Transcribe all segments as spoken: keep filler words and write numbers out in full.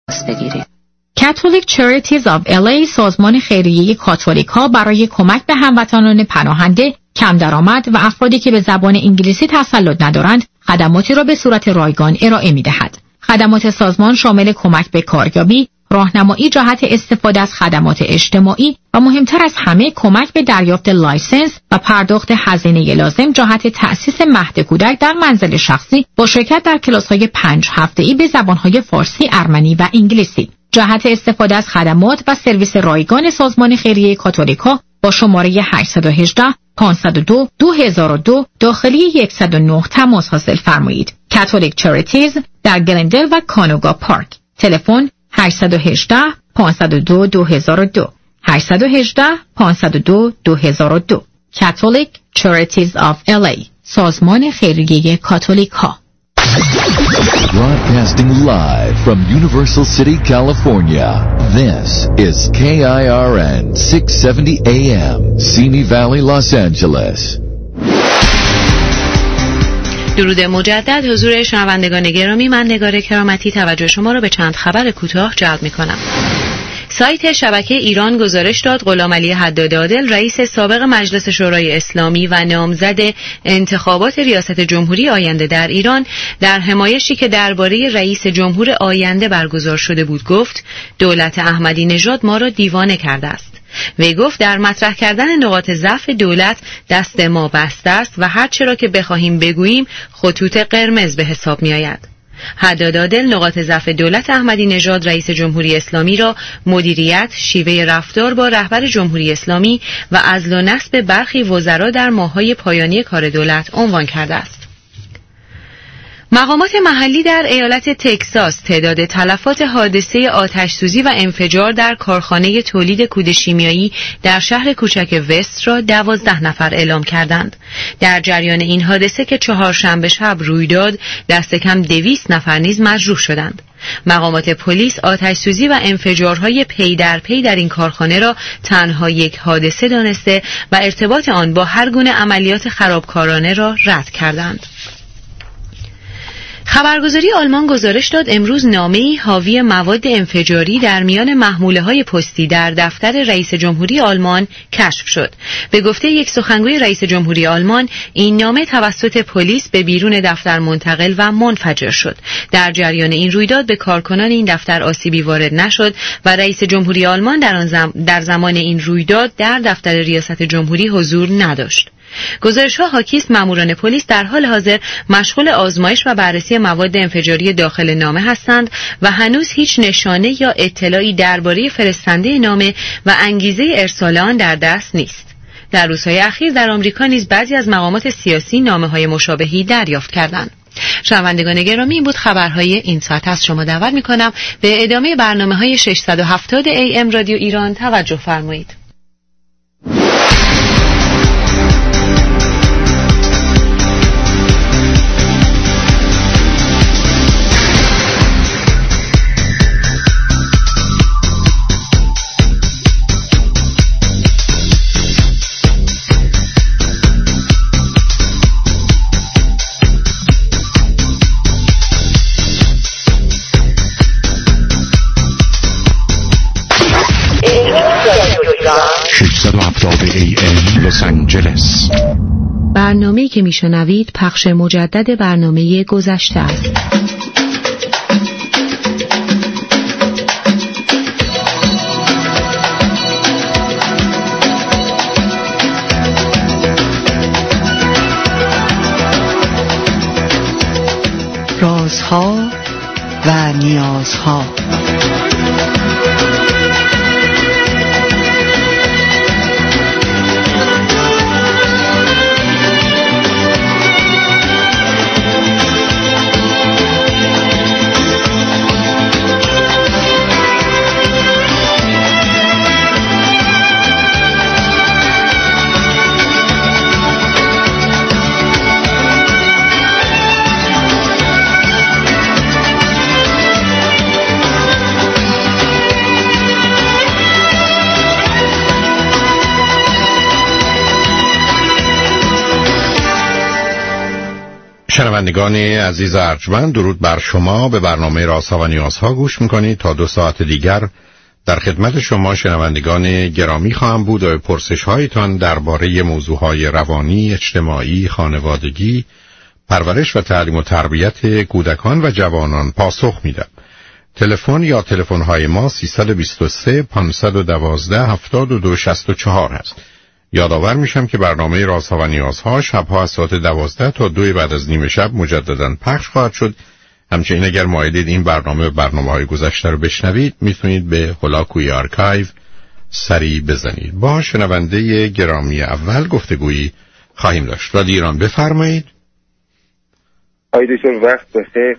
بگیرید. Catholic Charities of ال ای سازمان خیریه کاتولیکا برای کمک به هموطنان پناهنده، کم درآمد و افرادی که به زبان انگلیسی تسلط ندارند، خدماتی را به صورت رایگان ارائه می‌دهد. خدمات سازمان شامل کمک به کاریابی، راهنمایی جهت استفاده از خدمات اجتماعی و مهمتر از همه کمک به دریافت لایسنس و پرداخت هزینه لازم جهت تأسیس مهد کودک در منزل شخصی با شرکت در کلاس‌های پنج هفته‌ای به زبان‌های فارسی، ارمنی و انگلیسی. جهت استفاده از خدمات و سرویس رایگان سازمان خیریه کاتولیکا با شماره هشت یک هشت پانصد و دو دو هزار و دو داخلی صد و نه تماس حاصل فرمایید. Catholic Charities در گلندل و کانوگا پارک. تلفن هشت یک هشت پانصد و دو دو هزار و دو هشت یک هشت پانصد و دو دو هزار و دو. Catholic Charities of ال ای سازمان خیریه کاتولیکا. Broadcasting live from Universal City, California. This is کی آی آر ان six seventy A M, Simi Valley, Los Angeles. درود مجدد حضور شنوندگان گرامی، من نگار کرامتی توجه شما را به چند خبر کوتاه جلب می‌کنم. سایت شبکه ایران گزارش داد غلامعلی حداد عادل، رئیس سابق مجلس شورای اسلامی و نامزد انتخابات ریاست جمهوری آینده در ایران، در حمایشی که درباره رئیس جمهور آینده برگزار شده بود گفت دولت احمدی نژاد ما را دیوانه کرده است. وی گفت در مطرح کردن نقاط ضعف دولت دست ما بسته است و هر چه را که بخواهیم بگوییم خطوط قرمز به حساب می آید. حداد عادل نقاط ضعف دولت احمدی نژاد رئیس جمهوری اسلامی را مدیریت، شیوه رفتار با رهبر جمهوری اسلامی و عزل و نصب برخی وزرا در ماه‌های پایانی کار دولت عنوان کرده است. مقامات محلی در ایالت تگزاس تعداد تلفات حادثه آتش‌سوزی و انفجار در کارخانه تولید کود شیمیایی در شهر کوچک وست را دوازده نفر اعلام کردند. در جریان این حادثه که چهارشنبه شب روی داد، دست کم دویست نفر نیز مجروح شدند. مقامات پلیس آتش‌سوزی و انفجارهای پی در پی در این کارخانه را تنها یک حادثه دانسته و ارتباط آن با هر گونه عملیات خرابکارانه را رد کردند. خبرگزاری آلمان گزارش داد امروز نامه‌ای حاوی مواد انفجاری در میان محموله‌های پستی در دفتر رئیس جمهوری آلمان کشف شد. به گفته یک سخنگوی رئیس جمهوری آلمان، این نامه توسط پلیس به بیرون دفتر منتقل و منفجر شد. در جریان این رویداد به کارکنان این دفتر آسیبی وارد نشد و رئیس جمهوری آلمان در آن زم... در زمان این رویداد در دفتر ریاست جمهوری حضور نداشت. گزارش‌ها حاکی است ماموران پلیس در حال حاضر مشغول آزمایش و بررسی مواد انفجاری داخل نامه هستند و هنوز هیچ نشانه یا اطلاعی درباره فرستنده نامه و انگیزه ارسال آن در دست نیست. در روزهای اخیر در آمریکا نیز بعضی از مقامات سیاسی نامه‌های مشابهی دریافت کردند. شنوندگان گرامی، این بود خبرهای این ساعت. از شما دعوت می‌کنم به ادامه برنامه‌های ششصد و هفتاد ای ام رادیو ایران توجه فرمایید. ششصد و هفتاد ای ام لس آنجلس. برنامه‌ای که میشنوید پخش مجدد برنامه گذشته است. رازها و نیازها. شنوندگان عزیز ارجمند، درود بر شما. به برنامه رازها و نیازها گوش میکنید. تا دو ساعت دیگر در خدمت شما شنوندگان گرامی خواهم بود و پرسش هایتان درباره موضوعهای روانی، اجتماعی، خانوادگی، پرورش و تعلیم و تربیت کودکان و جوانان پاسخ میدم. تلفن یا تلفن های ما سیصد و بیست و سه پانصد و دوازده هفتاد و دو شصت و چهار هست. یادآور میشم که برنامه رازها و نیازها شبها از ساعت دوازده تا دو بعد از نیم شب مجددا پخش خواهد شد. همچنین اگر مایلید این برنامه و برنامه‌های گذشته رو بشنوید، میتونید به هولاکوی آرکایو سری بزنید. با شنونده گرامی اول گفتگویی خواهیم داشت. رادیو ایران، بفرمایید. آقای دکتر وقت بخیر.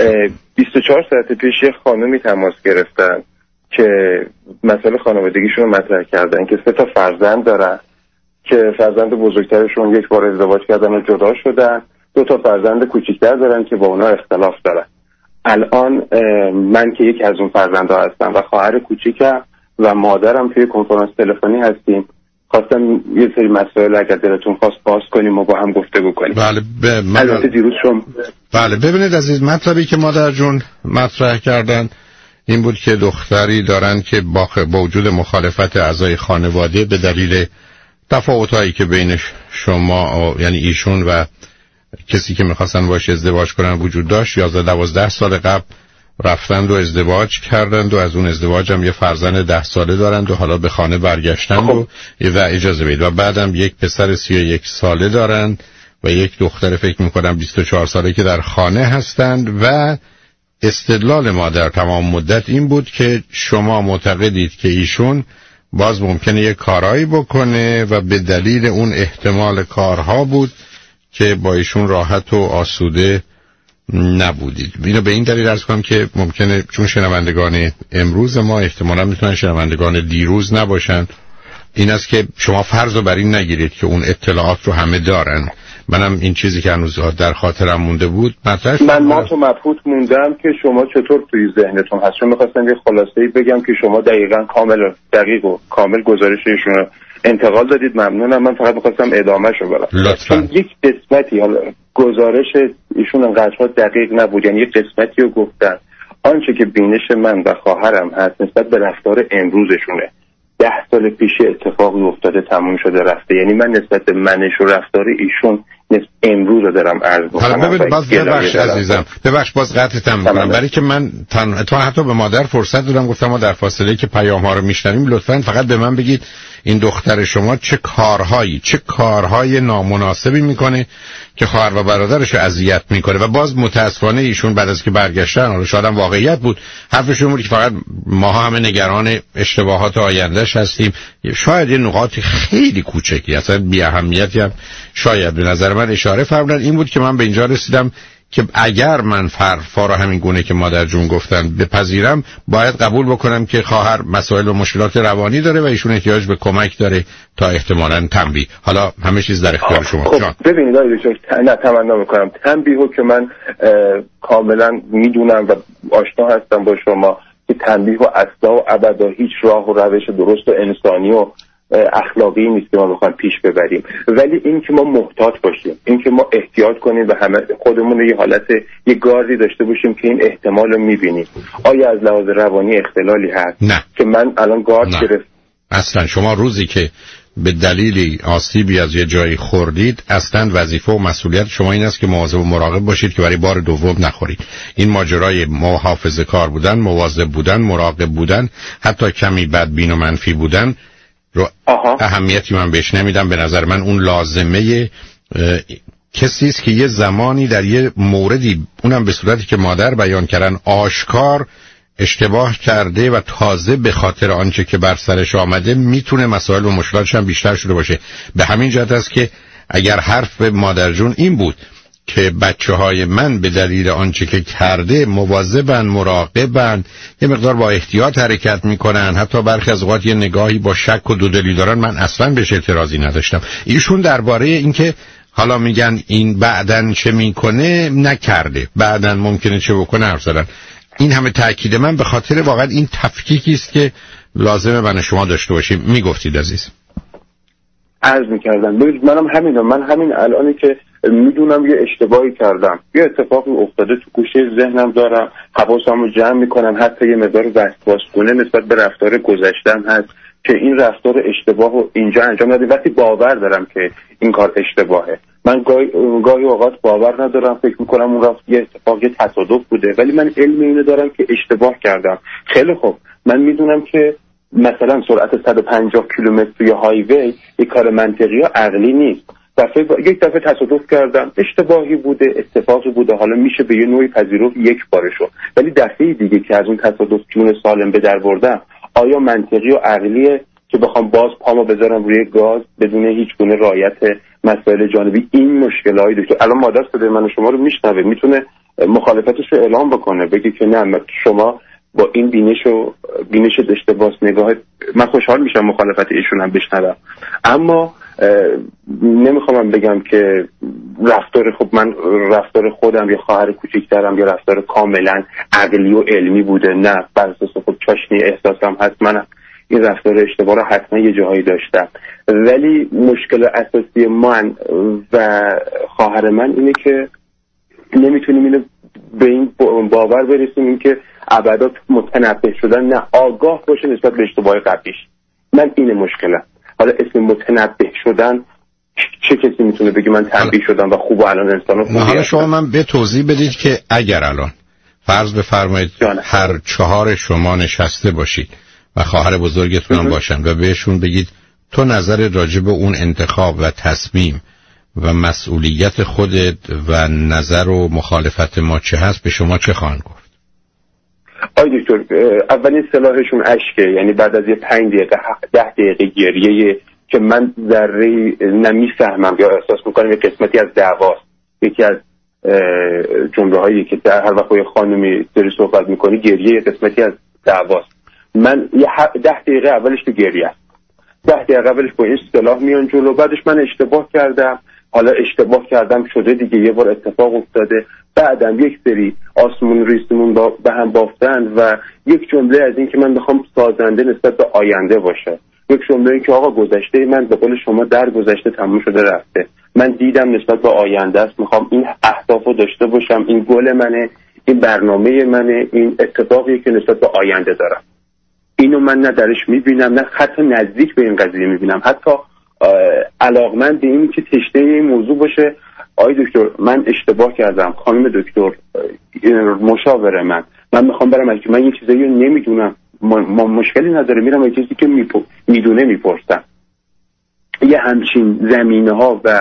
بیست و چهار ساعت پیش یه خانمی تماس گرفتن که مسئله خانوادگیشون رو مطرح کردن که سه تا فرزند دارن که فرزند بزرگترشون یک بار ازدواج کردن و جدا شدن، دو تا فرزند کوچیکتر دارن که با اونا اختلاف دارن. الان من که یکی از اون فرزندها هستم و خواهر کوچیکم و مادرم توی کنفرانس تلفنی هستیم. خواستم یه سری مسائل اگر دلتون خواست باز کنیم و با هم گفتگو کنیم. بله ب... من... البته دیروز شما بله ببینید عزیز، مطلبی که مادر جون مطرح کردن این بود که دختری دارن که با, با وجود مخالفت اعضای خانواده به دلیل تفاوتایی که بین شما یعنی ایشون و کسی که میخواستن باش ازدواج کنن وجود داشت، یازده دوازده سال قبل رفتند و ازدواج کردند و از اون ازدواج هم یه فرزند ده ساله دارند و حالا به خانه برگشتند و, و اجازه بدید و بعدم یک پسر سی و یک ساله دارند و یک دختر فکر میکنم بیست و چهار ساله که در خانه هستند. و استدلال مادر تمام مدت این بود که شما معتقدید که ایشون باز ممکنه یک کارایی بکنه و به دلیل اون احتمال کارها بود که با ایشون راحت و آسوده نبودید. اینو به این دلیل عرض کنم که ممکنه چون شنوندگان امروز ما احتمالا میتونن شنوندگان دیروز نباشن، این است که شما فرض رو بر این نگیرید که اون اطلاعات رو همه دارن. منم این چیزی که هنوز در خاطرم مونده بود مطرح من ما تو مبهوت موندم که شما چطور توی ذهنتون هست. چون می‌خواستم یه خلاصه‌ای بگم که شما دقیقاً کامل دقیق و کامل گزارش ایشون رو انتقال دادید. ممنونم. من فقط می‌خواستم ادامه‌شو برم. لطفاً. یک قسمتی حالا گزارش ایشون انقدر دقیق نبود، یعنی یک قسمتی رو گفتن. آنچه که بینش من و خواهرم هست نسبت به رفتار امروزشونه. ده سال پیش اتفاقی افتاده تموم شده رفته. یعنی من نسبت به منش و رفتار ایشون نسبت امروز رو دارم عرض می‌کنم. حالا ببینید باز ببخش عزیزم، ببخش باز قطعتم می‌کنم، برای که من تن... تا حتی به مادر فرصت دادم گفتم ما در فاصله که پیام‌ها رو میشنویم لطفاً فقط به من بگید این دختر شما چه کارهایی چه کارهای نامناسبی میکنه که خواهر و برادرش رو اذیت میکنه. و باز متاسفانه ایشون بعد از که برگشتن، حالا شاید هم واقعیت بود حرفشون بود که فقط ماها همه نگران اشتباهات آیندهش هستیم، شاید یه نقاط خیلی کوچکی اصلا بی اهمیتی هم شاید به نظر من اشاره فرمودن. این بود که من به اینجا رسیدم که اگر من فرفا را همین گونه که مادر جون گفتن بپذیرم، باید قبول بکنم که خواهر مسائل و مشکلات روانی داره و ایشون احتیاج به کمک داره تا احتمالاً تنبیه. حالا همه چیز در اختیار شما. خب ببینید آقای دکتر، نه تمنا میکنم تنبیهو که من کاملا میدونم و آشنا هستم با شما که تنبیه و اصلا و ابدا هیچ راه و روش درست و انسانی و اخلاقی نیست که ما بخوایم پیش ببریم. ولی این که ما محتاط باشیم، این که ما احتیاط کنیم و همه خودمون یه حالت یه گاردی داشته باشیم که این احتمال رو میبینیم. آیا از لحاظ روانی اختلالی هست؟ نه. که من الان گارد گرفت. اصلا شما روزی که به دلیلی آسیبی از یه جایی خوردید، اصلا وظیفه و مسئولیت شما این است که مواظب و مراقب باشید که برای بار دوم نخورید. این ماجرای محافظه کار بودن، مواظب بودن، مراقب بودن، حتی کمی بدبین و منفی بودن رو آها. اهمیتی من بهش نمیدم. به نظر من اون لازمه کسی است که یه زمانی در یه موردی، اونم به صورتی که مادر بیان کردن، آشکار اشتباه کرده و تازه به خاطر آنچه که بر سرش آمده میتونه مسائل و مشکلاتش هم بیشتر شده باشه. به همین جهت است که اگر حرف مادر جون این بود که بچه های من به دلیل آنچه که کرده مواظبن، مراقبن، یه مقدار با احتیاط حرکت میکنن، حتی برخی از اوقات یه نگاهی با شک و دودلی دارن، من اصلا بهش اعتراضی نداشتم. ایشون درباره اینکه حالا میگن این بعدن چه میکنه نکرده، بعدن ممکنه چه بکنه حرف زدن. این همه تأکید من به خاطر واقعا این تفکیکی است که لازمه من شما داشته باشیم. میگفتید عزیز. عرض میکردم ببینید منم همینم، من همین الانی که میدونم یه اشتباهی کردم، یه اتفاقی افتاده تو گوشه ذهنم دارم، حواسم رو جمع میکنم، حتی یه مقدار وسواسگونه نسبت به رفتار گذشتم هست که این رفتار اشتباه رو اینجا انجام ندیم. وقتی باور دارم که این کار اشتباهه، من گاهی, گاهی اوقات باور ندارم، فکر میکنم اون رفت یه اتفاق یه تصادف بوده، ولی من علم اینو دارم که اشتباه کردم. خیلی خوب، من میدونم که مثلا سرعت صد و پنجاه کیلومتر توی هایوی یه کار منطقی یا عقلی نیست. دفعه با... یک دفعه تصادف کردم، اشتباهی بوده، اتفاقی بوده، حالا میشه به یه نوعی پذیرفت یک بارشو، ولی دفعه دیگه که از اون تصادف جون سالم به در بردم، آیا منطقی و عقلیه که بخوام باز پامو بذارم روی گاز بدون هیچ گونه رعایت مسائل جانبی؟ این مشکلایی دکتر الان مادر صدای من و شما رو میشنوه، میتونه مخالفتش رو اعلام بکنه، بگه که نه شما با این بینش و بینش اشتباه نگاه. من خوشحال میشم مخالفت ایشون هم بشنوم، اما نمیخوام بگم که رفتار خب من رفتار خودم یا خواهر کوچیکترم یا رفتار کاملا عقلی و علمی بوده، نه بر اساس خب چاشنی احساسم هست، من این رفتار اشتباه رو حتما یه جاهایی داشتم. ولی مشکل اساسی من و خواهر من اینه که نمیتونیم اینو به این باور برسیم که ابدا متنبه شدن، نه آگاه باشه نسبت به اشتباه قبلیش. من این مشکلم. حالا اسم متنبه شدن چه کسی میتونه بگه من تنبیه شدم و خوب و الان انسانو خوبی؟ حالا شما من به توضیح بدید که اگر الان فرض بفرمایید هر چهار شما نشسته باشید و خواهر بزرگتون هم باشن و بهشون بگید تو نظر راجع به اون انتخاب و تصمیم و مسئولیت خودت و نظر و مخالفت ما چه هست، به شما چه خواهند گفت؟ آی دکتر، اولین سلاحشون اشکه، یعنی بعد از یه پنج دقیقه ده دقیقه گریه که من ذره نمیفهمم یا احساس میکنم یه قسمتی از دعواست. یکی از جمله هایی که در هر وقت یه خانمی داری صحبت میکنی گریه یه قسمتی از دعواست. من یه ده دقیقه اولش تو گریه است، ده دقیقه اولش با این اصطلاح میان جلو، بعدش من اشتباه کردم، حالا اشتباه کردم شده دیگه، یه بار اتفاق افتاده، بعدم یک سری آسمون ریسمون با به هم بافتن و یک جمله از این که من بخوام سازنده نسبت به آینده باشه، یک جمله این که آقا گذشته من به قول شما در گذشته تموم شده رفته، من دیدم نسبت به آینده است، میخوام این اهدافو داشته باشم، این گل منه، این برنامه منه، این اتفاقی که نسبت به آینده دارم. اینو من نه درش میبینم، نه حتی نزدیک به این قضیه میبینم، حتی علاقمند به این که تشنه این موضوع باشه. آی دکتر من اشتباه کردم، خانم دکتر مشاوره من من میخوام برم از من یه چیزایی رو نمیدونم، ما مشکلی نداره، میرم یه چیزی که میدونه میپرسم. یه همچین زمینه ها و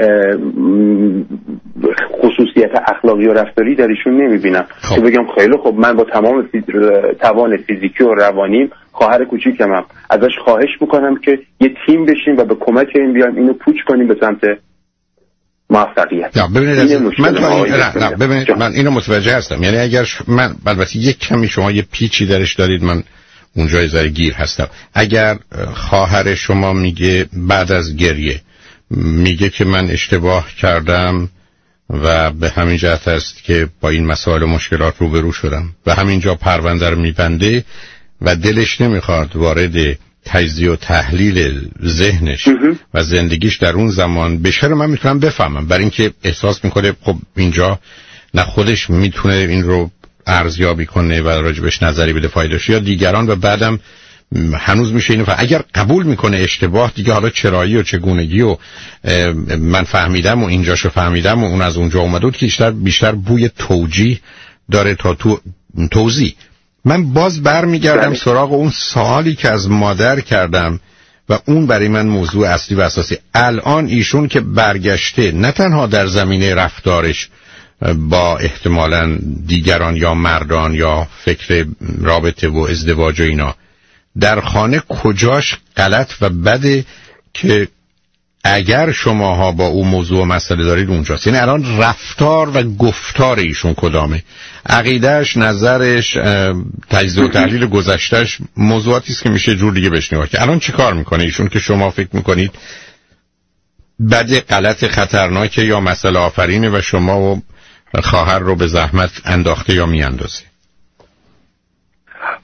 خصوصیت اخلاقی و رفتاری در ایشون نمیبینم که بگم خیلی خب من با تمام توان فیزیکی و روانیم خواهر کوچیکم ازش خواهش میکنم که یه تیم بشیم و به کمک این بیایم اینو پوچ کنیم به سمت موفقیت. نه ببینید من این نه, نه ببینید من اینو متوجه هستم، یعنی اگر ش... من البته یک کمی شما یه پیچی درش دارید، من اونجا ذره گیر هستم. اگر خواهر شما میگه بعد از گریه میگه که من اشتباه کردم و به همین جهت است که با این مسائل و مشکلات روبرو شدم و همینجا پرونده رو میبنده و دلش نمیخواد وارد تجزیه و تحلیل ذهنش و زندگیش در اون زمان بشه، رو من میتونم بفهمم، برای اینکه احساس میکنه خب اینجا نه خودش میتونه این رو ارزیابی کنه و راجبش نظری بده فایده‌اش یا دیگران، و بعدم هنوز میشه اینو. اگر قبول میکنه اشتباه دیگه، حالا چرایی و چگونگی و من فهمیدم و اینجاشو فهمیدم و اون از اونجا اومده بود که بیشتر بیشتر بوی توجیه داره تا تو توضیح. من باز برمیگردم سراغ اون سوالی که از مادر کردم و اون برای من موضوع اصلی و اساسی. الان ایشون که برگشته نه تنها در زمینه رفتارش با احتمالاً دیگران یا مردان یا فکر رابطه و ازدواج و اینا، در خانه کجاش غلط و بده که اگر شماها با اون موضوع و مسئله دارید اونجاست؟ یعنی الان رفتار و گفتار ایشون کدامه؟ عقیدهش، نظرش، تجزیه و تحلیل گذشتهش موضوعاتی است که میشه جور دیگه بهش نگاه کرد. الان چی کار میکنه ایشون که شما فکر میکنید بده، غلط، خطرناکه یا مسئله آفرینه و شما و خواهر رو به زحمت انداخته یا میاندازه؟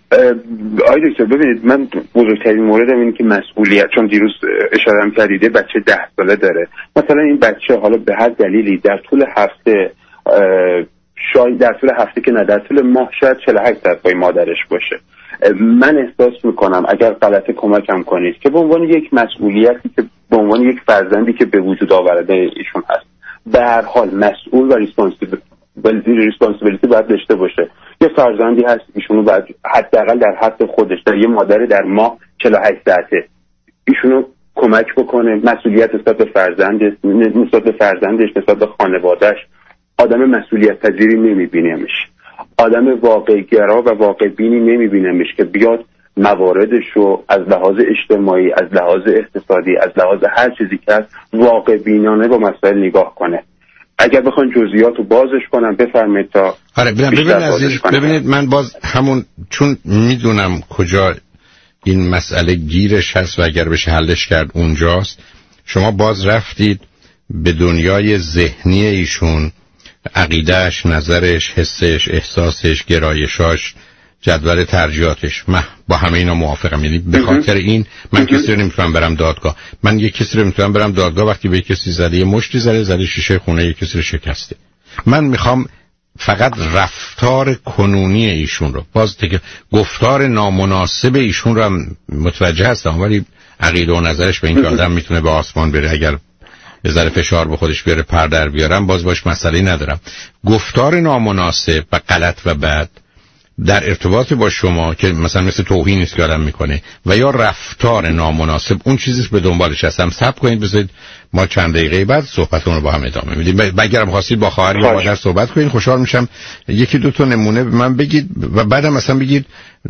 آقای دکتر ببینید، من بزرگترین موردم اینه که مسئولیت، چون دیروز اشاره هم کردیده بچه ده ساله داره، مثلا این بچه حالا به هر دلیلی در طول هفته، شاید در طول هفته که نه در طول ماه شاید چهل و هشت ساعت پای مادرش باشه. من احساس میکنم اگر غلطه کمکم کنید که به عنوان یک مسئولیتی که به عنوان یک فرزندی که به وجود آورده ایشون هست، به هر حال مسئول و ریسپانسیبلیتی باید داشته باشه. یه فرزندی هست، ایشونو باید حداقل در حد خودش، در یه مادر در ماه چهل و هشت ساعته، ایشونو کمک بکنه. مسئولیت نسبت به فرزندش، نسبت به فرزندش، نسبت به خانواده‌اش. آدم مسئولیت پذیری نمیبینیمش، آدم واقع گرا و واقع بینی نمیبینیمش که بیاد مواردش رو از لحاظ اجتماعی، از لحاظ اقتصادی، از لحاظ هر چیزی که هست واقع بینانه با مسائل نگاه کنه. اگر بخوان جزئیات رو بازش کنم بفرمایید تا آره ببینید عزیز، ببینید من باز همون، چون میدونم کجا این مسئله گیرش هست و اگر بشه حلش کرد اونجاست. شما باز رفتید به دنیای ذهنی ایشون، عقیدهش، نظرش، حسش، احساسش، گرایشاش، جدول ترجیحاتش. من با همه اینا موافقم. یعنی به خاطر این من کسی رو نمیتونم برم دادگاه. من یک کسی رو میتونم برم دادگاه وقتی به کسی زده، یه مشتی زده، زده شیشه خونه یک کسی رو شکسته. من میخوام فقط رفتار کنونی ایشون رو، باز دیگه گفتار نامناسب ایشون رو متوجه هستم، ولی عقیده و نظرش به این که آدم میتونه به آسمان بره اگر به ذره فشار به خودش بیاره پر در بیارم، باز باش مسئله ندارم. گفتار نامناسب و غلط و بد در ارتباط با شما که مثلا مثل توهین است که آدم میکنه و یا رفتار نامناسب، اون چیزیست به دنبالش هستم. صبر کنید، بذارید ما چند دقیقه بعد صحبتمون رو با هم ادامه میدیم. اگرم خواستید با خواهر یا مادر صحبت کنید خوشحال میشم یکی دو تا نمونه به من بگید و بعدم مثلا بگید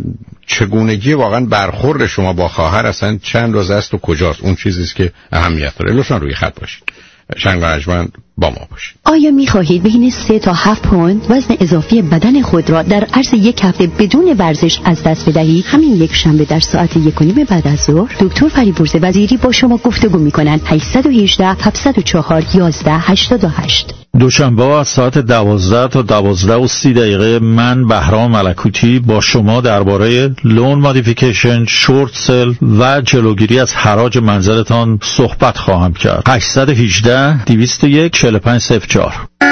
چگونگی واقعا برخورد شما با خواهر اصلا چند روز است و کجاست. اون چیزیست که اهمیت داره. لطفاً روی خط باشید. شنگانجمن با ما باشید. آیا می خواهید بین سه تا هفت پوند وزن اضافی بدن خود را در عرض یک هفته بدون ورزش از دست بدهید؟ همین یک شنبه در ساعت یک و نیم بعد از ظهر دکتر فریبرز وزیری با شما گفتگو می کنند. هشت یک هشت هفت صفر چهار یازده هشتاد و هشت. دوشنبه از ساعت دوازده تا دوازده و سی دقیقه من بهرام ملکوتی با شما درباره لون مودیفیکیشن، شورت سل و جلوگیری از حراج منزلتان صحبت خواهم کرد. هشت یک هشت دویست و یک چهل و پنج صفر چهار.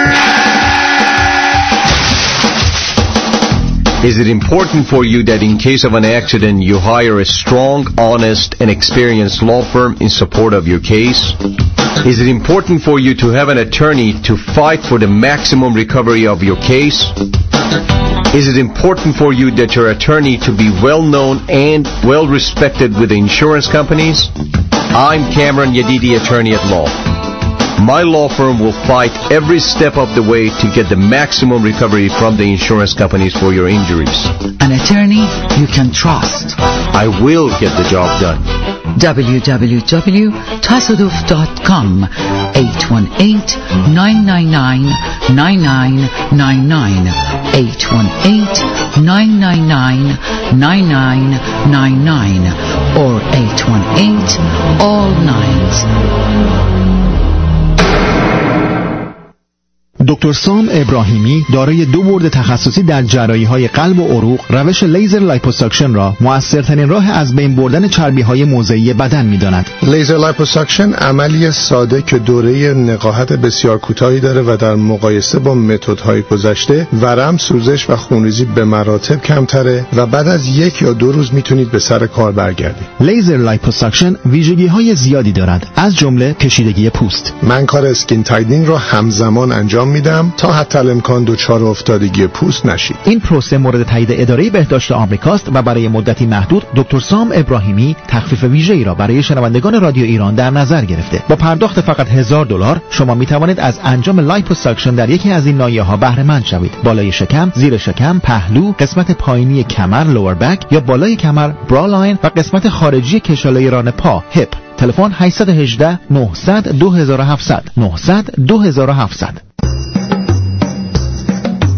Is it important for you that in case of an accident you hire a strong, honest, and experienced law firm in support of your case? Is it important for you to have an attorney to fight for the maximum recovery of your case? Is it important for you that your attorney to be well known and well respected with the insurance companies? I'm Cameron Yadidi, attorney at law. My law firm will fight every step of the way to get the maximum recovery from the insurance companies for your injuries. An attorney you can trust. I will get the job done. w w w dot tasaduf dot com eight one eight, nine nine nine, nine nine nine nine eight one eight, nine nine nine, nine nine nine nine or eight one eight all nines. دکتر سام ابراهیمی دارای دو بورد تخصصی در جراحی‌های قلب و عروق، روش لیزر لایپوساکشن را مؤثرترین راه از بین بردن چربی‌های موضعی بدن می‌داند. لیزر لایپوساکشن عملی ساده که دوره نقاهت بسیار کوتاهی داره و در مقایسه با متدهای گذشته ورم، سوزش و خونریزی به مراتب کمتره و بعد از یک یا دو روز میتونید به سر کار برگردید. لیزر لایپوساکشن ویژگی‌های زیادی دارد، از جمله کشیدگی پوست. من کار اسکین تایدینگ را همزمان انجام میدم تا حتی الامکان دچار افتادگی پوست نشید. این پروسه مورد تایید اداره بهداشت آمریکاست و برای مدتی محدود دکتر سام ابراهیمی تخفیف ویژه‌ای را برای شنوندگان رادیو ایران در نظر گرفته. با پرداخت فقط هزار دلار شما می توانید از انجام لایپوساکشن در یکی از این ناحیه‌ها بهره مند شوید. بالای شکم، زیر شکم، پهلو، قسمت پایینی کمر لور بک یا بالای کمر برالاین و قسمت خارجی کشاله ران پا هپ. تلفن هشت یک هشت، نه صفر صفر، دو هفت صفر صفر نه صفر صفر، دو هفت صفر صفر.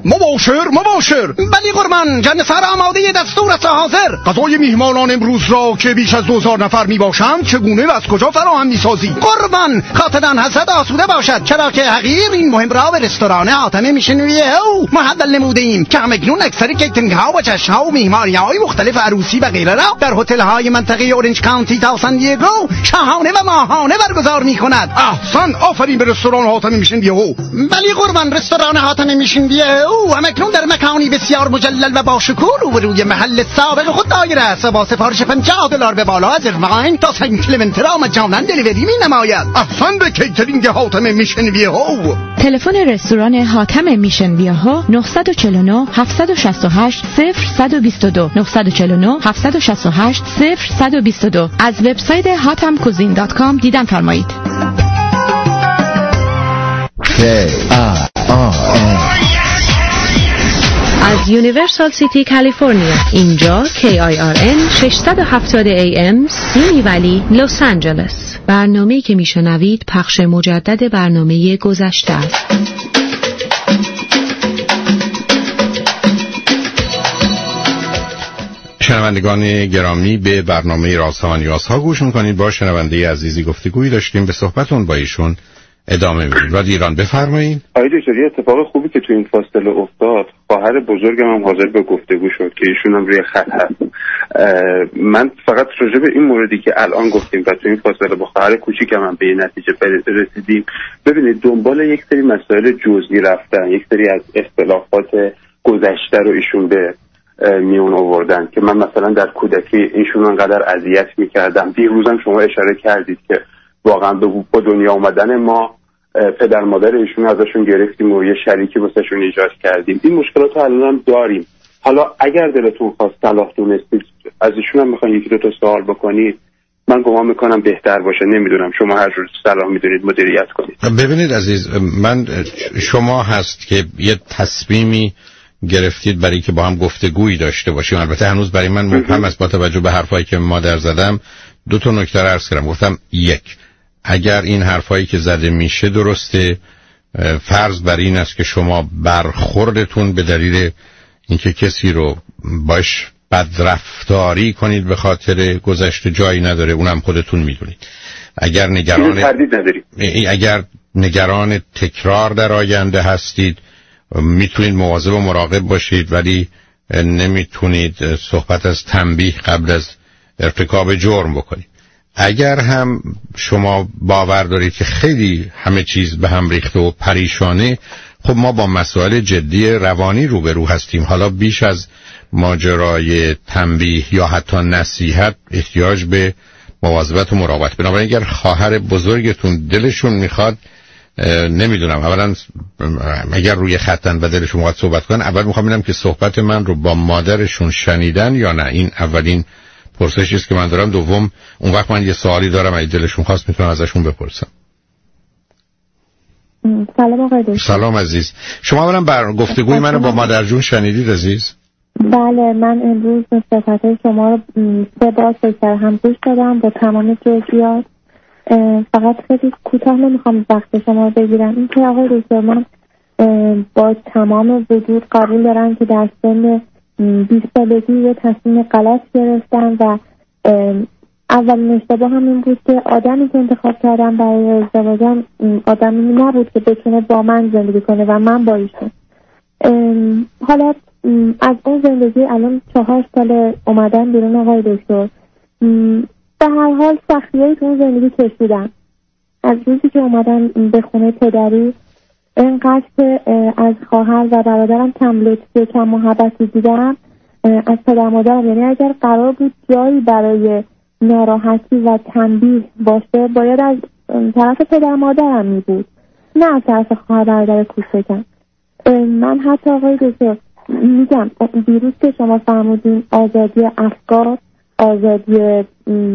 مباشر مباشر. بلی قربان، جانسار آماده دستور است حاضر. غذای میهمانان امروز را که بیش از دوزار نفر می باشند چگونه و از کجا فراهم می سازی؟ قربان، خاطران حسد آسوده باشد، چرا که حقیر این مهم را به رستوران حاتم میشنویه او محول نموده ایم که همکنون اکثر کیترینگ ها و جشن ها و میهمانی های مختلف عروسی و غیره را در هتل های منطقه اورنج کانتی تا سان دیگو شاهانه و ماهانه برگزار می کند. احسن، آفرین به رستوران حاتم میشنویه او. بلی قربان، رستوران حاتم میشنویه او همکنون در مکانی بسیار مجلل و با شکوه روبروی محل سابق خود دایر است. با سفارش پنجاه دلار به بالا از ارواین تا سن کلمنت را مجانا دلیوری می نماید. احسن به کیترینگ حاتم میشنویه او. تلفن رستوران حاتم میشنویه ها نه چهار نه هفت شش هشت صفر دو دو نه چهار نه هفت شش هشت صفر دو دو. از وبسایت هاتم کوزین دات کام دیدن فرمایید. از یونیورسال سیتی کالیفرنیا، اینجا کی آی آر ان ششصد و هفتاد ای ام سیمی ولی لس آنجلس. برنامه‌ای که میشنوید پخش مجدد برنامه گذشته است. شنوندگان گرامی، به برنامه رازها و نیازها گوش میکنید. با شنونده عزیزی گفتگویی داشتیم، به صحبتون با ایشون ادامه میدیم. رادیو ایران بفرمایید. آقای دکتر، یه اتفاق خوبی که تو این فاصله افتاد، خواهر بزرگم هم حاضر به گفتگو شد که ایشون هم روی خط هست. من فقط راجع به این موردی که الان گفتیم و تو این فاصله با خواهر کوچیکم هم به این نتیجه رسیدیم، ببینید دنبال یک سری مسائل جزئی رفتن، یک سری از اختلافات گذشته رو ایشون به میون آوردن که من مثلا در کودکی ایشون انقدر اذیت میکردم. دیروزم شما اشاره کردید که واقعا به دنیا اومدن ما پدر مادر ایشون ازشون گرفتیم و یه شریکی واسهشون ایجاد کردیم. این مشکلات رو الان هم داریم. حالا اگر دلتون خواست صلاح دونستید از ایشون هم میخواین یکی دو تا سوال بکنید، من گمان میکنم بهتر باشه. نمیدونم، شما هر جور صلاح میدونید مدیریت کنید. ببینید عزیز من، شما هست که یه تصمیمی گرفتید برای که با هم گفتگویی داشته باشیم. البته هنوز برای من مبهم است با توجه به حرفایی که مادر زدم. دو تا نکته رو عرض کردم. گفتم یک، اگر این حرفایی که زده میشه درسته، فرض بر این است که شما برخوردتون به دلیل اینکه کسی رو باش بدرفتاری کنید به خاطر گذشته جایی نداره، اونم خودتون میدونید. اگر نگران اگر نگران تکرار در آینده هستید، میتونید مواظب و مراقب باشید، ولی نمیتونید صحبت از تنبیه قبل از ارتکاب جرم بکنید. اگر هم شما باور دارید که خیلی همه چیز به هم ریخته و پریشانه، خب ما با مسائل جدی روانی روبرو هستیم. حالا بیش از ماجرای تنبیه یا حتی نصیحت احتیاج به مواظبت و مراقبت. بنابراین اگر خواهر بزرگتون دلشون میخواد، نمیدونم، اولا اگر روی خطن و دلشون میخواد صحبت کنن، اول میخوام ببینم که صحبت من رو با مادرشون شنیدن یا نه. این اولین پرسشی است که من دارم. دوم، اون وقت من یه سوالی دارم، اگه دلشون خواست میتونم ازشون بپرسم. سلام آقای دکتر. سلام عزیز. شما اولا بر گفتگوی منو با مادر جون شنیدید عزیز؟ بله، من امروز صحبت شما رو سه بار سر هم گوش دادم با تمام جزئیات. فقط خیلی کوتاه نمیخوام وقت شما رو بگیرم. این که آقای دکتر، من با تمام وجود قبول دارم که در سن بیست سالگی یه تصمیم غلط گرفتم و اولین اشتباه هم این بود که آدمی که انتخاب کردم برای ازدواجم آدمی نبود که بتونه با من زندگی کنه و من با ایشون. حالا از اون زندگی الان چهار سال اومدم بیرون آقای دکتر. به هر حال سختی‌هایی تو اون زندگی کشیدم. از روزی که اومدم به خونه پدری، اینقدر که از خواهر و برادرم کم لطفی کم محبتی دیدم از پدر مادرم. یعنی اگر قرار بود جایی برای ناراحتی و تنبیه باشه، باید از طرف پدر مادرم می بود، نه از طرف خواهر برادر کوچکم. من حتی آقای دکتر میگم دیروز که شما فرمودین آزادی افکار، آزادی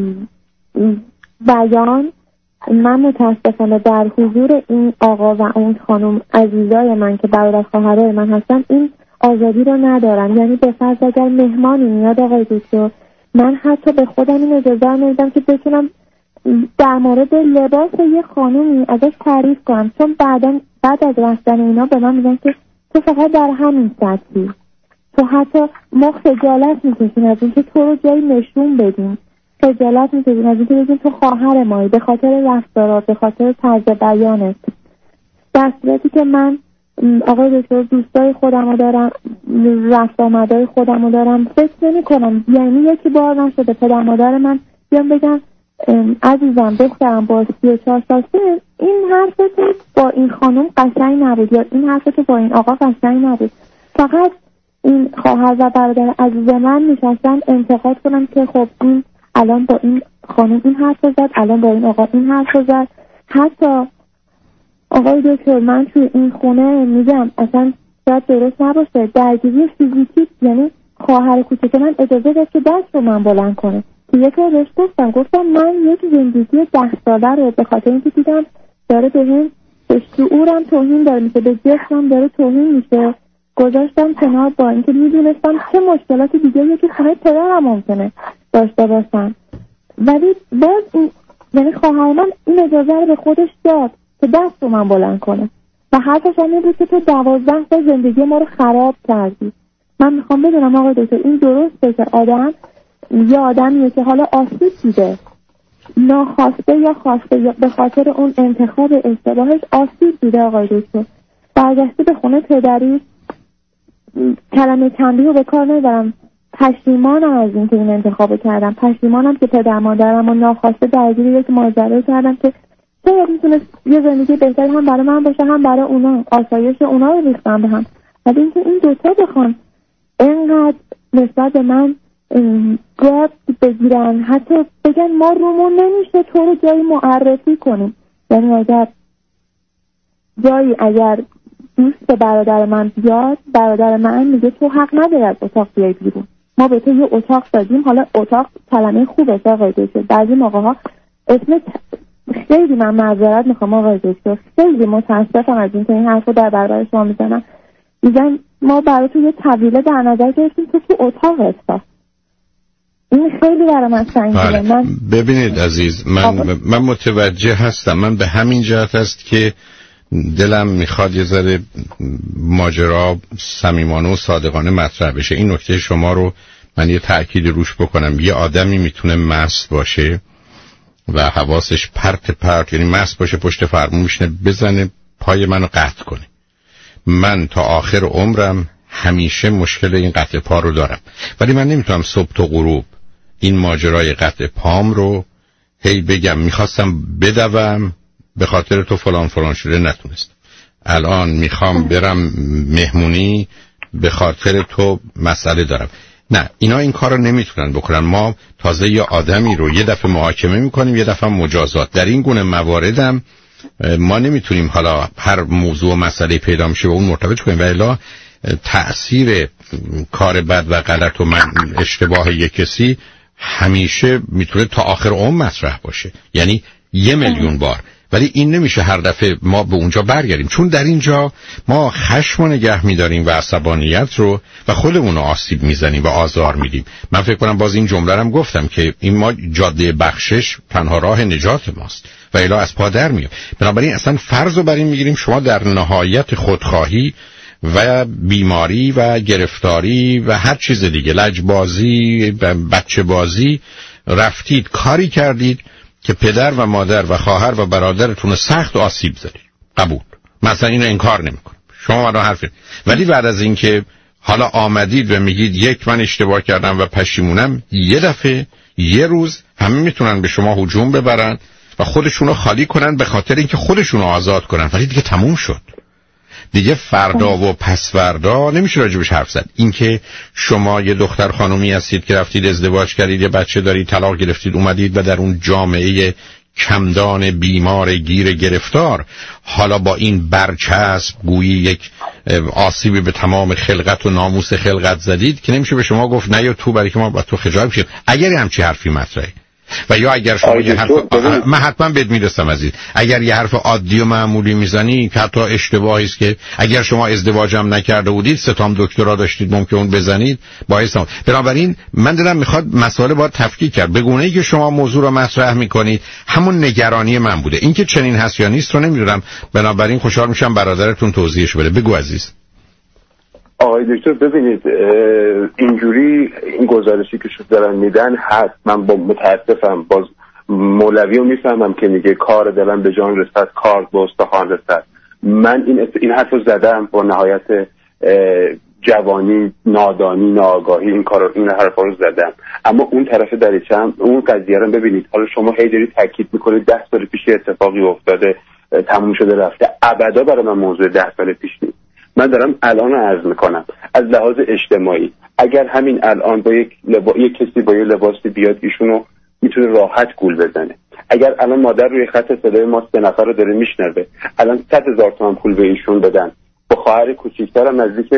بیان، من متاسفانه در حضور این آقا و اون خانم عزیزای من که برادر خواهرای من هستن این آزادی رو ندارم. یعنی به فرض اگر مهمانی میاد آقای دکتر، من حتی به خودم این اجازه نمیدم که بتونم در مورد لباس یه خانومی ازش تعریف کنم، چون بعدا بعد از رفتن اینا به من میگن که تو فقط در همین سطحی، تو حتی ما خجالت میکشیم از اینکه تو رو جایی نشون بدیم، خجالت میکشیم از اینکه بگیم تو خواهر مایی به خاطر رفتارات، به خاطر طرز بیانت. در صورتی که من آقای دکتر دوستای خودم رو دارم، رفت آمدای خودم رو دارم، فکر نمی کنم یعنی یکی بار نشده پدر مادر من بیان بگم عزیزم دخترم با سی و چهار سال سن این حرفت با این خانم قشنگ نبود یا این حرفت با این آقا قشنگ نبود. فقط این خواهر و برادر عزیز من میشستن انتقاد کنم که خب این الان با این خانم این حرف زد، الان با این آقا این حرف زد. حتی آقای دکتر من توی این خونه میگم اصلا شاید درست نباشه، درگیری فیزیکی، یعنی خواهر کوچک من اجازه داد که دست رو من بلند کنه که یک رو بهش گفتم گفتم من یک زندگی ده ساله رو به خاطر اینکه دیدم داره به هم به شعورم توهین داره میشه، به جسمم داره توهین میشه، گذاشتم کنار با اینکه میدونستم چه مشکلات دیگه یکی خونه پدرم ممکنه داشته باشم. ولی باز این یعنی خواهر من این اجازه رو به خودش داد که دست رو من بلند کنه و حرفش این بود که تو دوازده سال زندگی ما رو خراب کردی. من میخوام بدونم آقای دکتر این درسته که آدم یا آدمیه که حالا آسیب دیده ناخواسته یا خواسته یا به خاطر اون انتخاب اشتباهش آسیب دیده آقای دکتر برگشته به خونه پدری، کلمه تنبیه رو به کار نمیبرم، پشیمانم از این که این انتخاب کردم، پشیمانم که پدر مادرم و ناخواسته درگیری یک ماجرا کردم که شاید میتونه یه زندگی بهتری هم برای من باشه هم برای اونا، آسایش اونا رو ریختم به هم. ولی اینکه این دوتا بخوان اینقدر نسبت به من گرد بگیرن، حتی بگن ما رومون نمیشه تو رو جایی معرفی کنیم، یعنی اگر جایی اگر دوست برادر من بیاد، برادر من میگه تو حق نداری از اتاق بیای بیرون، ما به تو یه اتاق دادیم. حالا اتاق کلمه خوبه آقای دکتر، بعضی موقع ها اسم خیلی من معذرت میخوام آقای دکتر، خیلی متاسفم از اینکه این حرفو در برابر شما میزنم، میگن ما برای تو یه طویله در نظر گرفتیم تو تو اتاق هستا. این خیلی برای من سنگینه. من ببینید عزیز، من آقا. من متوجه هستم، من به همین جهت است که دلم میخواد یه ذره ماجرا صمیمانه و صادقانه مطرح بشه. این نکته شما رو من یه تأکید روش بکنم. یه آدمی میتونه مست باشه و حواسش پرت پرت، یعنی مست باشه پشت فرمون میشنه بزنه پای منو قطع کنه. من تا آخر عمرم همیشه مشکل این قطع پا رو دارم، ولی من نمیتونم صبح تا غروب این ماجرای قطع پام رو هی بگم میخواستم بدوم به خاطر تو فلان فلان شده نتونستم، الان میخوام برم مهمونی به خاطر تو مسئله دارم. نه، اینا این کار رو نمیتونن بکنن. ما تازه یه آدمی رو یه دفعه محاکمه میکنیم، یه دفعه مجازات. در این گونه مواردم ما نمیتونیم حالا هر موضوع و مسئله پیدا میشه و اون مرتبط کنیم، ولی تأثیر کار بد و غلط و من اشتباه یک کسی همیشه میتونه تا آخر عمر مطرح باشه، یعنی یه میلیون بار. ولی این نمیشه هر دفعه ما به اونجا برگردیم، چون در اینجا ما خشم و نگه میداریم و عصبانیت رو و خودمون رو آسیب میزنیم و آزار میدیم. من فکر کنم باز این جمله رو هم گفتم که این ما جاده بخشش تنها راه نجات ماست و الا از پا در میاد. بنابراین اصلا فرض رو بر این میگیریم شما در نهایت خودخواهی و بیماری و گرفتاری و هر چیز دیگه، لجبازی، بچه بازی، رفتید کاری کردید که پدر و مادر و خواهر و برادرتون سخت آسیب زدید. قبول، مثلا اینو انکار نمیکنم، شما منو حرف، ولی بعد از اینکه حالا آمدید و میگید یک من اشتباه کردم و پشیمونم، یه دفعه یه روز همه میتونن به شما هجوم ببرن و خودشونو خالی کنن به خاطر اینکه خودشونو آزاد کنن، ولی دیگه تموم شد. دیگه فردا و پس فردا نمیشه راجبش حرف زد. اینکه شما یه دختر خانومی هستید که رفتید ازدواج کردید، یه بچه دارید، طلاق گرفتید، اومدید و در اون جامعه کمدان بیمار گیر گرفتار حالا با این برچسب گویی یک آسیبی به تمام خلقت و ناموس خلقت زدید که نمیشه به شما گفت نه یا تو، برای که ما با تو خجالت بشیم اگر همچی حرفی مطرحه. و یا اگر شما یه حرف آه... من حتما بهت میرسم عزیز، اگر یه حرف عادی و معمولی میزنی که حتی اشتباهی است که اگر شما ازدواج هم نکرده بودید ستام دکترا داشتید ممکن اون بزنید باعث هم. بنابراین من دلم میخواد مسئله باید تفکیک کرد. به گونه‌ای که شما موضوع رو مطرح میکنید همون نگرانی من بوده. اینکه چنین هست یا نیست رو نمیدونم، بنابراین خوشحال میشم برادرتون توضیحش بده. بگو عزیز. آقای دکتر ببینید اینجوری این گزارشی که شد دارن میدن هست. من با متاسفم باز مولوی رو میفهمم که میگه کار دلم به جان رسد کار به استخوان رسد. من این این حرف رو زدم با نهایت جوانی، نادانی، ناآگاهی این کار این حرفا رو زدم. اما اون طرف دریچه‌ام اون قضیه رو ببینید. حالا شما هی دارید تاکید میکنید ده سال پیش اتفاقی افتاده تموم شده رفته. ابدا برای من موضوع ده سال پیش نیست. من دارم الان عرض میکنم از لحاظ اجتماعی اگر همین الان با یک لبا... یک کسی با یه لباسی بیاد ایشونو میتونه راحت گول بزنه. اگر الان مادر روی خط صدای ما سه نفر رو داره میشنوه، الان صد هزار تومان پول به ایشون بدن، با خواهر کوچیک‌ترم نزدیک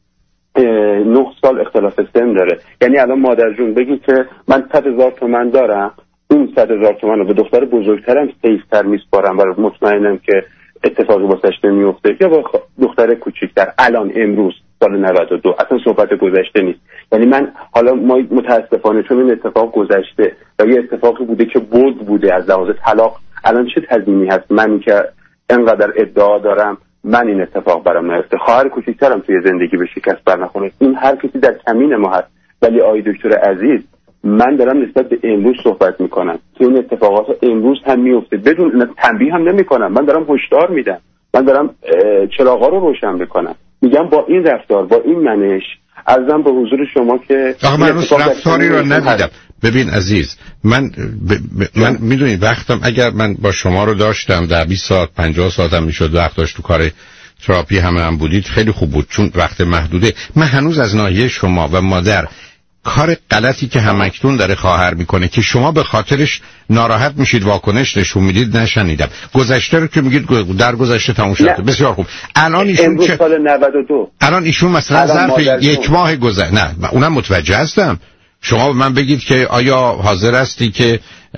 نه سال اختلاف سن داره، یعنی الان مادر جون بگی که من صد هزار تومان دارم، اون صد هزار تومان رو به دختر بزرگترم سیفتر میسپارم و مطمئنم که اتفاقی واسش نمیفته، یا با دختر کوچیک‌تر الان امروز سال نود و دو اصلا صحبت گذشته نیست. یعنی من حالا ما متاسفانه چون این اتفاق گذشته و یه اتفاقی بوده که بود بوده از لحاظ طلاق، الان چه تضمینی هست من که انقدر ادعا دارم من این اتفاق برام نیفته، خواهر کوچیک‌ترم توی زندگی به شکست برنخوره؟ این هر کسی در کمین ما هست. ولی آقای دکتر عزیز من دارم نسبت به امروز صحبت میکنم که این اتفاقات امروز هم میفته، بدون تنبیه هم نمیکنم، من دارم هشدار میدم، من دارم چراغا رو روشن میکنم، میگم با این رفتار با این منش عرضم به حضور شما که آقا من رفتاری رو ندیدم. ببین عزیز من ب... ب... من میدونید وقتم اگر من با شما رو داشتم در بیست ساعت پنجاه ساعت هم میشد وقت داشت تو کار تراپی همه هم بودید خیلی خوب بود چون وقت محدوده. من هنوز از ناحیه شما و مادر کار غلطی که همکنون داره خواهر میکنه که شما به خاطرش ناراحت میشید واکنش نشون میدید نشنیدم. گذشته رو که میگید در گذشته تموم شده بسیار خوب. الان ایشون چه سال نود و دو الان ایشون مثلا ظرف یک ماه گذشته نه اونم متوجه هستم. شما به من بگید که آیا حاضر هستی که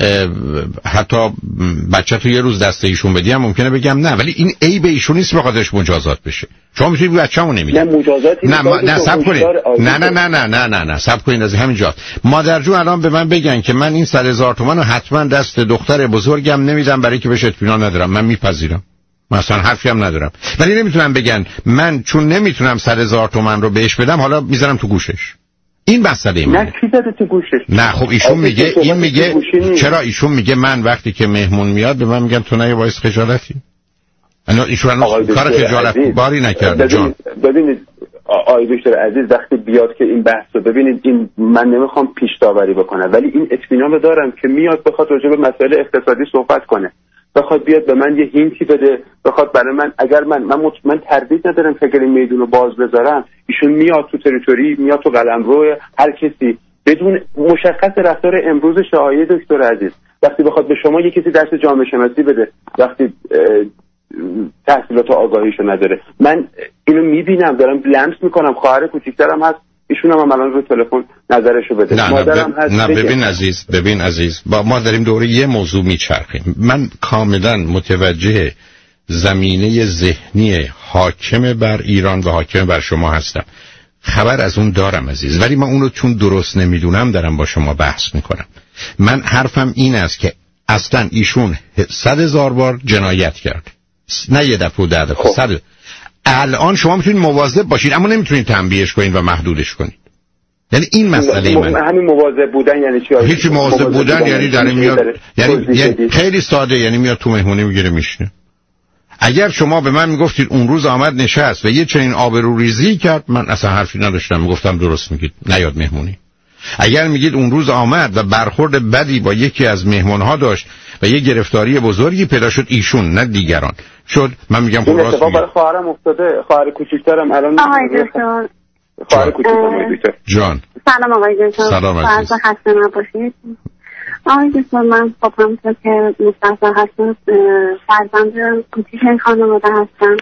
حتی بچه تو یه روز دست ایشون بدی هم ممکنه بگم نه، ولی این عیب ایشون نیست بخاطرش مجازات بشه. شما میتونید بچه‌مو نمیدید. نه مجازاتی نه ما... نه صبر کنید. نه نه نه نه نه نه نه صبر کنید از همینجا. مادر جون الان به من بگن که من این صد هزار تومان رو حتما دست دختر بزرگم نمیدم برای که بهش اطمینان ندارم، من میپذیرم. مثلا حرفی هم ندارم. ولی نمیتونم بگن من چون نمیتونم صد هزار تومان رو بهش بدم حالا میذارم تو گوشش. این مسئله من. نه کی زده تو گوشش؟ نه خب ایشون میگه این میگه چرا ایشون میگه من وقتی که مهمون میاد به من میگم تو نه باعث خجالتی. انا ایشون کار خجالت باری نکرده جان. ببینید آقای دکتر عزیز وقتی بیاد که این بحث رو ببینید این من نمیخوام پیش داوری بکنم ولی این اطمینان رو دارم که میاد بخواد راجع به مسائل اقتصادی صحبت کنه، بخواد بیاد به من یه هینتی بده، بخواد برای من اگر من من من تردید ندارم که اگر این میدون رو باز بذارم ایشون میاد تو تریتوری، میاد تو قلمرو هر کسی بدون مشخص رفتار امروز شاهی دکتر عزیز. وقتی بخواد به شما یه کسی درس جامعه شناسی بده وقتی تحصیلات و آگاهیشو نداره، من اینو میبینم دارم لمس میکنم، خواهر کوچیکترم هست ایشون هم الان رو تلفن نظرشو بده، نه مادرم نه, ب... هست نه بگه. ببین عزیز ببین عزیز با ما داریم دوره یه موضوع میچرخیم. من کاملا متوجه زمینه ذهنی حاکم بر ایران و حاکم بر شما هستم، خبر از اون دارم عزیز، ولی من اونو چون درست نمیدونم دارم با شما بحث میکنم. من حرفم این است که اصلا ایشون صد هزار بار جنایت کرد، نه یه دفعه و ده دفعه صد. الان شما میتونید مواظب باشید اما نمیتونید تنبیهش کنید و محدودش کنید. یعنی این مسئله من همین مواظب بودن یعنی چی؟ هیچ مواظب بودن, بودن یعنی در میاد یعنی, یعنی خیلی ساده، یعنی میاد تو مهمونی میگیره میشینه. اگر شما به من میگفتید اون روز آمد نشست و یه چنین آبروریزی کرد من اصلا حرفی نداشتم، میگفتم درست میگید نیاد مهمونی. اگر میگید اون روز آمد و برخورد بدی با یکی از مهمانها داشت و یه گرفتاری بزرگی پیدا شد ایشون نه دیگران شد، من میگم این اتفاق برای خواهرم افتاده. خواهر کوچیکترم الان آقای دکتر خواهر کوچیکم دکتر جان سلام آقای دکتر، سلام عزیز، خسته نباشید. آقای دکتر من خب همونطور که مستحضر هستم فرزند کوچیک خانواده هستم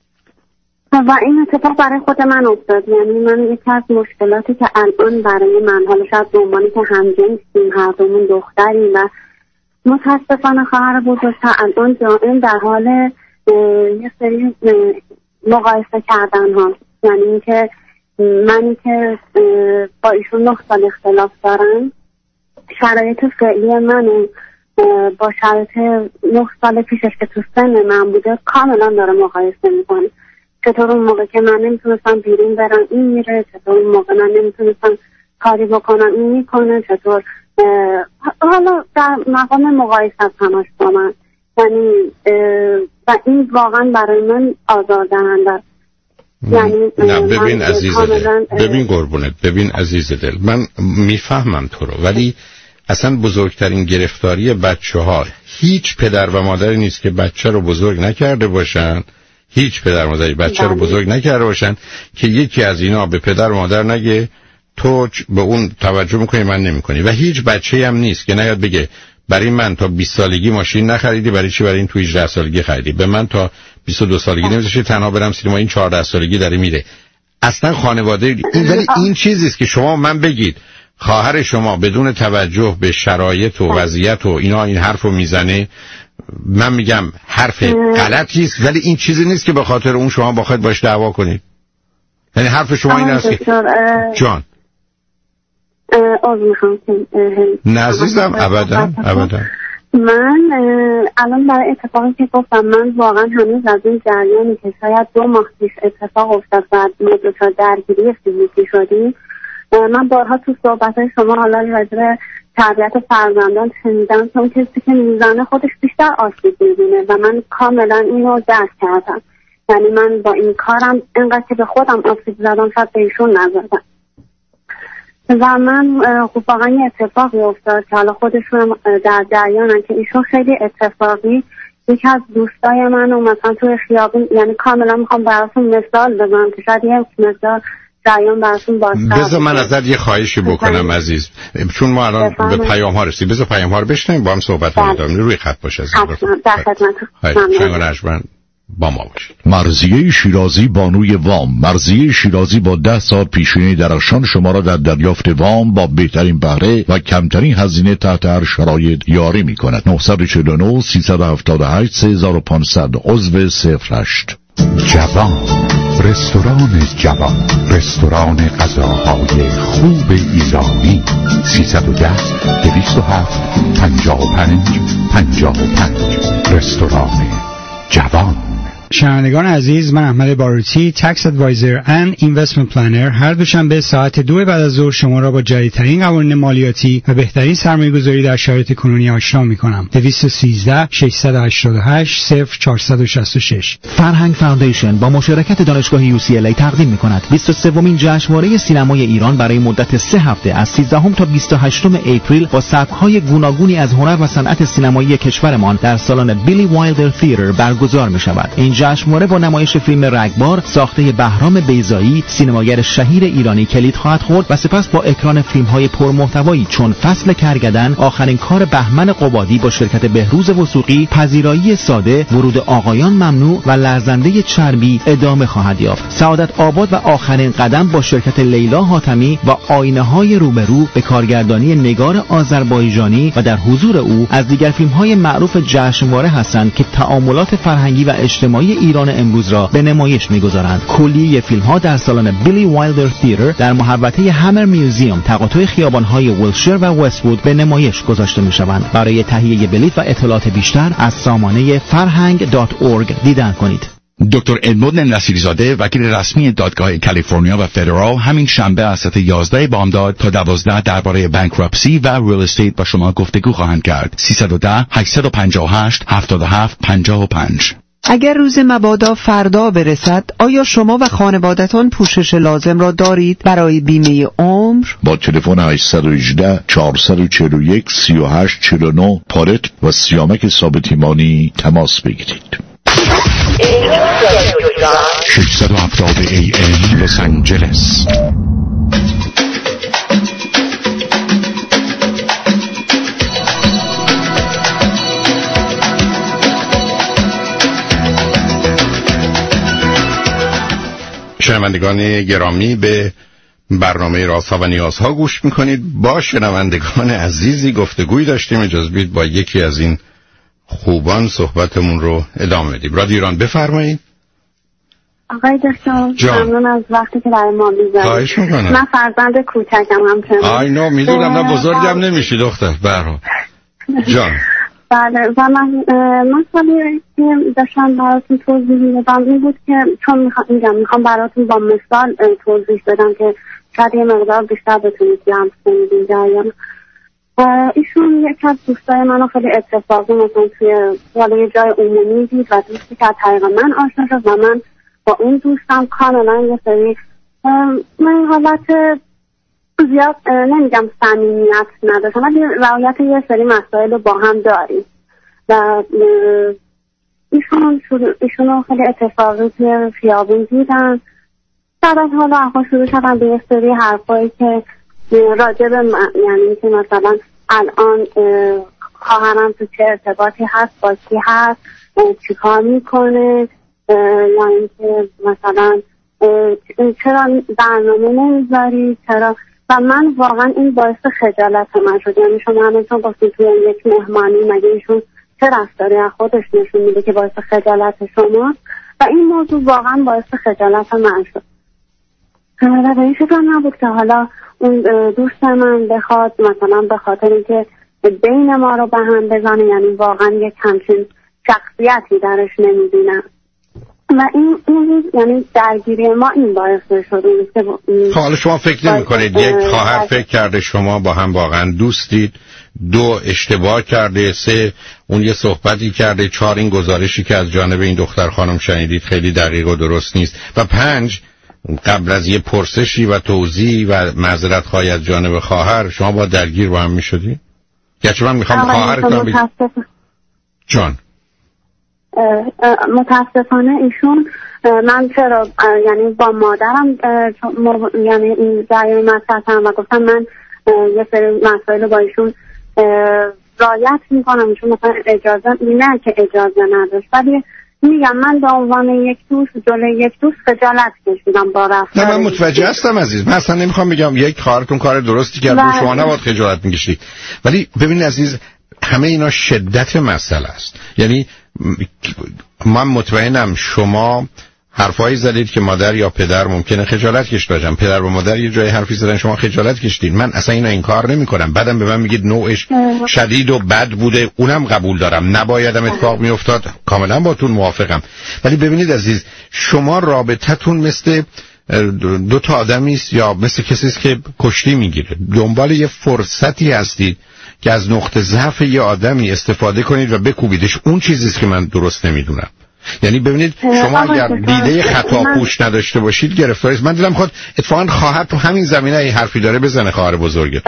و این اتفاق برای خود من افتاد. یعنی من یکی از مشکلاتی که الان برای من حالا شاید به عنوانی که همجنسیم هر دومون دختریم و متاسفانه خواهر بزرگتر الان دائم در حال یه سری مقایسه کردن ها، یعنی اینکه منی که با ایشون نه سال اختلاف دارم شرایط فعلی منو با شرایط نه سال پیشش که تو سن من بوده کاملا داره مقایسه میکنه. چطور اون موقع که من نمیتونستم بیرون برم این میره، چطور اون موقع من نمیتونستم کاری بکنم این میکنه، چطور حالا در مقام مقایسه همش با من، یعنی و این واقعا برای من آزاردهنده. یعنی نه ببین عزیز دل، ببین قربونت، ببین عزیز دل، من میفهمم تو رو، ولی اصلا بزرگترین گرفتاری بچه ها هیچ پدر و مادری نیست که بچه رو بزرگ نکرده باشن، هیچ پدر و مادری بچه رو بزرگ نکرده باشن که یکی از اینا به پدر و مادر نگه تو به اون توجه میکنی من نمیکنی، و هیچ بچه هم نیست که نیاد بگه برای من تا بیست سالگی ماشین نخریدی، برای چی برای این تو هجده سالگی خریدی، به من تا بیست و دو سالگی نمیذاشی تنها برم سینما، این چهارده سالگی داره میره. اصلا خانواده این، ولی این چیزی است که شما من بگید خواهر شما بدون توجه به شرایط و وضعیت و اینا این حرفو میزنه، من میگم حرف غلطی است، ولی این چیزی نیست که به خاطر اون شما بخواید باش دعوا کنید. یعنی حرف شما این است که جان از میخوام نه عزیزم ابدا ابدا من الان برای اتفاقی که گفتم من واقعا هنوز از این جریانی که شاید دو ماه پیش اتفاق افتاد بعد ما دوچار درگیری فیزیکی شدیم، من بارها تو صحبت‌های شما حالا راجع به تربیت فرزندان شنیدم، چون کسی که میزنه خودش بیشتر آسیب می‌بینه و من کاملا اینو درک کردم. یعنی من با این کارم انقدر که به خودم آسیب زدم شاید به ایشون نزدم. و من خب واقعا یه اتفاقی افتاد که حالا خودشون در جریانن که ایشون خیلی اتفاقی یکی از دوستای منو مثلا توی خیابون، یعنی کاملا میخوام براتون مثال بزنم که شاید یه مثال جریان براتون باشه. بذار من ازت یه خواهشی بکنم عزیز، چون ما الان به پیام ها رسید، بذار پیام ها رو بشنویم با هم صحبت رو ادامه روی خط باش عزیز. در خدمتتون. با ما باشید. مرضیه شیرازی بانوی وام. مرضیه شیرازی با ده سال پیشینه درخشان شما را در دریافت وام با بهترین بهره و کمترین هزینه تحت هر شرایط یاری می کند. نه چهار نه سه هفت هشت سه پانصد عضو صفر هشت. جوان، رستوران جوان، رستوران غذاهای خوب ایرانی. سیصد و ده دویست و هفت پنجاه و پنج پنجاه و پنج. رستوران جوان. شنوندگان عزیز، من احمد باروتی، تکس ادوایزر اند اینوستمنت پلنر، هر دوشنبه ساعت دو بعد از ظهر شما را با جدیدترین قوانین مالیاتی و بهترین سرمایه‌گذاری در شرایط کنونی آشنا می‌کنم. دویست و سیزده ششصد و هشتاد و هشت صفر چهارصد و شصت و شش. فرهنگ فاندیشن با مشارکت دانشگاه یو سی ال ای تقدیم می‌کند بیست و سومین جشنواره سینمای ایران برای مدت سه هفته از سیزدهم تا بیست و هشتم اپریل با سبک‌های گوناگونی از هنر و صنعت سینمایی کشورمان در سالن بیلی وایلدر تئاتر برگزار می‌شود. این جشنواره با نمایش فیلم رگبار ساخته بهرام بیضایی، سینماگر شهیر ایرانی کلید خواهد خورد و سپس با اکران فیلم‌های پرمحتوایی چون فصل کرگدن، آخرین کار بهمن قبادی با شرکت بهروز وثوقی، پذیرایی ساده، ورود آقایان ممنوع و لرزنده چربی ادامه خواهد یافت. سعادت آباد و آخرین قدم با شرکت لیلا حاتمی و آینه‌های روبرو به کارگردانی نگار آذربایجانی و در حضور او از دیگر فیلم‌های معروف جشنواره هستند که تعاملات فرهنگی و اجتماعی ایران امروز را به نمایش می‌گذارند. کلیه فیلم‌ها در سالن بیلی وایلدر تئاتر در محوطه همر میوزیوم تقاطع خیابان‌های ویلشیر و وست‌وود به نمایش گذاشته می‌شوند. برای تهیه بلیط و اطلاعات بیشتر از سامانه فرهنگ دات اورگ دیدن کنید. دکتر ادموند نصیری‌زاده، وکیل رسمی دادگاه کالیفرنیا و فدرال، همین شنبه از ساعت یازده بامداد تا دوازده درباره بانکراپسی و ریل استیت با شما گفتگو خواهند کرد. سیصد و ده هشتصد و پنجاه و هشت هفتاد و هفت پنجاه و پنج. اگر روز مبادا فردا برسد، آیا شما و خانوادتان پوشش لازم را دارید برای بیمه عمر؟ با تلفن هشت یک هشت چهار چهار یک سه هشت چهار نه پارت و سیامک ثابتیمانی تماس بگیرید. ششصد و هفتاد ای ام لس آنجلس. شنوندگان گرامی، به برنامه رازها و نیازها گوش میکنید. با شنوندگان عزیزی گفتگوی داشتیم، اجازه بدید با یکی از این خوبان صحبتمون رو ادامه بدیم. رادیو ایران بفرمایید. آقای دکتر، ممنون از وقتی که برای ما میذارید. خواهش میکنم. من فرزند کوچکم همچنان. آی نو میدونم، نه بزرگم نمیشی دختر. برام جان بله و من من خالی که داشتم براتون توضیح میدم این بود که چون میخوام میگم میخوام براتون با مثال توضیح بدم که شاید یه مقدار بیشتر بتونید جمع کنید این جریان. ایشون یک از دوستای منو خیلی اتفاقی مثلا توی والا یه جای عمومی دید و دوستی که از طریق من آشنا شد و من با اون دوستم کاملا یه سری من حالت زیاد نمیگم صمیمیت نداشتم ولی رعایت یه سری مسائل رو با هم داریم و ایشون ایشون خیلی اتفاقی توی خیابون دیدن. بعد از حالا آخر شروع شدن به یه سری حرفایی که راجع به من، یعنی که مثلا الان خواهرم تو چه ارتباطی هست با کی هست چی کار میکنه، یعنی که مثلا چرا برنامه نمیذاری چرا، و من واقعا این باعث خجالت من شد. یعنی شما همینطور گفتید توی یک مهمانی مگه ایشون چه رفتاری از خودش نشون میده که باعث خجالت شما، و این موضوع واقعا باعث خجالت من شد. و به این شکل نبود که حالا اون دوست من بخواد مثلا به خاطر اینکه بین ما رو به هم بزنه، یعنی واقعا یک همچین شخصیتی درش نمیبینم و این این یعنی درگیری ما این باعث شد. خب حالا شما فکر نمی کنید یک خواهر فکر کرده شما با هم واقعا دوستید، دو اشتباه کرده، سه اون یه صحبتی کرده، چهار این گزارشی که از جانب این دختر خانم شنیدید خیلی دقیق و درست نیست، و پنج قبل از یه پرسشی و توضیح و معذرت خواهی از جانب خواهر شما با درگیر با هم می شدی؟ گرچه من میخوام خواهرتون بی... جان متاسفانه ایشون من چرا یعنی با مادرم یعنی این جریان مطرح کردم و گفتم من یه سری مسائل با ایشون رعایت میکنم، ایشون مثلا اجازه نه که اجازه نداشت، ولی میگم من به عنوان یک دوست جلوی یک دوست خجالت کشیدم با رفتار. نه من متوجه هستم عزیز، من اصلا نمیخوام بگم یک خواهرتون کار درستی کرد و شما نباید خجالت میکشید، ولی ببینید عزیز همه اینا شدت مسئله است. یعنی من مطمئنم شما حرفایی زدید که مادر یا پدر ممکنه خجالت کشیده باشن، پدر و مادر یه جای حرفی زدن شما خجالت کشیدید، من اصلا اینو انکار نمی‌کنم، بعدم به من میگید نوعش شدید و بد بوده، اونم قبول دارم، نبایدم اتفاق میافتاد، کاملا باتون موافقم. ولی ببینید عزیز شما رابطتون مثل دو تا آدمی است یا مثل کسی است که کشتی میگیره، دنبال یه فرصتی هستید که از نقطه ضعف یه آدمی استفاده کنید و بکوبیدش. اون چیزی است که من درست نمیدونم. یعنی ببینید شما اگر دیده خطا پوش نداشته باشید گرفتاریست. من دلم خود اتفاقا خواهر تو همین زمینه این حرفی داره بزنه، خواهر بزرگت.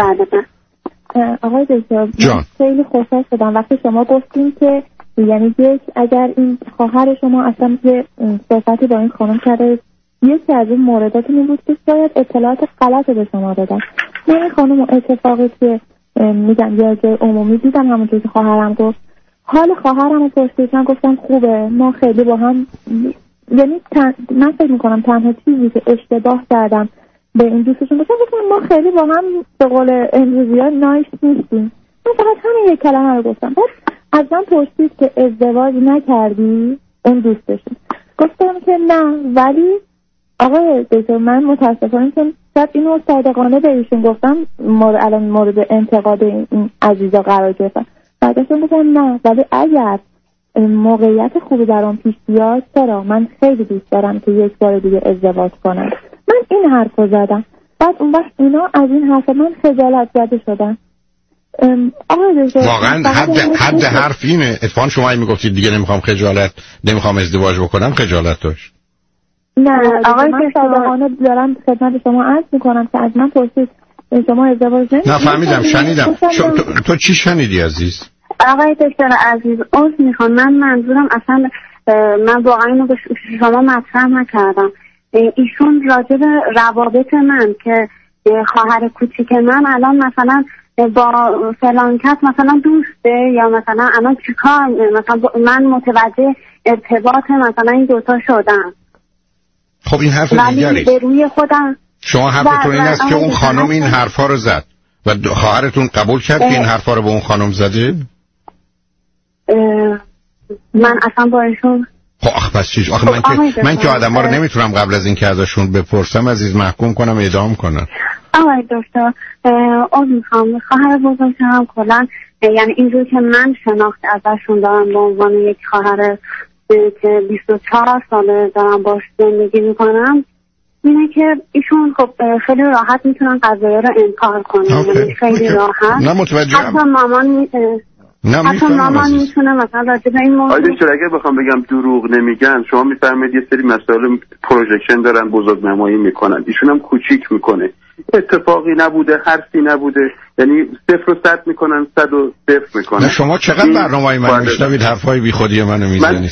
آقای دکتر جان خیلی خوشحال شدم وقتی شما گفتیم که یعنی یک اگر این خواهر شما اصلا که صحبتی با این خانم کرده، یکی از این موردات این بود که شاید اطلاعات غلط به شما دادن. من این خانم اتفاقی که میگم یه جای عمومی دیدم، همونجوری که خواهرم گفت حال خواهرم رو پرسیدم، گفتم خوبه، ما خیلی با هم یعنی تن... من فکر میکنم تنها چیزی که اشتباه کردم به این دوستشون گفتم ما خیلی با هم به قول امروزی ها نایس نیستیم، من فقط همین یک کلمه رو گفتم. بعد از من پرسید که ازدواج نکردی اون دوستشون، گفتم که نه، ولی آقای دکتر من متاسفانه که شاید اینو صادقانه به ایشون گفتم مورد الان مورد انتقاد این عزیزا قرار گرفتم. بعدشون گفتم نه، ولی اگر موقعیت خوبی برام پیش بیاد چرا، من خیلی دوست دارم که یک بار دیگه ازدواج کنم. من این حرف رو زدم. بعد اون وقت اینا از این حرف من خجالت زده شدن. واقعا حد حد حرف اینه. اتفاقا شما این میگفتید دیگه نمیخوام خجالت نمیخوام ازدواج بکنم، خجالت داشت. نه آقای من صادقانه دارم خدمت شما عرض میکنم که از من پرسید شما ازدواج نمی‌کنید. نه فهمیدم، شنیدم. تو, تو چی شنیدی عزیز؟ آقای دکتر عزیز عذر میخوام، من منظورم اصلا من واقعا اینو به شما مطرح نکردم. ایشون راجع به روابط من که خواهر کوچیک من الان مثلا با فلان کس مثلا دوسته یا مثلا الان چیکار، مثلا من متوجه ارتباط مثلا این دوتا شدم. خب این حرف دیگری به روی خودم شما حرفتون این است که اون خانم این حرفا رو زد و خواهرتون قبول کرد که این حرفا رو به اون خانم زده؟ من اصلا با ایشون خب آخ پس چیز آخه من که من که آدما رو نمیتونم قبل از این که ازشون بپرسم عزیز محکوم کنم اعدام کنم. آقای دکتر از میخوام خواهر بزرگم کلا یعنی اینجور که من شناخت ازشون دارم به عنوان یک خواهر که بیست و چهار ساله دارم باش زندگی میکنم اینه که ایشون خب خیلی راحت میتونن قضایی رو انکار کنن، یعنی خیلی راحت. نه متوجهم. حتی مامان نه حتی مامان میتونه مثلا راجع به این موضوع آیده چرا اگه بخوام بگم دروغ نمیگن، شما میفرمایید یه سری مسائل پروژکشن دارن بزرگ نمایی میکنن، ایشون هم کوچیک میکنه. اتفاقی نبوده، حرفی نبوده، یعنی صفر و صد میکنن، صد و صفر میکنن. نه شما چقدر برنامه‌ای من میشنوید حرفای بی خودی منو میزنید؟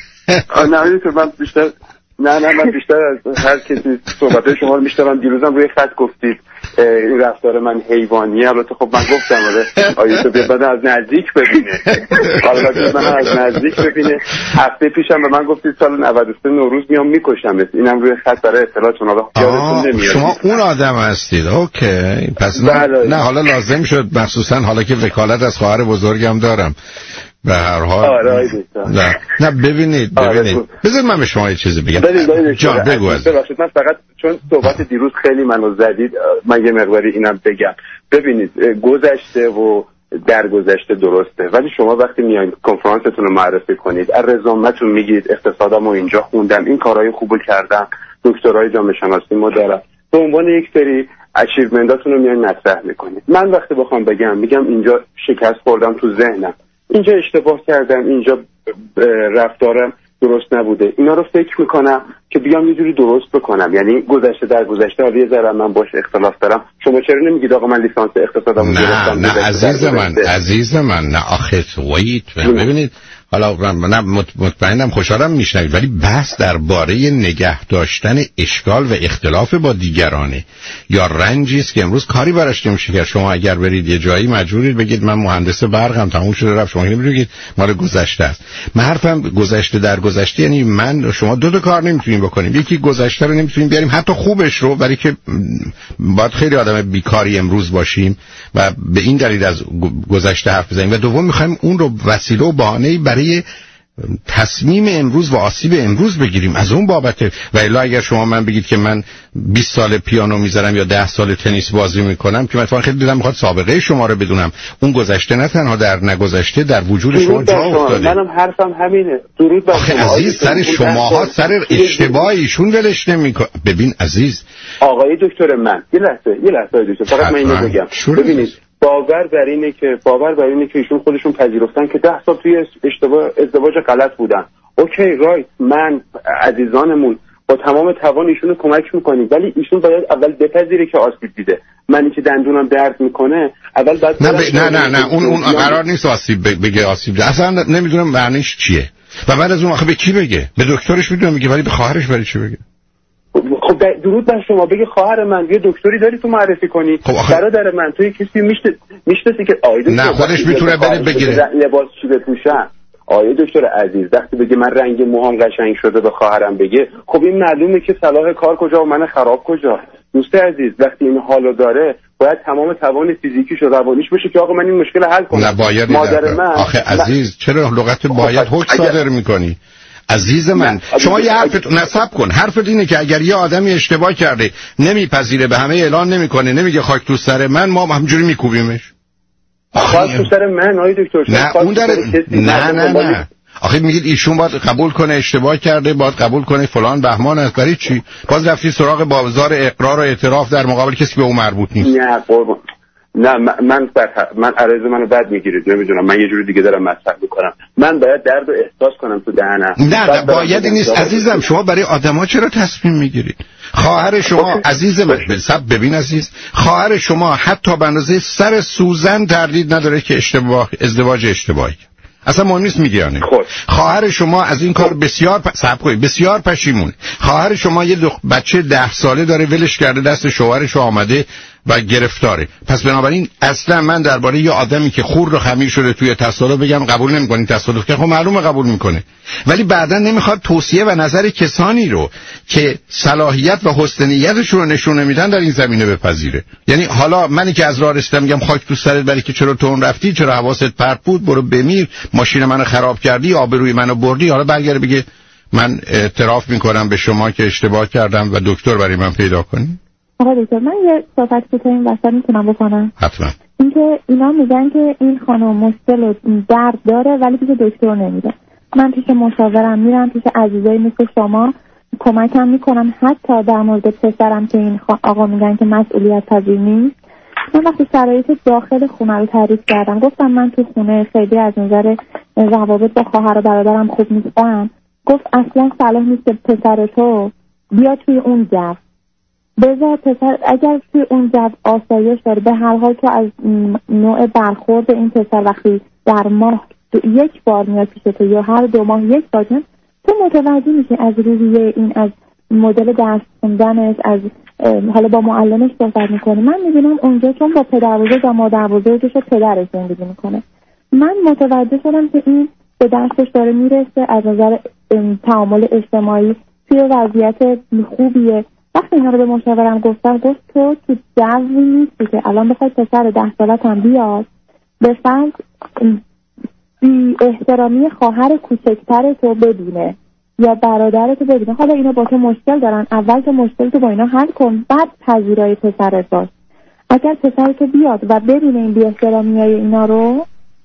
من نه من بیشتر نه نه من بیشتر از هر کسی صحبت‌های شما رو میشنوم. دیروزم روی خط گفتید این رفتار من حیوانیه. البته خب من گفتم آره آیه تو بیاد از نزدیک ببینه، حالا من از نزدیک ببینه. هفته پیشم به من گفتید سال نود و سه نوروز میام میکشم، اینم روی خط برای اطلاعتون. حالا یادتون نمیاد شما اون آدم هستید. اوکی پس نه, نه حالا لازم شد، مخصوصا حالا که وکالت از خواهر بزرگم دارم به هر حال. آره نه نه ببینید ببینید بذار من به شما یه چیزی بگم. جان بگو. از ببخشید من فقط چون صحبت دیروز خیلی منو زدید، من یه مقداری اینم بگم. ببینید گذشته و در گذشته درسته، ولی شما وقتی میایید کنفرانستون رو معرفی کنید، از رزومتون میگید اقتصادمو اینجا خوندم، این کارهای خوبو کردم، دکترای جامعه شناسی ما دارم، به عنوان یک سری اچیومنتاتون رو میایید مطرح میکنید. من وقتی بخوام بگم میگم اینجا شکست خوردم تو ذهنم، اینجا اشتباه کردم، اینجا رفتارم درست نبوده، اینا رو فکر میکنم که بیام یه جوری درست بکنم. یعنی گذشته در گذشته حالا یه ذره من باش اختلاف دارم. شما چرا نمیگید آقا من لیسانس اقتصادمو گرفتم؟ نه نه عزیز من عزیز من نه آخه وایت ببینید، حالا من مطمئنم خوشحالم میشنوید، ولی بحث درباره نگه داشتن اشکال و اختلاف با دیگرانه یا رنجی است که امروز کاری براش نمیشه کرد. شما اگر برید یه جایی مجبورید بگید من مهندس برقم، تموم شده رفت. شما نمیگید مال گذشته است. من حرفم گذشته در گذشته، یعنی من شما دو تا کار نمیتونیم بکنیم. یکی گذشته رو نمیتونیم بیاریم حتی خوبش رو، ولی که باید خیلی آدم بیکاری امروز باشیم و به این دلیل از گذشته حرف بزنیم، و دوم میخوایم اون رو وسیله و بهانه‌ای برای تصمیم امروز و آسیب امروز بگیریم از اون بابته. و الا اگر شما من بگید که من بیست سال پیانو میذارم یا ده سال تنیس بازی میکنم، که مثلا خیلی دیدم میخواد سابقه شما رو بدونم، اون گذشته نه تنها در نگذشته در وجود شما جا افتاده. منم حرفم همینه. درود بر شما عزیز. سر شماها سر اشتباه ایشون ولش نمیکنه. ببین عزیز آقای دکتر، من یه لحظه یه لحظه دکتر فقط من اینو بگم. ببینید باور بر اینه که باور بر اینه که ایشون خودشون پذیرفتن که ده سال توی اشتباه ازدواج غلط بودن. اوکی رایت، من عزیزانمون با تمام توان ایشون رو کمک میکنیم، ولی ایشون باید اول بپذیره که آسیب دیده. منی که دندونم درد میکنه اول بعد نه ب... نه نه نه اون اون قرار نیست آسیب بگه آسیب ده. اصلا نمیدونم معنیش چیه. و بعد از اون آخه به کی بگه؟ به دکترش میدونه میگه، ولی به خواهرش برای چی بگه؟ خب درود بر شما، بگه خواهر من یه دکتری داری تو معرفی کنی. خب آخه... برادر من توی کسی میشته میشناسی که آیده نه خودش میتونه بره بگیره لباس چی بپوشن. آیه دکتر عزیز وقتی بگه من رنگ موهام قشنگ شده به خواهرم بگه، خب این معلومه که صلاح کار کجا و من خراب کجا. دوست عزیز وقتی این حالو داره باید تمام توان فیزیکیش و روانیش بشه که آقا من این مشکل حل کنم. نه باید مادر من آخه عزیز چرا لغت باید حکم صادر میکنی؟ عزیز من شما یه حرفت نصب کن. حرفت اینه که اگر یه آدمی اشتباه کرده نمیپذیره، به همه اعلان نمیکنه، نمیگه خاک تو سر من، ما همجوری میکوبیمش. خاک تو سر من آقای دکتر. نه اون داره نه نه نه آخه میگید ایشون باید قبول کنه اشتباه کرده، باید قبول کنه فلان بهمان است. برای چی باز رفتی سراغ بازار اقرار و اعتراف در مقابل کسی که به اون مربوط نیست؟ نه قربان نه من من عرض منو بد میگیرید، نمیدونم من یه جوری دیگه دارم مطرح میکنم. من باید درد رو احساس کنم تو دهنم. نه نه باید نیست عزیزم. شما برای آدما چرا تصمیم میگیرید؟ خواهر شما عزیز من سب ببین عزیز، خواهر شما حتی به اندازه سر سوزن تردید نداره که اشتباه ازدواج اشتباهی اصلا مهم نیست میگیرانه. خواهر شما از این کار بسیار پ... صبر کنید بسیار پشیمون. خواهر شما یه دخ... بچه ده ساله داره ولش کرده دست شوهرش آمده و گرفتاره. پس بنابراین اصلا من درباره یه آدمی که خور و خمیر شده توی تصادف بگم قبول نمی‌کنی تصادف که خب معلومه قبول میکنه، ولی بعدا نمیخواد توصیه و نظر کسانی رو که صلاحیت و حسن نیتشون رو نشون نمیدن در این زمینه بپذیره. یعنی حالا منی که از راه رسیدم میگم خاک تو سرت، برای که چرا تو اون رفتی، چرا حواست پرت بود، برو بمیر، ماشین منو خراب کردی، آبروی منو بردی، حالا برگره بگه من اعتراف میکنم به شما که اشتباه کردم و دکتر برای من پیدا کنی. آقای دکتر من یه صحبت کوتاه این وسط میتونم بکنم؟ حتما. اینکه اینا میگن که این خانم مشکل و درد داره ولی پیش دکتر نمیده. من پیش مشاورم میرم، پیش عزیزایی مثل شما کمکم میکنم، حتی در مورد پسرم که این آقا میگن که مسئولیت پذیر نیست. من وقتی شرایط داخل خونه رو تعریف کردم، گفتم من تو خونه خیلی از نظر روابط با خواهر و برادرم خوب نیستم. گفت اصلا صلاح نیست که پسر تو بیا توی اون جو، بذار پسر اگر توی اون جو آسایش داره. به هر حال تو از نوع برخورد این پسر وقتی در ماه یک بار میاد پیش تو یا هر دو ماه یک بار میاد، تو متوجه میشی از روحیه این، از مدل درس خوندنش، از حالا با معلمش صحبت میکنه. من میبینم اونجا چون با پدر بزرگ و مادر بزرگش و پدرش زندگی میکنه، من متوجه شدم که این به درسش داره میرسه، از نظر تعامل اجتماعی توی وضعیت خوبیه. وقتی اینا رو به مشاورم گفتم، گفت تو تو جوی نیستی که الان بخوای پسر ده سالت هم بیاد به فرض بی احترامی خواهر کوچکتر تو ببینه یا برادر تو ببینه. حالا اینا با تو مشکل دارن، اول تو مشکل تو با اینا حل کن، بعد پذیرای پسرت باش. اگر پسر تو بیاد و ببینه این بی احترامی های اینا رو،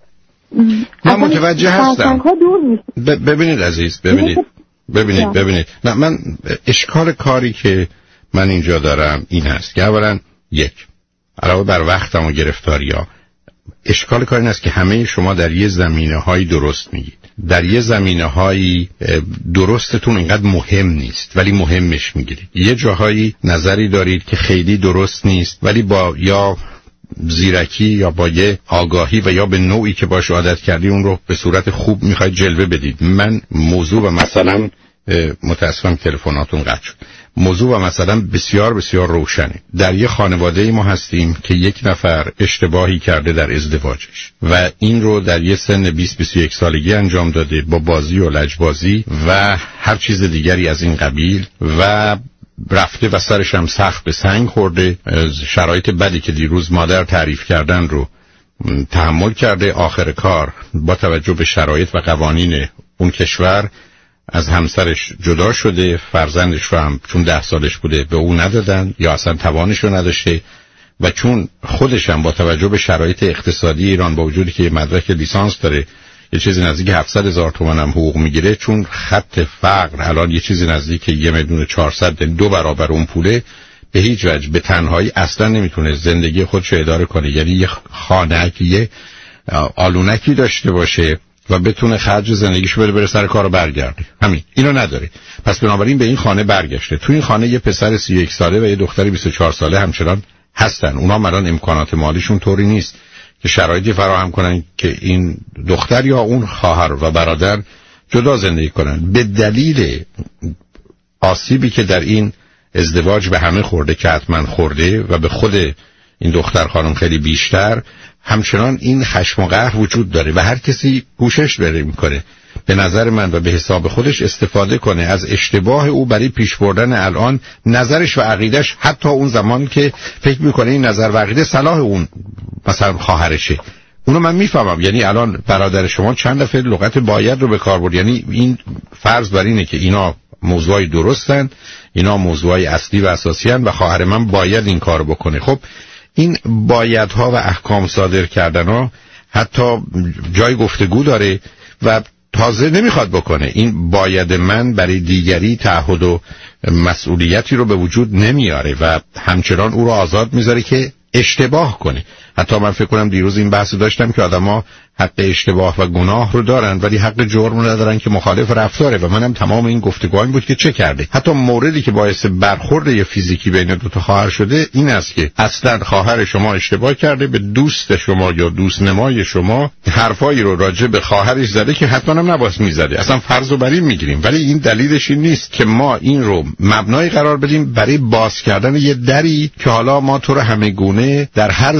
من متوجه هستم. ب- ببینید عزیز، ببینید ببینید ببینید نه، من اشکال کاری که من اینجا دارم این هست که اولا یک، علاوه بر وقتم و گرفتاریا، اشکال کار این است که همه شما در یه زمینه هایی درست میگید، در یه زمینه هایی درستتون اینقدر مهم نیست ولی مهمش میگیرید. یه جاهایی نظری دارید که خیلی درست نیست ولی با یا زیرکی یا با یه آگاهی و یا به نوعی که باش عادت کردی اون رو به صورت خوب میخواید جلوه بدید. من موضوع و مثلا متاسفم تلفناتون قطع شد. موضوع و مثلا بسیار بسیار روشنه. در یه خانواده ما هستیم که یک نفر اشتباهی کرده در ازدواجش و این رو در یه سن بیست بیست و یک سالگی انجام داده با بازی و لجبازی و هر چیز دیگری از این قبیل و رفته و سرش هم سخت به سنگ خورده. شرایط بدی که دیروز مادر تعریف کردن رو تحمل کرده. آخر کار با توجه به شرایط و قوانین اون کشور از همسرش جدا شده. فرزندش رو هم چون ده سالش بوده به او ندادن یا اصلا توانش رو نداشته و چون خودش هم با توجه به شرایط اقتصادی ایران با وجودی که مدرک لیسانس داره یه چیزی نزدیک هفتصد هزار تومان هم حقوق میگیره، چون خط فقر الان یه چیزی نزدیک یه میلیون چهارصد، دو برابر اون پوله، به هیچ وجه به تنهایی اصلا نمیتونه زندگی خودش رو اداره کنه. یعنی یه خانه‌ای، یه آلونکی داشته باشه و بتونه خرج زندگیشو بده بره سر کار و برگرده. همین اینو نداره. پس بنابراین به این خانه برگشته. تو این خانه یه پسر سی و یک ساله و یه دختر بیست و چهار ساله همچنان هستن. اونا الان امکانات مالیشون طوری نیست که شرایطی فراهم کنن که این دختر یا اون خواهر و برادر جدا زندگی کنن. به دلیل آسیبی که در این ازدواج به همه خورده که حتما خورده و به خود این دختر خانم خیلی بیشتر، همچنان این خشم و قهر وجود داره و هر کسی کوشش داره میکنه به نظر من و به حساب خودش استفاده کنه از اشتباه او برای پیش بردن الان نظرش و عقیدش، حتی اون زمانی که فکر میکنه این نظر و عقیده صلاح اون مثلا خواهرشه. اونو من میفهمم. یعنی الان برادر شما چند دفعه لغت باید رو به کار برد. یعنی این فرض بر اینه که اینا موضوعی درستن، اینا موضوعی اصلی و اساسی هن و خواهر من باید این کار بکنه. خب این بایدها و احکام صادر کردنها حتی جای گفتگو داره و تازه نمیخواد بکنه. این باید من برای دیگری تعهد و مسئولیتی رو به وجود نمیاره و همچنان او رو آزاد میذاره که اشتباه کنه. حتی من فکر کنم دیروز این بحث داشتم که آدما حق اشتباه و گناه رو دارن ولی حق جرم رو ندارن که مخالف رفتاره و منم تمام این گفتگو این بود که چه کرده. حتی موردی که باعث برخورد یه فیزیکی بین دو تا خواهر شده این است که اصلا خواهر شما اشتباه کرده، به دوست شما یا دوست نمای شما حرفایی رو راجع به خواهرش زده که حتما هم نباید میزده. اصلا فرض رو بر این میگیریم ولی این دلیلش این نیست که ما این رو مبنای قرار بدیم برای باز کردن یه دری که حالا ما تو رو همه گونه در هر زمین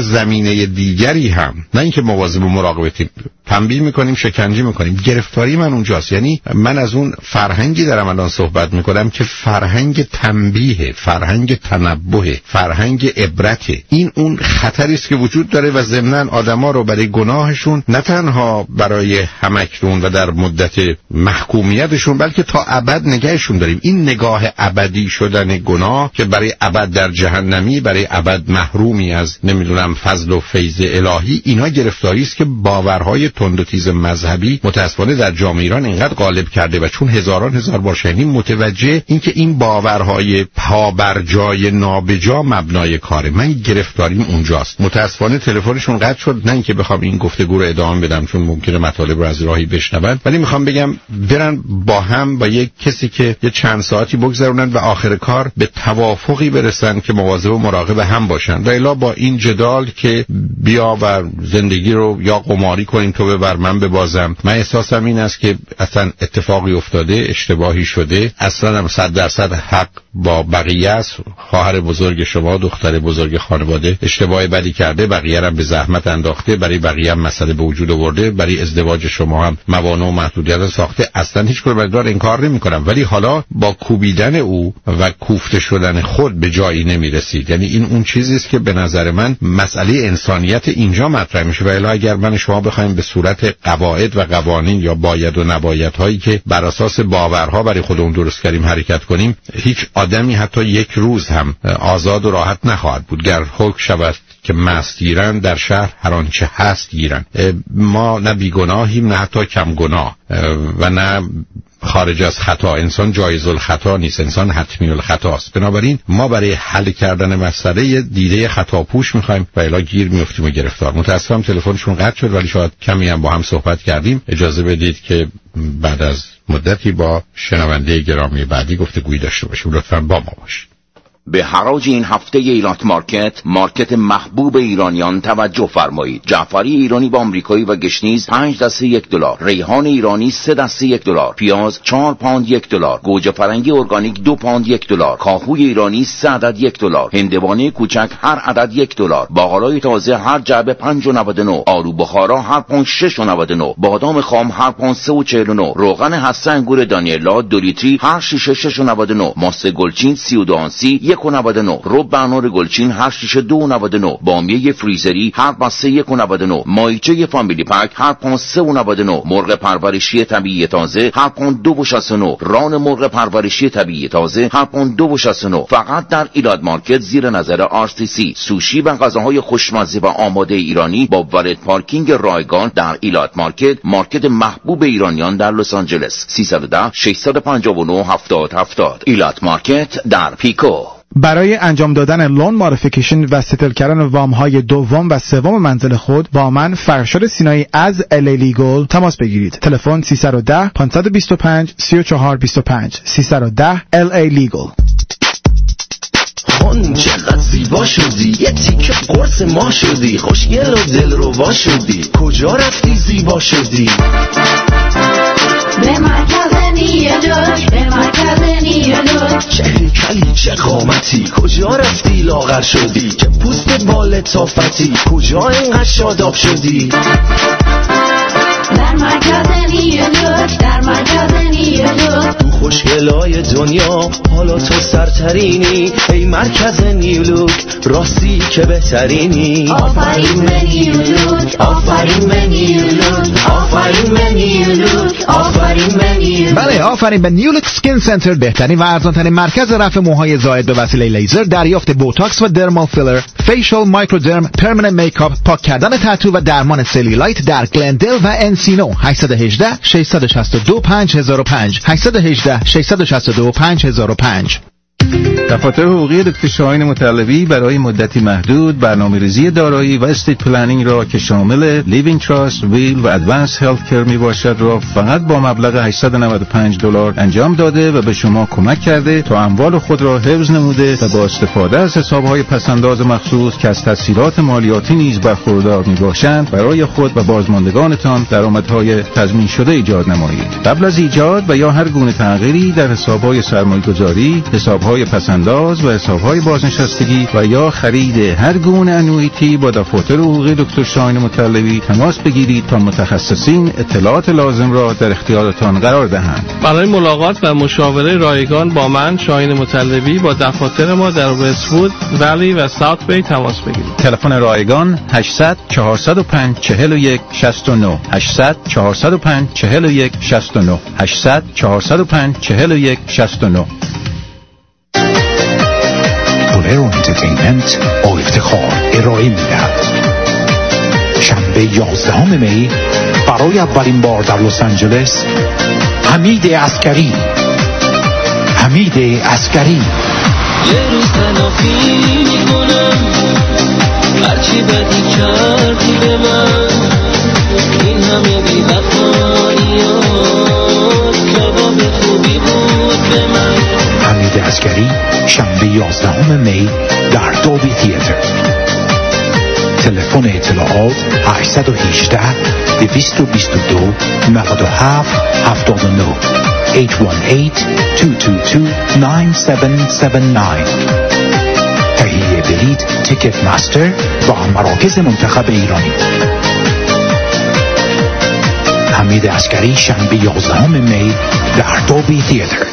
زمینه دیگری هم، نه اینکه مواظب و مراقبتی، تنبیه میکنیم، شکنجه میکنیم. گرفتاری من اونجاست. یعنی من از اون فرهنگی دارم الان صحبت میکنم که فرهنگ تنبیه، فرهنگ تنبه، فرهنگ عبرته. این اون خطری است که وجود داره و ضمناً آدما رو برای گناهشون، نه تنها برای همکنون و در مدت محکومیتشون، بلکه تا ابد نگهشون داریم. این نگاه ابدی شدن گناه که برای ابد در جهنمی، برای ابد محرومی از نمیدونم فضل و فیض الهی، اینا گرفتاری است که باورهای تند و تیز مذهبی متأسفانه در جامعه ایران اینقدر غالب کرده و چون هزاران هزار بار شنیدیم متوجه این که این باورهای پا بر جای نابجا مبنای کاره. من گرفتاریم اونجاست. متأسفانه تلفنشون قطع شد، نه اینکه بخوام این گفتگو رو ادامه بدم چون ممکنه مطالب رو از راهی بشنون، ولی میخوام بگم برن با هم با یک کسی که یه چند ساعتی بگذرونن و آخر کار به توافقی برسن که مواظب و مراقب هم باشن. و الا با این جدال که بیا و زندگی رو یا قماری کنیم، تو ببر من ببازم، من احساسم این است که اصلا اتفاقی افتاده، اشتباهی شده، اصلا هم صد درصد حق با بقیه است. خواهر بزرگ شما، دختر بزرگ خانواده اشتباه بدی کرده، بقیه هم به زحمت انداخته، برای بقیه هم مسئله به وجود آورده، برای ازدواج شما هم موانع و محدودیت ساخته. اصلا هیچ کدوم از اینا انکار نمی‌کنم، ولی حالا با کوبیدن او و کوفته شدن خود به جایی نمی‌رسید. یعنی این اون چیزی است که به نظر من مسئله انسانیت اینجا مطرح میشه. و الا اگر من شما بخوایم به صورت قواعد و قوانین یا باید و نباید هایی که بر اساس باورها برای خودمون درست کردیم حرکت کنیم، هیچ آدمی حتی یک روز هم آزاد و راحت نخواهد بود. گر حکم شود که مست گیرن، در شهر هر آنچه هست گیرن. ما نه بیگناهیم، نه حتی کم گناه و نه خارج از خطا. انسان جایز الخطا نیست، انسان حتمی الخطاست. بنابراین ما برای حل کردن مسئله دیده خطا پوش میخوایم و الا گیر میافتیم و گرفتار. متاسفم تلفنشون قطع شد، ولی شاید کمی هم با هم صحبت کردیم. اجازه بدید که بعد از مدتی با شنونده گرامی بعدی گفتگویی داشته باشیم. لطفاً با ما باشید. به حراج این هفته ایلات مارکت، مارکت محبوب ایرانیان توجه فرمایید. جعفری ایرانی با آمریکایی و گشنیز پنج دسته یک دلار، ریحان ایرانی سه دسته یک دلار، پیاز چهار پوند یک دلار، گوجه فرنگی ارگانیک دو پوند یک دلار، کاهوی ایرانی سه عدد یک دلار، هندوانه کوچک هر عدد یک دلار، باقلای تازه هر جعبه پنج و نود و نه، آلو بخارا هر پوند شش و نود و نه، بادام خام هر پوند سه و چهل و نه، روغن هسته انگور دانیلا دو لیتری هر شیشه شش و نود و نه، ماست گلچین سی و دو آنسی یک و نود و نه، رب انار گلچین هر شیشه دو و نود و نه، بامیه فریزری هر بسته یک و نود و نه، ماهیچه فامیلی پک هر پوند سه و نود و نه، مرغ پرورشی طبیعی تازه هر پوند دو و شصت و نه، ران مرغ پرورشی طبیعی تازه هر پوند دو و شصت و نه. فقط در ایلات مارکت زیر نظر آر سی سی. سوشی و غذاهای خوشمزه و آماده ایرانی با ولت پارکینگ رایگان در ایلات مارکت، مارکت محبوب ایرانیان در لس آنجلس. سیصد و ده ششصد و پنجاه و نه هفتاد هفتاد. ایلات مارکت در پیکو. برای انجام دادن لون مودیفیکیشن و ستل کردن وام های دوم و سوم منزل خود با من فرشاد سینایی از ال ای لیگل تماس بگیرید. تلفن سیصد و ده پانصد و بیست و پنج سی و چهار بیست و پنج. سیصد و ده ال ای لیگل. خون چقدر زیبا شدی، یه تیکه قرص ما شدی، خوشگل و دل رو وا شدی، کجا رفتی زیبا شدی؟ به مرکز نیلوک، به مرکز نیلوک. چه هیکلی چه قامتی، کجا رفتی لاغر شدی، که پوست بال تافتی، کجا اینقدر شاداب شدی؟ در مرکز نیلوک، در مرکز نیلوک. تو خوشگلای دنیا حالا تو سرترینی، ای مرکز نیلوک راستی که بهترینی. آفرین به نیلوک، آفرین به نیلوک، آفرین به نیلوک، آفرین به نیلوک. بله، آفرین به نیولوک سکین سنتر، بهترین و ارزانترین مرکز رفع موهای زائد به وسیله لیزر، دریافت بوتاکس و درمال فیلر، فیشال، مایکرودرم، پرمننت میکاپ، پاک کردن تتو و درمان سلیولایت در گلندل و انسینو. هشت یک هشت شش شش دو پنج هزار و پنج هشت یک هشت شش شش دو پنج هزار و پنج. دفاتر حقوقی دکتر شاهین مطلبی برای مدتی محدود برنامه‌ریزی دارایی و استیت پلنینگ را که شامل لیوینگ تراست، ویل و ادوانس هلت کیر میباشد را فقط با مبلغ هشتصد و نود و پنج دلار انجام داده و به شما کمک کرده تا اموال خود را حفظ نموده و با استفاده از حساب‌های پس‌انداز مخصوص که از تسهیلات مالیاتی نیز برخوردار میباشند برای خود و بازماندگانتان درآمدهای تضمین شده ایجاد نمایید. قبل از ایجاد و یا هر گونه تغییری در حساب‌های سرمایه‌گذاری، حساب حسابهای پسنداز و حسابهای بازنشستگی و یا خرید هر گونه انویتی با دفاتر حقوقی دکتر شاهین مطلبی تماس بگیرید تا متخصصین اطلاعات لازم را در اختیارتان قرار دهند. برای ملاقات و مشاوره رایگان با من شاهین مطلبی با دفاتر ما در وست‌وود، ولی و ساوت بی تماس بگیرید. تلفن رایگان هشتصد چهارصد و پنج چهل و یک شصت و نه هشتصد چهارصد و پنج چهل و یک شصت و نه هشتصد چهارصد و پنج چهل و یک شصت و نه. بولرو انترتینمنت با افتخار ارائه می‌دهد شنبه یازدهم می برای اولین بار در لس آنجلس حمید عسکری حمید عسکری یه روز تلافی میکنم هرچی بدی کردی به من این همه بی وفاییات کباب خوبی بود به من. حمید عسکری شنبه یازدهم می در دولبی تیاتر. تلفن اطلاعات هشت یک هشت دویست و بیست و دو نود و هفت هفتاد و نه هشت یک هشت دو دو دو نه هفت هفت نه. تهیه بلیط تیکت ماستر و مراکز منتخب ایرانی. حمید عسکری شنبه یازدهم می در دولبی تیاتر.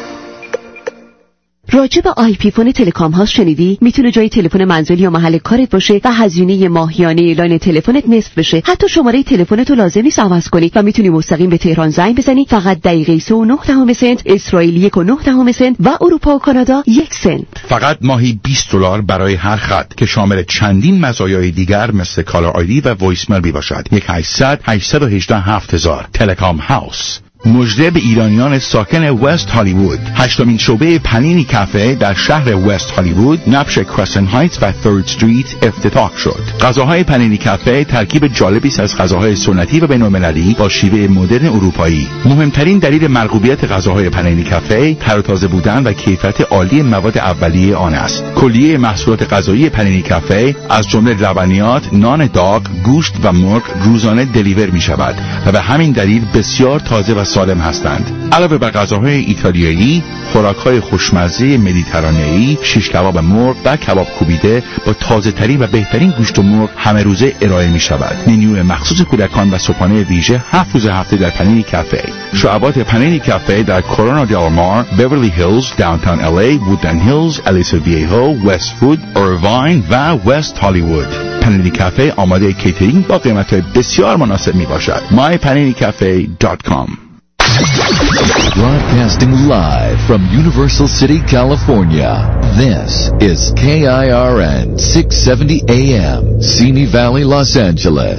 راجع به آی پی فون تلکام ها شنیدی؟ میتونه جای تلفن منزلی یا محل کارت باشه و هزینه ماهیانه اعلان تلفنت نصف بشه. حتی شماره تلفنت رو لازم نیست عوض کنی و میتونی مستقیم به تهران زنگ بزنی. فقط دقیقه سه و نه دهم سنت، اسرائیل یک و نه دهم سنت و اروپا و کانادا یک سنت. فقط ماهی بیست دلار برای هر خط که شامل چندین مزایای دیگر مثل کالر آیدی و وایسمل می باشد. یک هشتصد هشتصد و هجده هفت هزار. تلکام هاوس. مژده به ایرانیان ساکن وست هالیوود. هشتمین شعبه پنینی کافه در شهر وست هالیوود نبش کرسن هایتس و ثرد استریت افتتاح شد. غذاهای پنینی کافه ترکیب جالبی است از غذاهای سنتی و بین‌المللی با شیوه مدرن اروپایی. مهمترین دلیل مرغوبیت غذاهای پنینی کافه تر و تازه بودن و کیفیت عالی مواد اولیه آن است. کلیه محصولات غذایی پنینی کافه از جمله لبنیات، نان داغ، گوشت و مرغ روزانه دلیور می شود و به همین دلیل بسیار تازه و سالم هستند. علاوه بر غذاهای ایتالیایی، خوراک‌های خوشمزه مدیترانه‌ای، شیش کباب مرغ و کباب کوبیده با تازه‌ترین و بهترین گوشت مرغ همه روزه ارائه می‌شود. منیو مخصوص کودکان و صبحانه ویژه هفت روز هفته در پنینی کافه. شعبات پنینی کافه در کورونا دل مار، بیورلی هیلز، داونتاون ال ای، وودلند هیلز، الیسا ویهو، وست‌وود، ایرواین و وست هالیوود. پنینی کافه آماده کیترینگ با قیمت‌های بسیار مناسب میباشد. my panini cafe dot com. Broadcasting live from Universal City, California. This is K I R N six seventy A M, Simi Valley, Los Angeles.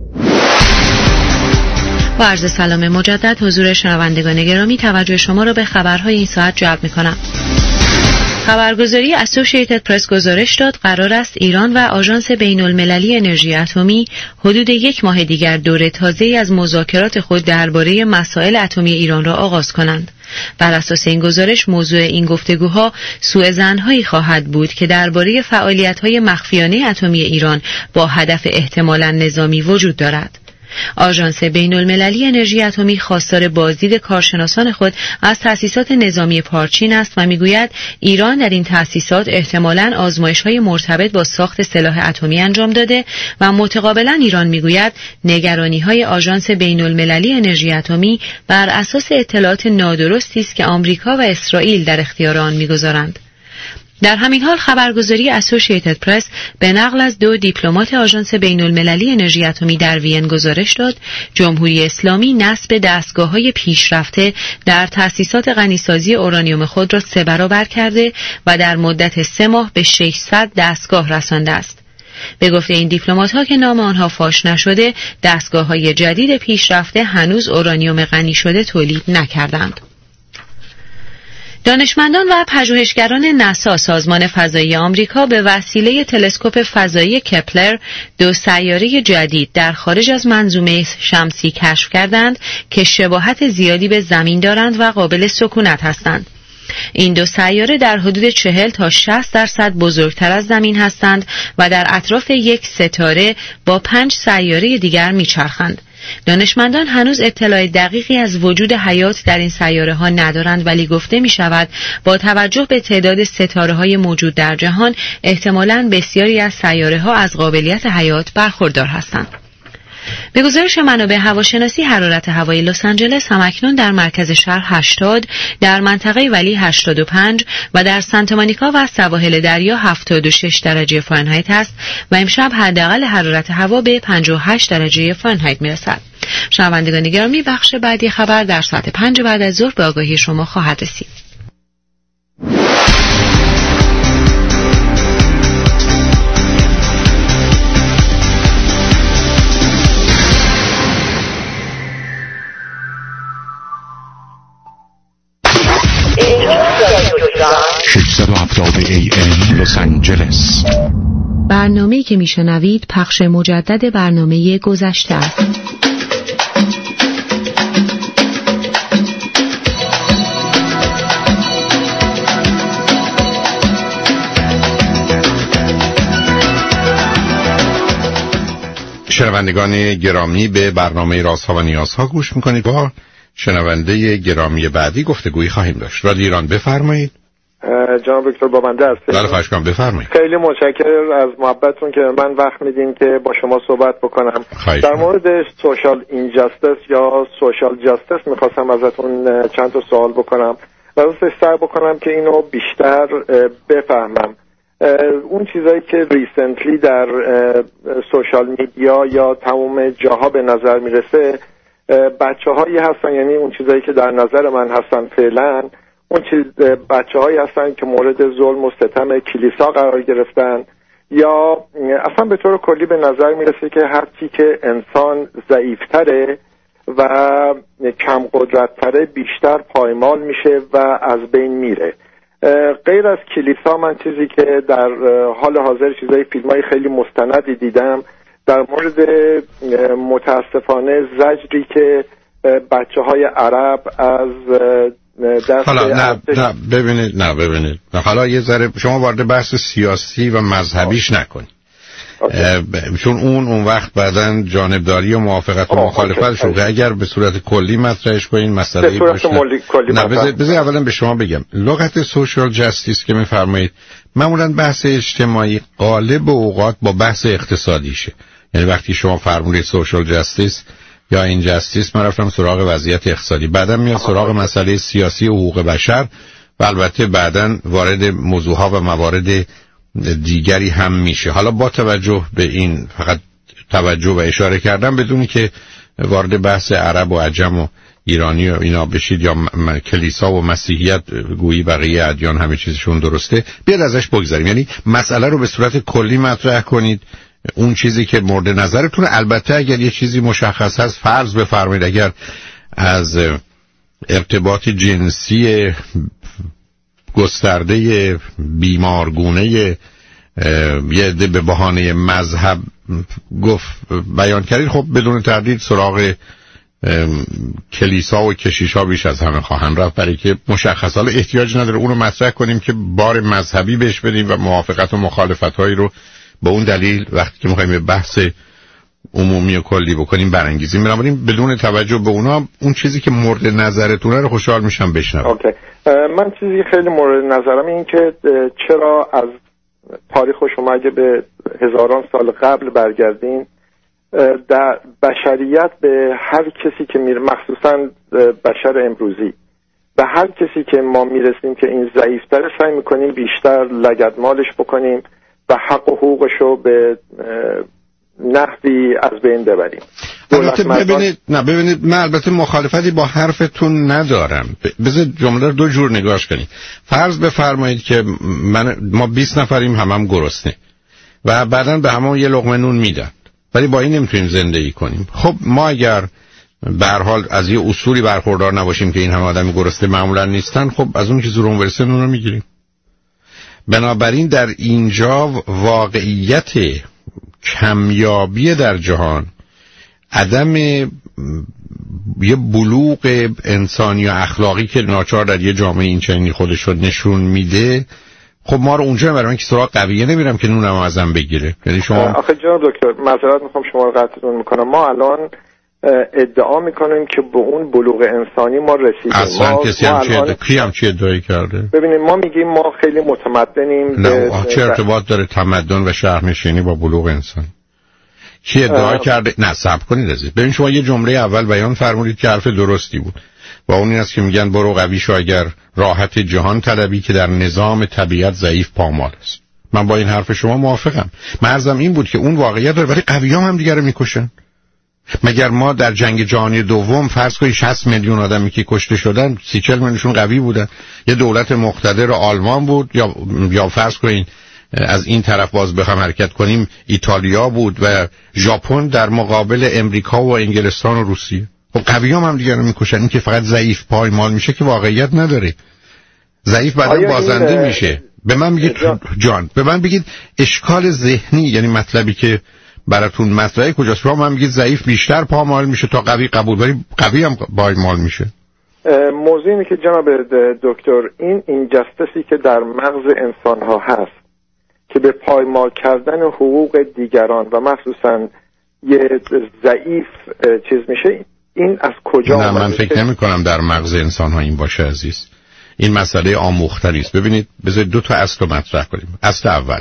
با عرض سلام مجدد حضور شنوندگان گرامی، توجه شما را به خبرهای این ساعت جلب می‌کنم. خبرگزاری اسوسییتد پرس گزارش داد قرار است ایران و آژانس بین‌المللی انرژی اتمی حدود یک ماه دیگر دور تازه‌ای از مذاکرات خود درباره مسائل اتمی ایران را آغاز کنند. بر اساس این گزارش موضوع این گفتگوها سوءظن‌هایی خواهد بود که درباره فعالیت‌های مخفیانه اتمی ایران با هدف احتمالاً نظامی وجود دارد. آژانس بین‌المللی انرژی اتمی خواستار بازدید کارشناسان خود از تأسیسات نظامی پارچین است و میگوید ایران در این تأسیسات احتمالاً آزمایش‌های مرتبط با ساخت سلاح اتمی انجام داده و متقابلاً ایران میگوید نگرانی‌های آژانس بین‌المللی انرژی اتمی بر اساس اطلاعات نادرستی است که آمریکا و اسرائیل در اختیار آن میگذارند. در همین حال خبرگزاری اسوسییتد پرس به نقل از دو دیپلمات آژانس بین‌المللی انرژی اتمی در وین گزارش داد جمهوری اسلامی نصب دستگاه‌های پیشرفته در تأسیسات غنیسازی اورانیوم خود را سه برابر کرده و در مدت سه ماه به ششصد دستگاه رسانده است. به گفته این دیپلمات‌ها که نام آنها فاش نشده، دستگاه‌های جدید پیشرفته هنوز اورانیوم غنی شده تولید نکردند. دانشمندان و پژوهشگران ناسا سازمان فضایی آمریکا به وسیله تلسکوپ فضایی کپلر دو سیاره جدید در خارج از منظومه شمسی کشف کردند که شباهت زیادی به زمین دارند و قابل سکونت هستند. این دو سیاره در حدود چهل تا شصت درصد بزرگتر از زمین هستند و در اطراف یک ستاره با پنج سیاره دیگر میچرخند. دانشمندان هنوز اطلاع دقیقی از وجود حیات در این سیاره ها ندارند، ولی گفته می شود با توجه به تعداد ستاره های موجود در جهان احتمالاً بسیاری از سیاره ها از قابلیت حیات برخوردار هستند. به گزارش منابع هواشناسی، حرارت هوای لس آنجلس همکنون در مرکز شهر هشتاد، در منطقه ولی هشتاد و پنج و در سانتا مونیکا و سواحل دریا هفتاد و شش درجه فارنهایت است و امشب حداقل حرارت هوا به پنجاه و هشت درجه فارنهایت میرسد. شنوندگان گرامی، بخش بعدی خبر در ساعت پنج بعد از ظهر به آگاهی شما خواهد رسید. ششصد و هفتاد ای ام لس آنجلس. برنامه‌ای که میشنوید پخش مجدد برنامه گذشته است. شنوندگان گرامی، به برنامه رازها و نیازها گوش میکنید. با شنونده گرامی بعدی گفتگویی خواهیم داشت. رادیو ایران، بفرمایید. جناب دکتر بابنده هستید؟ بله، خواهش کنم، بفرمایید. خیلی متشکرم از محبتتون که من وقت میدین که با شما صحبت بکنم. در مورد سوشال اینجاستس یا سوشال جاستس میخواستم ازتون چند تا سوال بکنم و دوست سعی بکنم که اینو بیشتر بفهمم. اون چیزایی که ریسنتلی در سوشال میدیا یا تمام جاها به نظر میرسه، بچه هایی هستن، یعنی اون چیزایی که در نظر من هستن فعلا، اون چیز بچه هایی هستن که مورد ظلم و ستم کلیسا قرار گرفتن، یا اصلا به طور کلی به نظر میرسه که هرچی که انسان ضعیفتره و کم قدرتتره بیشتر پایمال میشه و از بین میره. غیر از کلیسا، من چیزی که در حال حاضر چیزای فیلمای خیلی مستندی دیدم در مورد متاسفانه زجری که بچه های عرب از دست حالا نه نه ببینید نه ببینید حالا یه ذره شما وارد بحث سیاسی و مذهبیش نکنید، چون اون اون وقت بعدن جانبداری و موافقت و مخالفت شده. اگر به صورت کلی مطرحش کنین مسئله به صورت کلی نه بذار بذار اولا به شما بگم لغت سوشال جاستیس که میفرمایید معمولا بحث اجتماعی غالب اوقات با بحث اقتصادیشه. یعنی وقتی شما فرمودید سوشال جاستیس یا این جاستیس، من رفتم سراغ وضعیت اقتصادی، بعدا میاد سراغ مسئله سیاسی و حقوق بشر و البته بعدا وارد موضوعها و موارد دیگری هم میشه. حالا با توجه به این فقط توجه و اشاره کردم بدونی که وارد بحث عرب و عجم و ایرانی و اینا بشید یا م... کلیسا و مسیحیت گویی بقیه ادیان همه چیزشون درسته، بیاد ازش بگذاریم. یعنی مسئله رو به صورت کلی مطرح کنید، اون چیزی که مورد نظرتون. البته اگر یه چیزی مشخص هست فرض بفرمایید اگر از ارتباط جنسی گسترده بیمارگونه یه عده به بهانه مذهب گفت بیان کردید، خب بدون تردید سراغ کلیسا و کشیشا بیش از همه خواهند رفت، برای که مشخص حالا احتیاج نداره اونو مطرح کنیم که بار مذهبی بهش بدیم و موافقت و مخالفت هایی رو با اون دلیل وقتی که میخوایم بحث عمومی و کلی بکنیم برانگیزیم. بنابراین بدون توجه به اونا اون چیزی که مورد نظرتونه رو خوشحال میشم بشنوم. اوکی. من چیزی خیلی مورد نظرم این که چرا از تاریخ شما اگه به هزاران سال قبل برگردین، در بشریت به هر کسی که میره، مخصوصا بشر امروزی، به هر کسی که ما میرسیم که این ضعیفتره سعی میکنیم بیشتر لگدمالش بکنیم و حق و حقوقش رو به نحوی از بین ببریم. البته ببینید نه ببینید من البته مخالفتی با حرفتون ندارم. بذار جمله رو دو جور نگاش کنید. فرض بفرمایید که من ما بیست نفریم همم هم گرسنه و بعداً به همون یه لقمه نون میدن، ولی با این نمیتونیم زندگی کنیم. خب ما اگر به هر حال از یه اصولی برخوردار نباشیم که این همه آدم گرسنه معمولا نیستن، خب از اون که زورمون برسه نون رو میگیریم. بنابراین در اینجا واقعیت کمیابی در جهان عدم یه بلوغ انسانی و اخلاقی که ناچار در یه جامعه این چنینی خودش رو نشون میده، خب ما رو اونجا برای من که سراغ قویه نمیرم که نونم ازم بگیره. یعنی شما آخه جناب دکتر معذرت میخوام شما رو قطعتون میکنم، ما الان ادعا میکنیم که به اون بلوغ انسانی ما رسیدیم. اصلا ما کسی هم چه کی هم چه ادعایی کرده؟ ببینید ما میگیم ما خیلی متمدنیم. نه چه ارتباط داره تمدن و شهرنشینی با بلوغ انسانی؟ کی ادعا کرده؟ نه صبر کنید عزیز. ببین شما یه جمله اول بیان فرمودید که حرف درستی بود و اون این است که میگن برو قوی شو اگر راحت جهان طلبی که در نظام طبیعت ضعیف پامال است. من با این حرف شما موافقم. مرزم این بود که اون واقعیت داره ولی قویام هم دیگه رو میکشن. مگر ما در جنگ جهانی دوم فرض کنید شصت میلیون آدمی که کشته شدن سی چهل میلیونشون قوی بودن، یه دولت مقتدر آلمان بود یا یا فرض کنید از این طرف باز بخوام حرکت کنیم ایتالیا بود و ژاپن در مقابل امریکا و انگلستان و روسیه. خب قویام هم دیگه رو میکشن. این که فقط ضعیف پایمال میشه که واقعیت نداره. ضعیف بعدا بازنده این... میشه. به من بگید جان به من بگید اشکال ذهنی یعنی مطلبی که براتون مطرحه کجاست؟ شما من میگید ضعیف بیشتر پامال میشه تا قوی قبول، ولی قوی هم پایمال میشه. موضوع اینه که جناب دکتر این اینجاستیسی که در مغز انسان ها هست که به پایمال کردن حقوق دیگران و مخصوصا یه ضعیف چیز میشه، این از کجا؟ نه من فکر نمی کنم در مغز انسان ها این باشه عزیز. این مسئله آموختری است. ببینید بذارید دو تا اصل رو مطرح کنیم. اصل اول،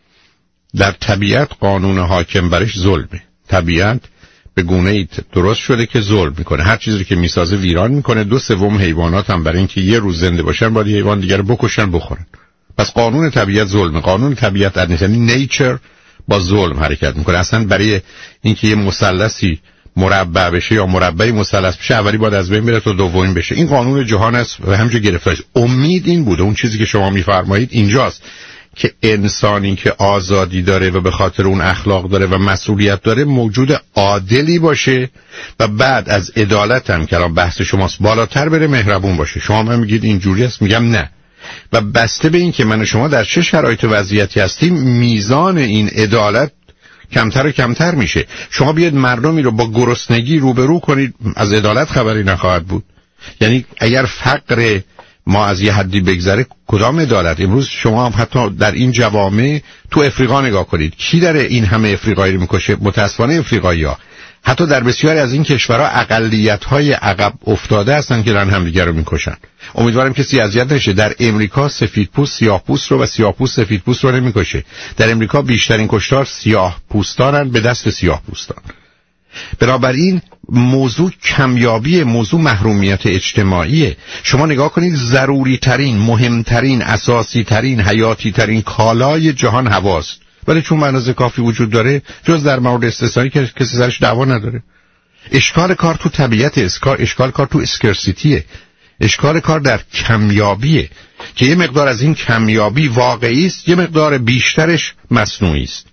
در طبیعت قانون حاکم برش ظلمه. طبیعت به گونه‌ای درست شده که ظلم میکنه. هر چیزی که میسازه ویران میکنه. دو سوم حیوانات هم برای اینکه یه روز زنده باشن باید حیوان دیگر رو بکشن بخورن. پس قانون طبیعت ظلمه. قانون طبیعت یعنی نیچر با ظلم حرکت میکنه. اصلا برای اینکه یه مثلثی مربع بشه یا مربعی مثلث بشه اولی باید از بین بره تا دومین بشه. این قانون جهان است و همینجا گرفتارش. امید این بوده اون چیزی که شما میفرمایید اینجاست که انسانی که آزادی داره و به خاطر اون اخلاق داره و مسئولیت داره موجود عادلی باشه و بعد از عدالت هم که الان بحث شماست بالاتر بره مهربون باشه. شما هم میگید اینجوری است، میگم نه. و بسته به این که من و شما در چه شرایط و وضعیتی هستیم میزان این عدالت کمتر و کمتر میشه. شما بیاد مردمی رو با گرسنگی روبرو کنید از عدالت خبری نخواهد بود. یعنی اگر فقر ما از یه حدی بگذره کدام عدالت؟ امروز شما هم حتی در این جوامع تو افریقا نگاه کنید کی داره این همه افریقایی رو میکشه؟ متاسفانه افریقایی‌ها. حتی در بسیاری از این کشورها اقلیت‌های عقب افتاده هستن که دارن همدیگه رو میکشن. امیدوارم کسی اذیت نشه. در امریکا سفیدپوست سیاه‌پوست رو و سیاه‌پوست سفیدپوست رو نمیکشه. در امریکا بیشترین کشتار سیاه‌پوستانن به دست سیاه‌پوستان. بنابراین موضوع کمیابی، موضوع محرومیت اجتماعیه. شما نگاه کنید ضروری ترین، مهمترین، اساسی ترین، حیاتی ترین کالای جهان هواست، ولی چون منازع کافی وجود داره جز در مورد استثنایی که کسی سرش دعوا نداره. اشکال کار تو طبیعت، اشکال اشکال کار تو اسکرسیتیه. اشکال کار در کمیابیه که یه مقدار از این کمیابی واقعی است، یه مقدار بیشترش مصنوعی است.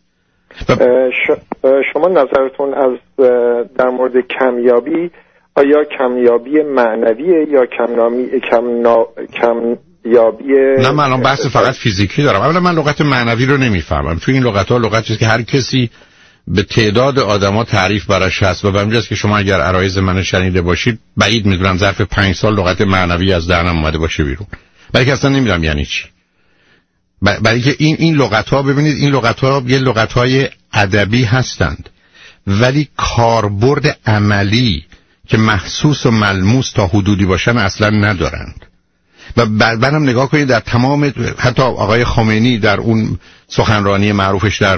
شما نظرتون از در مورد کمیابی آیا کمیابی معنویه یا کمیابی کمنا... کمیابی نه من الان بحث فقط فیزیکی دارم. اولا من لغت معنوی رو نمیفهمم. تو این لغت‌ها لغتیه که هر کسی به تعداد آدما تعریف براش هست و به همین جاست که شما اگر عرایض منو شنیده باشید بعید میدونم ظرف پنج سال لغت معنوی از دهنم اومده باشه بیرون. برای که اصلا نمیدونم یعنی چی. برای که این این لغت‌ها ببینید این لغت‌ها یه لغت‌های ادبی هستند ولی کاربرد عملی که محسوس و ملموس تا حدودی باشن اصلا ندارند. و بعدم نگاه کنید در تمام حتی آقای خمینی در اون سخنرانی معروفش در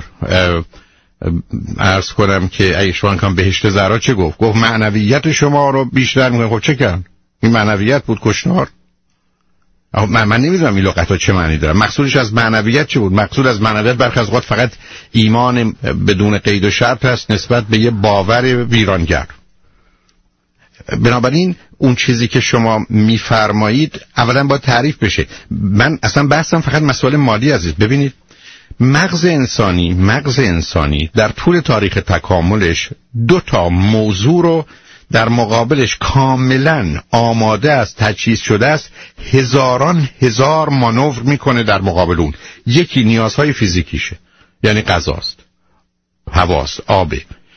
عرض کنم که ایشوان کام بهشت زهرا چه گفت؟ گفت معنویت شما رو بیشتر میگه. خب چه کرد؟ این معنویت بود کشتار. من, من نمیدونم این لغت ها چه معنی داره. مقصودش از معنویت چه بود؟ مقصود از معنویت برخی از اوقات فقط ایمان بدون قید و شرط است نسبت به یه باور ویرانگر. بنابراین اون چیزی که شما میفرمایید اولا باید تعریف بشه. من اصلا بحثم فقط مسئله مالی عزیز. ببینید مغز انسانی مغز انسانی در طول تاریخ تکاملش دو تا موضوع رو در مقابلش کاملا آماده است، تجهیز شده است، هزاران هزار مانور میکنه در مقابل اون. یکی نیازهای فیزیکیشه، یعنی غذاست، هواست، آبه.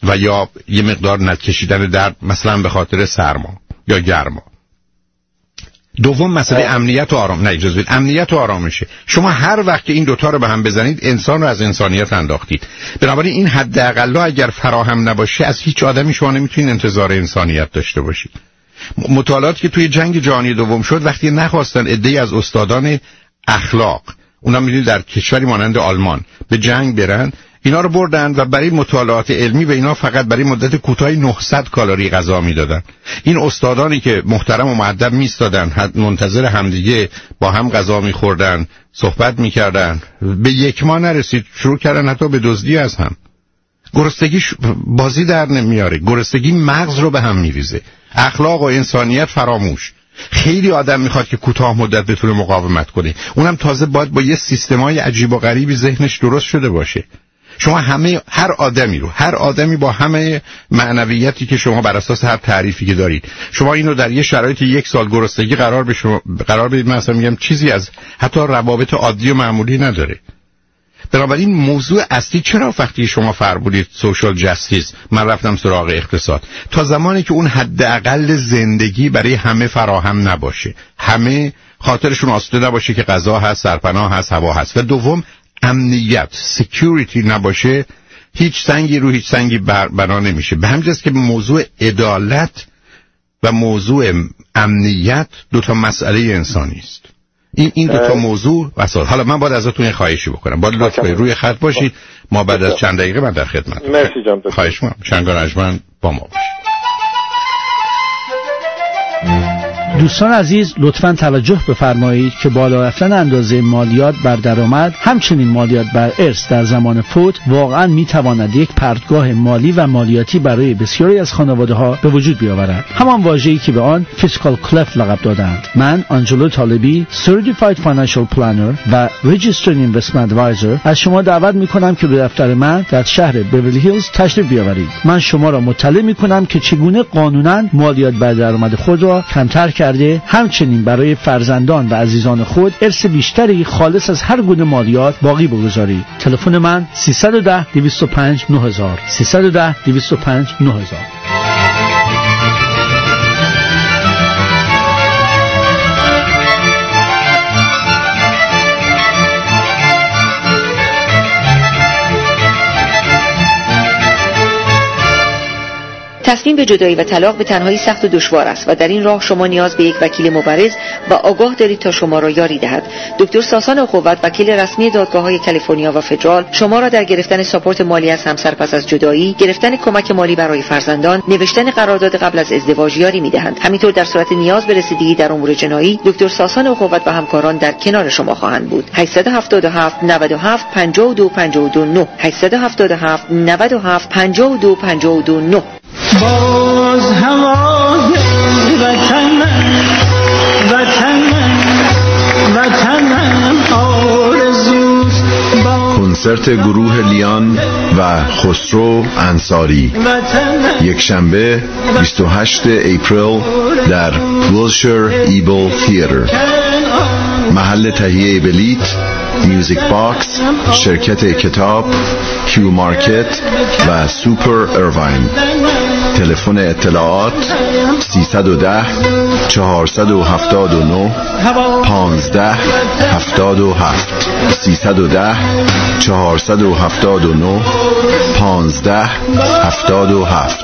و یا یه مقدار نکشیدن درد مثلا به خاطر سرما یا گرما. دوم مسئله امنیت و آرام، نه اجازه بدید، امنیت و آرامشه. شما هر وقت که این دوتا رو به هم بزنید انسان رو از انسانیت انداختید. بنابراین این حداقل اگر فراهم نباشه از هیچ آدمی شما نمیتونید انتظار انسانیت داشته باشید. مطالعات که توی جنگ جهانی دوم شد وقتی نخواستن عده‌ای از استادان اخلاق، اونا می‌دونید در کشوری مانند آلمان به جنگ برن، اینا رو بردن و برای مطالعات علمی به اینا فقط برای مدت کوتاهی نهصد کالری غذا میدادن. این استادانی که محترم و مؤدب میستادن منتظر همدیگه با هم غذا میخوردن، صحبت میکردن، به یک ماه نرسید شروع کردن حتی به دزدی از هم. گرسنگی بازی در نمیاره، گرسنگی مغز رو به هم میریزه. اخلاق و انسانیت فراموش. خیلی آدم میخواد که کوتاه مدت بتونه مقاومت کنه، اونم تازه باید با یه سیستمای عجیب و غریبی ذهنش درست شده باشه. شما همه هر آدمی رو هر آدمی با همه معنویتی که شما بر اساس هر تعریفی که دارید، شما اینو در یه شرایط یک سال گرسنگی قرار به شما قرار بدید، من اصلا میگم چیزی از حتی روابط عادی و معمولی نداره. بنابراین موضوع اصلی چرا وقتی شما فرمودید سوشال جستیس من رفتم سراغ اقتصاد، تا زمانی که اون حداقل زندگی برای همه فراهم نباشه، همه خاطرشون آسوده نباشه که غذا هست، سرپناه هست، هوا هست، و دوم امنیت، سکیوریتی نباشه، هیچ سنگی رو هیچ سنگی بنا نمیشه. به همین جاست که موضوع عدالت و موضوع امنیت دو تا مسئله انسانی است. این این دو تا موضوع واسه. حالا من باید ازتون یه خواهشی بکنم، باید لطفاً روی خط باشید، ما بعد از چند دقیقه من در خدمت. مرسی جان. خواهش می‌کنم. شنگار اجمن با ما باشید. دوستان عزیز لطفاً توجه بفرمایید که بالا رفتن اندازه مالیات بر درآمد همچنین مالیات بر ارث در زمان فوت واقعاً میتواند یک پرتگاه مالی و مالیاتی برای بسیاری از خانواده‌ها به وجود بیاورد. همان واژه‌ای که به آن فیسکال کلف لقب دادند. من آنجلو طالبی Certified Financial Planner و Registered Investment Advisor از شما دعوت می‌کنم که به دفتر من در شهر بیولی هیلز تشریف بیاورید. من شما را مطلع می‌کنم که چگونه قانوناً مالیات بر درآمد خود را کمتر کرده، همچنین برای فرزندان و عزیزان خود ارث بیشتری خالص از هر گونه مالیات باقی بگذارید. تلفن من سیصد و ده دویست و پنج نه هزار سیصد و ده دویست و پنج نه هزار. تصمیم به جدایی و طلاق به تنهایی سخت و دشوار است و در این راه شما نیاز به یک وکیل مبرز و آگاه دارید تا شما را یاری دهد. دکتر ساسان اخوت، وکیل رسمی دادگاه‌های کالیفرنیا و فدرال، شما را در گرفتن ساپورت مالی از همسر پس از جدایی، گرفتن کمک مالی برای فرزندان، نوشتن قرارداد قبل از ازدواج یاری می‌دهند. همینطور در صورت نیاز به رسیدگی در امور جنایی، دکتر ساسان اخوت و همکاران در کنار شما خواهند بود. هشت هفت هفت نود و هفت پنجاه و دو پنجاه و دو نه هشت هفت هفت نود و هفت پنجاه و دو پنجاه و دو نه. باز هوای وطن من وطن من وطن من آرزوست. کنسرت گروه لیان و خسرو انصاری یک شنبه بیست و هشتم اپریل در ویلشر ایبل تیاتر. محل تهیه بلیت میوزیک باکس، شرکت کتاب، کیو مارکت و سوپر اروین. تلفن اطلاعات سیصد و ده چهارصد و هفتاد و نه پانزده هفتاد و هفت سیصد و ده چهارصد و هفتاد و نه پانزده هفتاد و هفت.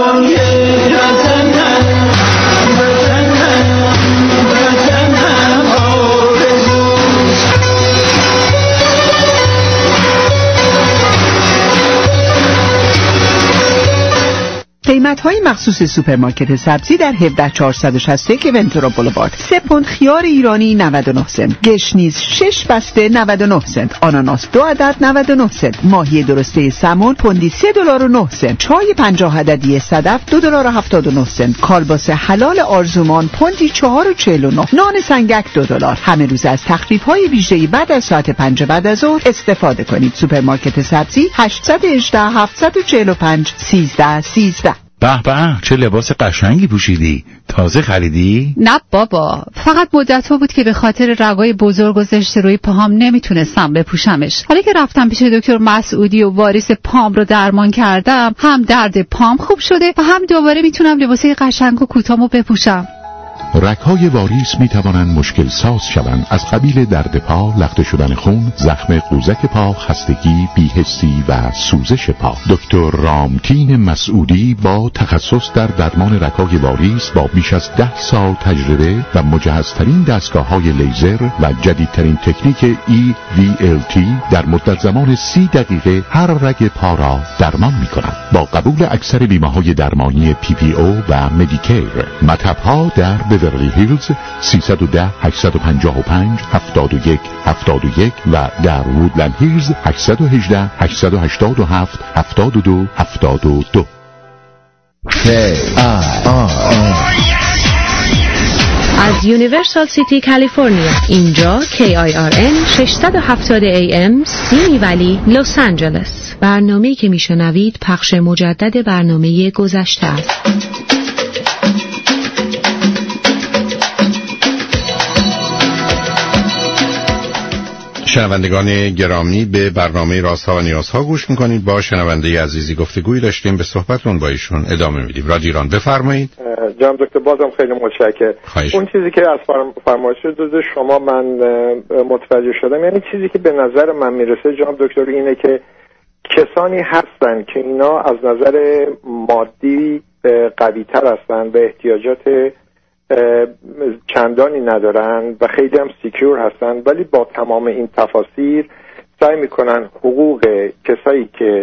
قیمت‌های مخصوص سوپرمارکت سبزی در هفده هزار و چهارصد و شصت و یک ونتورا بولوارد. سه پوند خیار ایرانی نود و نه سنت، گشنیز شش بسته نود و نه سنت، آناناس دو عدد نود و نه سنت، ماهی درسته سمون پوندی سه دلار و نه سنت، چای پنجاه عددی صدف دو دلار و هفتاد و نه سنت، کالباس حلال آرزومان پوندی چهار و چهل و نه، نان سنگک دو دلار. همه روز از تخفیف‌های ویژه‌ای بعد از ساعت پنج بعد از ظهر استفاده کنید. سوپرمارکت سبزی هشت یک هشت هفت چهار پنج سیزده سیزده. به به، چه لباس قشنگی پوشیدی. تازه خریدی؟ نه بابا، فقط مدت بود که به خاطر رگای بزرگ گذاشته روی پاهام نمیتونستم بپوشمش. حالا که رفتم پیش دکتر مسعودی و واریس پام رو درمان کردم، هم درد پام خوب شده و هم دوباره میتونم لباسای قشنگ و کوتاهمو بپوشم. رگ‌های واریس می توانند مشکل ساز شوند، از قبیل درد پا، لخته شدن خون، زخم قوزک پا، خستگی، بی‌حسی و سوزش پا. دکتر رامتین مسعودی با تخصص در درمان رگ‌های واریس با بیش از ده سال تجربه و مجهزترین دستگاه‌های لیزر و جدیدترین تکنیک ای وی ال تی در مدت زمان سی دقیقه هر رگ پا را درمان می‌کند. با قبول اکثر بیمه‌های درمانی پی پی او و مدیکیر. مطب‌ها در بیورلی هیلز سیصد و ده هشتصد و پنجاه و پنج هفتاد و یک هفتاد و یک و در وودلند هیلز هشتصد و هجده هشتصد و هشتاد و هفت هفتاد و دو هفتاد و دو. از یونیورسال سیتی کالیفرنیا، اینجا کی آی آر ان ششصد و هفتاد ای ام سیمی ولی لس آنجلس. برنامه‌ای که میشنوید پخش مجدد برنامه گذشته است. شنوندگان گرامی، به برنامه رازها و نیازها گوش میکنید. با شنونده عزیزی گفتگویی داشتیم، به صحبتون با ایشون ادامه میدیم. رادیو ایران، بفرمایید. جناب دکتر بازم خیلی متشکرم. اون چیزی که از فرمایش داده شما من متوجه شدم، یعنی چیزی که به نظر من میرسه جناب دکتر اینه که کسانی هستن که اینا از نظر مادی قوی تر هستن و احتیاجات چندانی ندارن و خیلی هم سیکیور هستن، ولی با تمام این تفاسیر سعی میکنن حقوق کسایی که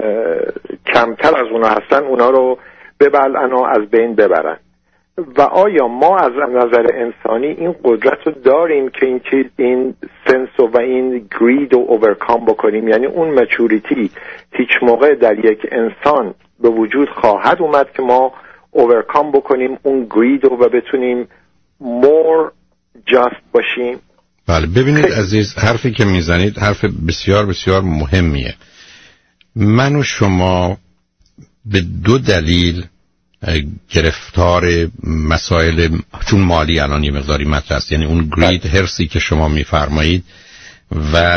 کمتر از اونا هستن اونا رو ببلعن و از بین ببرن. و آیا ما از نظر انسانی این قدرت رو داریم که این چیز این سنس و این گرید رو اوورکام بکنیم؟ یعنی اون مچوریتی هیچ موقع در یک انسان به وجود خواهد اومد که ما اوورکام بکنیم اون گرید رو و بتونیم مور جاست باشیم؟ بله، ببینید عزیز، حرفی که میزنید حرف بسیار بسیار مهمیه. من و شما به دو دلیل گرفتار مسائل چون مالی الان یه مقداری مطرح است، یعنی اون گرید، هرسی که شما میفرمایید و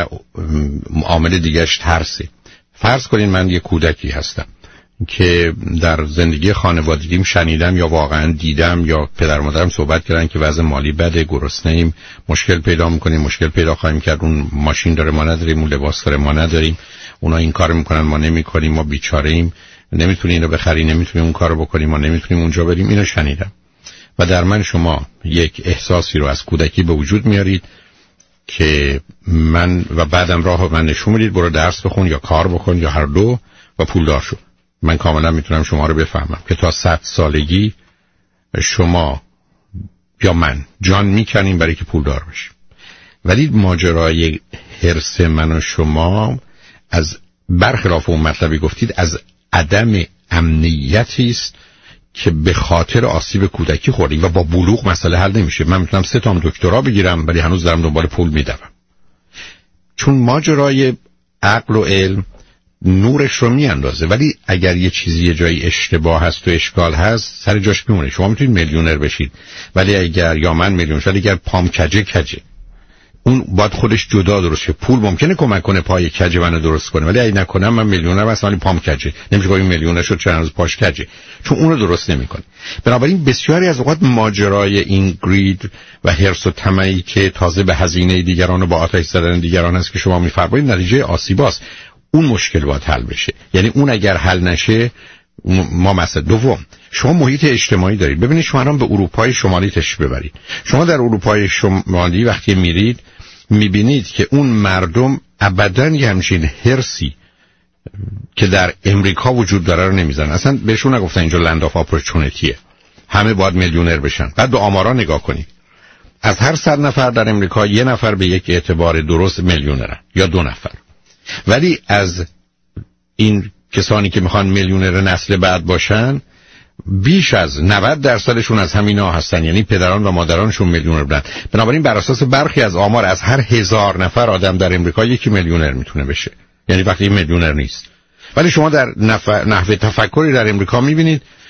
عامل دیگهش ترسه. فرض کنید من یه کودکی هستم که در زندگی خانوادگیم شنیدم یا واقعا دیدم یا پدر مادرم صحبت کردن که وضع مالی بده، گرسنه‌ایم، مشکل پیدا می‌کنیم، مشکل پیدا خواهیم کرد، اون ماشین داره ما نداریم، اون لباس داره ما نداریم، اونا این کارو میکنن ما نمی‌کنیم، ما بیچاره‌ایم، نمیتونیم اینو بخریم، نمیتونیم اون کارو بکنیم، ما نمیتونیم اونجا بریم. اینو شنیدم و در من شما یک احساسی رو از کودکی به وجود میارید که من و بعدم راهو من نشون میدید برو درس بخون یا کار بکن یا هر دو و پولدار شو. من کاملا میتونم شما رو بفهمم که تا صد سالگی شما یا من جان میکنیم برای که پولدار بشیم، ولی ماجرای حرص من و شما از برخلاف اون مطلبی گفتید از عدم امنیتی است که به خاطر آسیب کودکی خوردیم و با بلوغ مسئله حل نمیشه. من میتونم سه تا دکترا بگیرم ولی هنوز دارم دنبال پول میدوم، چون ماجرای عقل و علم نورش رو میاندازه، ولی اگر یه چیزی یه جایی اشتباه هست و اشکال هست سر جاش میمونه. شما میتونید میلیونر بشید ولی اگر یا من میلیونر شد اگر پام کجه کجه اون باید خودش جدا درست شه. پول ممکنه کمک کنه پای کجه منو درست کنه، ولی اگه نکنم من میلیونر هستم ولی پام کجه، نمیشه گفت این میلیونر شد چون هنوز پاش کجه، چون اون رو درست نمیکنه. بنابراین بسیاری از اوقات ماجرای این گرید و حرص و طمعی که تازه به هزینه دیگران و با آتش زدن دیگران است که شما میفرمایید نتیجه آسیباست. اون مشکل باید حل بشه، یعنی اون اگر حل نشه ما مثلا. دوم، شما محیط اجتماعی دارید. ببینید شما الان به اروپای شمالی تشریف ببرید، شما در اروپای شمالی وقتی میرید میبینید که اون مردم ابداً یه همچین حرصی که در امریکا وجود داره رو نمیزنن. اصلا بهشون نگفتن اینجا لند آف اپورچونتیه، همه باید میلیونر بشن. بعد به آمارا نگاه کنید، از هر صد نفر در امریکا یه نفر به یک اعتبار درست میلیونرن یا دو نفر، ولی از این کسانی که میخوان میلیونر نسل بعد باشن بیش از نود درصدشون از همینا هستن، یعنی پدران و مادرانشون میلیونر بودن. بنابراین بر اساس برخی از آمار از هر هزار نفر آدم در امریکا یکی میلیونر میتونه بشه، یعنی وقتی میلیونر نیست. ولی شما در نحوه تفکری در امریکا میبینید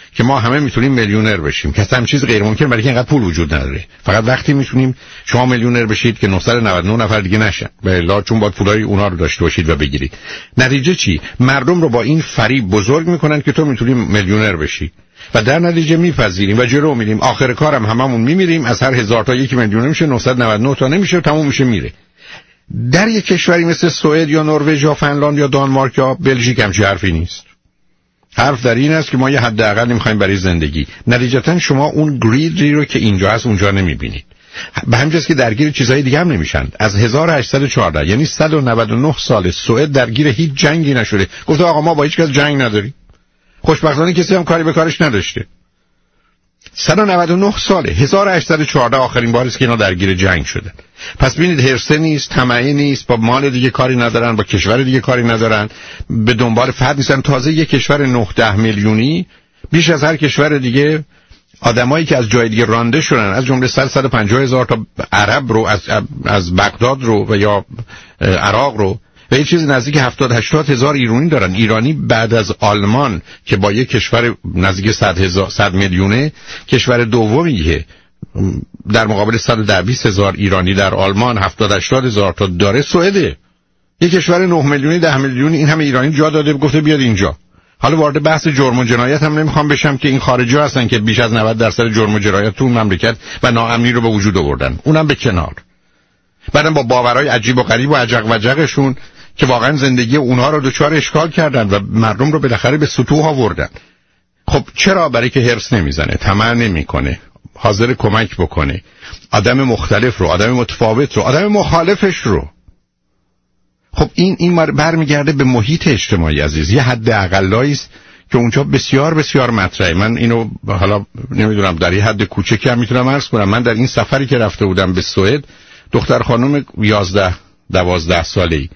که ما همه میتونیم میلیونر بشیم که اصلا چیز غیر ممکن، برای که اینقدر پول وجود نداره. فقط وقتی میتونیم شما میلیونر بشید که نهصد و نود و نه نفر دیگه نشن، بلا چون باید پولای اونها رو داشته باشید و بگیرید. نتیجه چی؟ مردم رو با این فریب بزرگ میکنن که تو میتونی میلیونر بشی و در نتیجه میپذیریم و جلو میریم. آخر کارم هممون میمیریم، از هر هزار تا یکی میلیونر میشه، نهصد و نود و نه تا نمیشه و تموم میشه میره. در یک کشوری مثل سوئد یا نروژ یا فنلاند یا دانمارک یا بلژیک هم چه حرفی نیست. حرف در این است که ما یه حداقل می‌خوایم برای زندگی. نتیجتاً شما اون گریدی رو که اینجا هست اونجا نمی‌بینید. به همین جاست که درگیر چیزهای دیگه هم نمیشن. از هزار و هشتصد و چهارده یعنی صد و نود و نه سال سوئد درگیر هیچ جنگی نشده. گفت آقا ما با هیچ کس جنگ نداریم. خوشبختانه کسی هم کاری به کارش نداشته. صد و نود و نه ساله، هزار و هشتصد و چهارده آخرین بار است که اینا درگیر جنگ شدن. پس ببینید هرسه نیست، طمعی نیست، با مال دیگه کاری ندارن، با کشور دیگه کاری ندارن، به دنبال فتح نیستن. تازه یک کشور نه ده میلیونی بیش از هر کشور دیگه آدمایی که از جای دیگه رانده شدن، از جمله صد و پنجاه هزار تا عرب رو از از بغداد رو و یا عراق رو و یه چیز نزدیک هفتاد هشتاد هزار ایرانی دارن. ایرانی بعد از آلمان که با یک کشور نزدیک صد هزار صد میلیونه کشور دومیه، در مقابل صد و ده بیست هزار ایرانی در آلمان، هفتاد هشتاد هزار تا داره. سوئده یک کشور نه میلیونی ده میلیونی، این همه ایرانی جا داده، گفته بیاد اینجا. حالا وارد بحث جرم و جنایت هم نمیخوام بشم که این خارجی هستن که بیش از نود درصد جرم و جنایت تو اون مملکت و ناامنی رو به وجود آوردن، اونم به کنار. بعدم با باورهای عجیب و غریب و عجق و جقشون که واقعا زندگی اونها رو دچار اشکال کردن و مردم رو بالاخره به سطوح آوردن. خب چرا؟ برای که هرس نمیزنه، طمع نمیکنه، حاضر کمک بکنه، آدم مختلف رو، آدم متفاوت رو، آدم مخالفش رو. خب این این برمیگرده به محیط اجتماعی عزیز. یه حد اقلایی است که اونجا بسیار بسیار مطرحه. من اینو حالا نمیدونم در یه حد کوچکی هم میتونم عرض کنم. من در این سفری که رفته بودم به سوئد، دختر خانم یازده دوازده ساله‌ای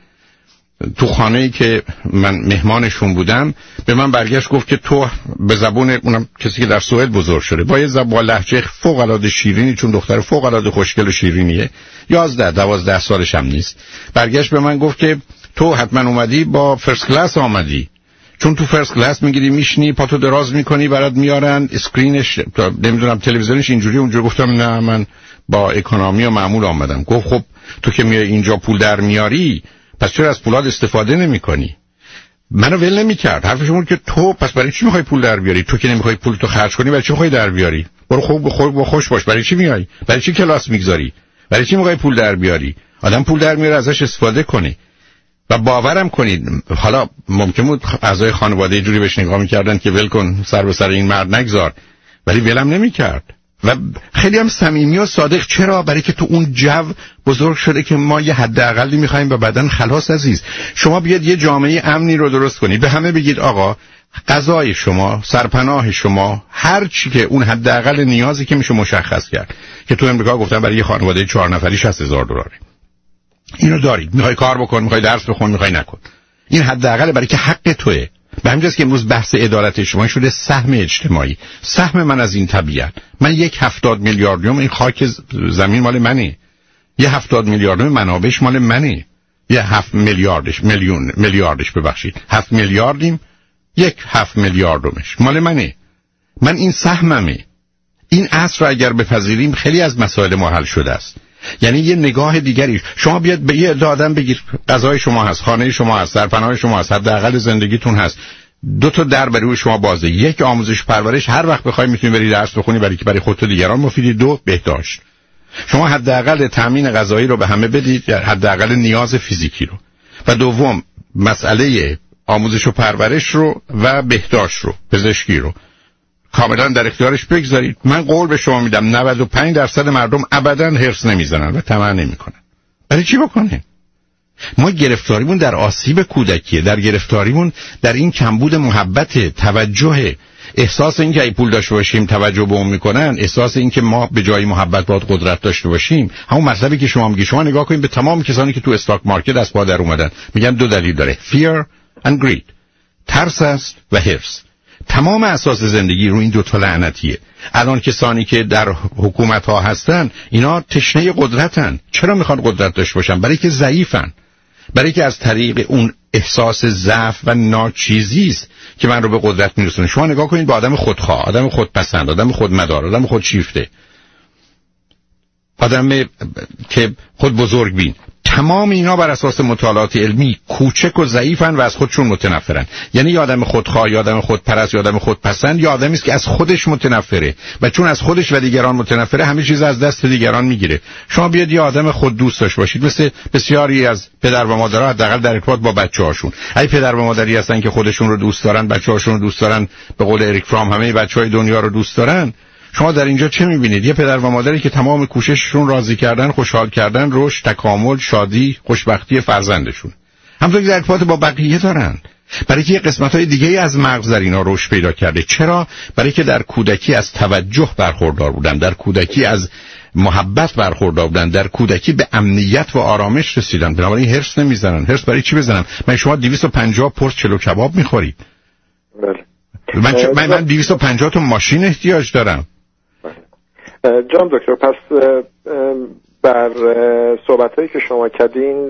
تو خانه‌ای که من مهمانشون بودم به من برگشت گفت که تو به زبون اونم کسی که در سوئد بزرگ شده با یه زبان لهجه فوق‌العاده شیرینی، چون دختر فوق‌العاده خوشگل و شیرینیه، یازده دوازده سالش هم نیست، برگشت به من گفت که تو حتما اومدی با فرست کلاس آمدی، چون تو فرست کلاس میگیری میشنی پاتو دراز میکنی برات میارن اسکرینش نمیدونم تلویزیونش اینجوری اونجوری. گفتم نه من با اکونومی و معمول آمدم. گفت خب تو که میای اینجا پول در میاری پس چرا از پولات استفاده نمی کنی؟ منو ول نمی کرد. حرفش بود که تو پس برای چی میخوای پول در بیاری؟ تو که نمیخوای پول تو خرج کنی برای چی میخوای در بیاری؟ برو خوب خوب و خوش باش. برای چی میای؟ برای چی کلاس میگذاری؟ برای چی میخوای پول در بیاری؟ آدم پول در میاره ازش استفاده کنه. و باورم کنید حالا ممکن بود اعضای خانواده یه جوری بهش نگاه میکردن که ول کن سر به سر این مرد نگذار، ولی ولم نمیکرد و خیلی هم صمیمی و صادق. چرا؟ برای که تو اون جو بزرگ شده که ما یه حداقلی می‌خوایم و بعدن خلاص عزیز. شما بیاد یه جامعه امنی رو درست کنید، به همه بگید آقا غذای شما، سرپناه شما، هر چی که اون حداقل نیازی که میشه مشخص کرد که تو امریکا گفتن برای یه خانواده چهار نفری شصت هزار دلاره. اینو دارید، می‌خوای کار بکن، می‌خوای درس بخون، می‌خوای نکن. این حداقل برای که حق توئه. به همین جاست که امروز بحث عدالت اجتماعی شده سهم اجتماعی. سهم من از این طبیعت، من یک هفتاد میلیاردیوم این خاک زمین مال منه، یه هفتاد میلیاردیوم منابعش مال منه، یه هفت میلیاردش میلیون میلیاردش ببخشید هفت میلیاردیم، یک هفت میلیاردمش مال منه. من این سهممه. این اصل رو اگر بپذیریم خیلی از مسائل ما حل شده است. یعنی یه نگاه دیگری. شما بیاد به یه آدم بگیر غذای شما هست، خانه شما هست، سرپناه شما هست، حداقل زندگیتون هست، دو تا در برای شما بازه، یک آموزش پرورش، هر وقت بخوای میتونی بری درس بخونی برای که برای خودت و دیگران مفیدی. دو بهداشت. شما حداقل تامین غذایی رو به همه بدید، حداقل نیاز فیزیکی رو. و دوم مسئله آموزش و پرورش رو و بهداشت رو، پزشکی رو کاملا در اختیارش بگذارید. من قول به شما میدم نود و پنج درصد مردم ابدا هرس نمیزنن و طمع نمیکنن. برای چی بکنه؟ ما گرفتاریمون در آسیب کودکیه، در گرفتاریمون در این کمبود محبت، توجه، احساس این که ای پول داشته باشیم توجه به اون میکنن، احساس این که ما به جای محبت باید قدرت داشته باشیم. همون مطلبی که شما میگی. شما نگاه کنید به تمام کسانی که تو استاک مارکت از پا در اومدن، میگن دو دلیل داره، fear and greed، ترس است و هرس. تمام اساس زندگی رو این دو تا لعنتیه. الان کسانی که در حکومت ها هستن اینا تشنه قدرتن. چرا میخوان قدرت داشته باشن؟ برای که ضعیفن، برای که از طریق اون احساس ضعف و ناچیزی است که من رو به قدرت میرسونه. شما نگاه کنید به آدم خودخواه، آدم خودپسند، آدم خودمدار، آدم خودشیفته، آدم که خود بزرگ بین، تمام اینا بر اساس مطالعات علمی کوچک و ضعیفن و از خودشون متنفرن. یعنی یا آدم خودخواه، یا آدم خودپرست، یا آدم خودپسند، یا آدمی است که از خودش متنفره و چون از خودش و دیگران متنفره همه چیز از دست دیگران میگیره. شما بیاد یه آدم خود دوست داشته باشید، مثل بسیاری از پدر و مادرها حداقل در ارتباط با بچه‌هاشون. ای پدر و مادری هستن که خودشون رو دوست دارن، بچه‌هاشون رو دوست دارن، به قول اریک فرام همه بچه‌های دنیا رو دوست دارن. شما در اینجا چه میبینید؟ یه پدر و مادری که تمام کوشششون راضی کردن، خوشحال کردن، رشد، تکامل، شادی، خوشبختی فرزندشون. همونطور که در ارتباط با بقیه دارن. برای که یه قسمت‌های دیگه‌ای از مغز در اینا رشد پیدا کرده. چرا؟ برای که در کودکی از توجه برخوردار بودن، در کودکی از محبت برخوردار بودن، در کودکی به امنیت و آرامش رسیدن. بنابراین هرس نمیزنن. هرس برای چی بزنن؟ من شما دویست و پنجاه پرس چلو کباب می‌خورید. بله. من چ... من من دویست و پنجاه تا ماشین احتیاج دارم. جان دکتر، پس بر صحبتایی که شما کردین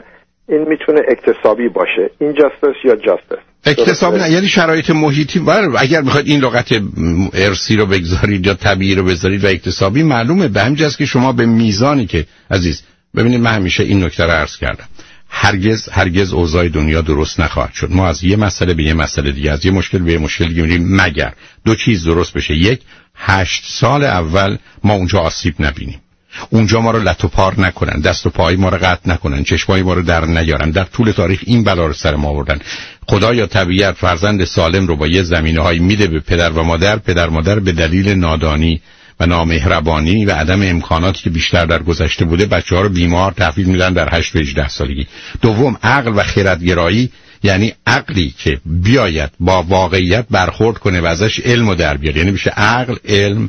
این میتونه اکتسابی باشه، این جاستس یا جاستس اکتسابی نه، یعنی شرایط محیطی. اگر بخواید این لغت ارثی رو بگذارید یا طبیعی رو بذارید و اکتسابی، معلومه به همین جاست که شما به میزانی که عزیز ببینید، من همیشه این نکته رو عرض کردم، هرگز هرگز اوضاع دنیا درست نخواهد شد. ما از یه مسئله به یه مسئله دیگه، از یه مشکل به یه مشکل دیگه میریم مگر دو چیز درست بشه. یک، هشت سال اول ما اونجا آسیب نبینیم، اونجا ما رو لط و پار نکنن، دست و پای ما رو قطع نکنن، چشمای ما رو در نیارن. در طول تاریخ این بلا رو سر ما آوردن. خدا یا طبیعت فرزند سالم رو با یه زمینه‌های میده به پدر و مادر، پدر مادر به دلیل نادانی و نامهربانی و عدم امکاناتی که بیشتر در گذشته بوده بچه‌ها رو بیمار تحویل میدن در هشت و هجده سالگی. دوم، عقل و خردگرایی، یعنی عقلی که بیاید با واقعیت برخورد کنه و ازش علم رو در بیاره، یعنی میشه عقل، علم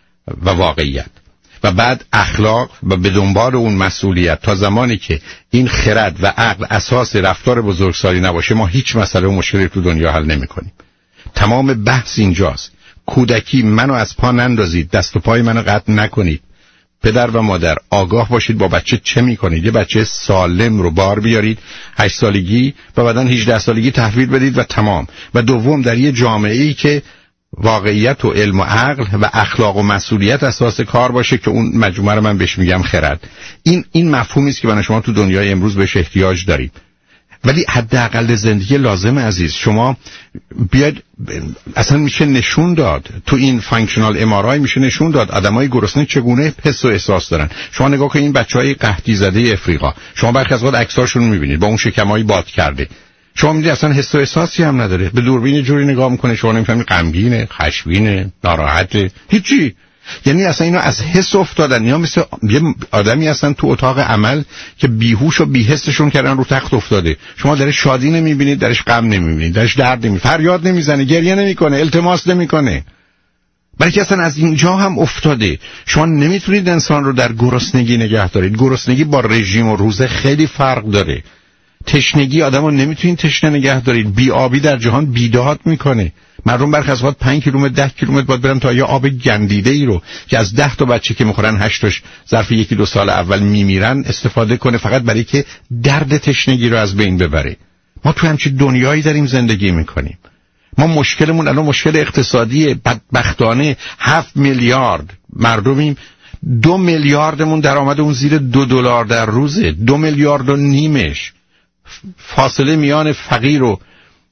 و واقعیت. و بعد اخلاق و به دنبال اون مسئولیت. تا زمانی که این خرد و عقل اساس رفتار بزرگسالی نباشه ما هیچ مسئله و مشکلی تو دنیا حل نمی‌کنیم. تمام بحث اینجاست. کودکی منو از پا نندازید، دست و پای منو قطع نکنید. پدر و مادر آگاه باشید با بچه چه میکنید. یه بچه سالم رو بار بیارید هشت سالگی و بعدن هجده سالگی تحویل بدید و تمام. و دوم، در یه جامعه‌ای که واقعیت و علم و عقل و اخلاق و مسئولیت اساس کار باشه که اون مجموعه رو من بهش میگم خرد. این این مفهومی است که من شما تو دنیای امروز بهش احتیاج دارید. ولی حداقل زندگی لازم عزیز. شما بیاد اصلا میشه نشون داد تو این فانکشنال ام آر آی میشه نشون داد آدمای گرسنه چگونه حس و احساس دارن. شما نگاه کنید این بچهای قحطی زده افریقا، شما برخی از وقت عکساشون میبینید با اون شکمای باد کرده، شما میگید اصلا حس و احساسی هم نداره. به دوربین جوری نگاه میکنه شما نمیفهمید غمگینه، خشمگینه، ناراحته، هیچی. یعنی اصلا اینا از حس افتادن. یا مثل یه آدمی هستن تو اتاق عمل که بیهوش و بی‌حسشون کردن رو تخت افتاده. شما درش شادی نمیبینید، درش غم نمیبینید، درش درد نمیبینید، فریاد نمیزنه، گریه نمیکنه، التماس نمیکنه. بلکه اصلا از اینجا هم افتاده. شما نمیتونید انسان رو در گرسنگی نگه دارید. گرسنگی با رژیم و روزه خیلی فرق داره. تشنگی آدمو نمیتونید تشنه نگه دارید. بی‌آبی در جهان بیداد میکنه. مردم برخی از وقت پنج کیلومتر ده کیلومتر باید برن تا یه آب گندیده ای رو که از ده تا بچه که میخورن هشتاش ظرف یکی دو سال اول میمیرن استفاده کنه، فقط برای که درد تشنگی رو از بین ببره. ما تو همچین دنیایی داریم زندگی میکنیم. ما مشکلمون الان مشکل اقتصادی بدبختانه. هفت میلیارد مردمیم، دو میلیاردمون درآمد اون زیر دو دلار در روزه، دو میلیارد و نیمش. فاصله میان فقیر و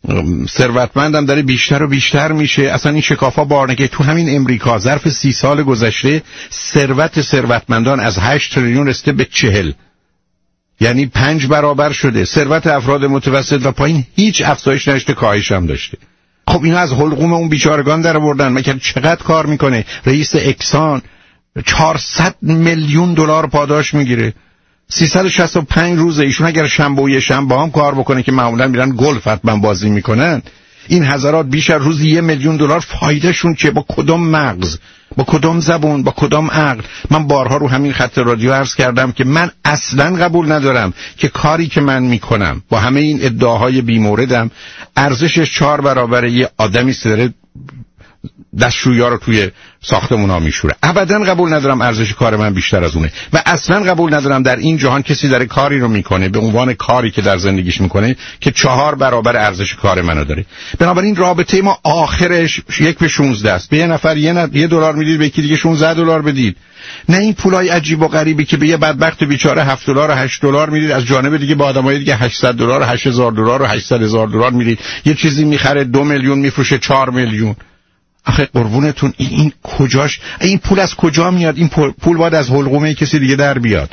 ثروتمندم داره بیشتر و بیشتر میشه. اصلا این شکافا بارنگه. تو همین امریکا ظرف سی سال گذشته ثروت ثروتمندان از هشت تریلیون رسیده به چهل، یعنی پنج برابر شده. ثروت افراد متوسط و پایین هیچ افزایش نشده، کاهش هم داشته. خب اینا از حلقوم اون بیچارگان در آوردن. مگر چقدر کار میکنه رئیس اکسان؟ چهارصد میلیون دلار پاداش میگیره. سیصد و شصت و پنج روزه. ایشون اگر شنبه و یه شنبه هم کار بکنه که معمولا میرن گلف حتما بازی میکنن، این حضرات بیش از روزی یه میلیون دلار فایدهشون چیه؟ با کدام مغز، با کدام زبون، با کدام عقل؟ من بارها رو همین خط رادیو عرض کردم که من اصلا قبول ندارم که کاری که من میکنم با همه این ادعاهای بی‌موردم ارزشش چهار برابر یه آدمی است داره دستشویی رو توی ساختمونا میشوره. ابدا قبول ندارم ارزش کار من بیشتر از اونه و اصلا قبول ندارم در این جهان کسی داره کاری رو میکنه به عنوان کاری که در زندگیش میکنه که چهار برابر ارزش کار منو داره. بنابراین رابطه ما آخرش یک به شانزده است. به یه نفر یه, ن... یه دلار میدید، به یکی دیگه شانزده دلار بدید. نه این پولای عجیب و غریبی که به یه بدبخت بیچاره هفت دلار و هشت دلار میدید، از جانب دیگه به آدمای دیگه هشتصد دلار و هشت هزار دلار و هشتصد هزار دلار میدید. یه چیزی میخره دو میلیون میفروشه چهار میلیون. آخه قربونتون این, این کجاش؟ این پول از کجا میاد؟ این پول باید از حلقومه کسی دیگه در بیاد.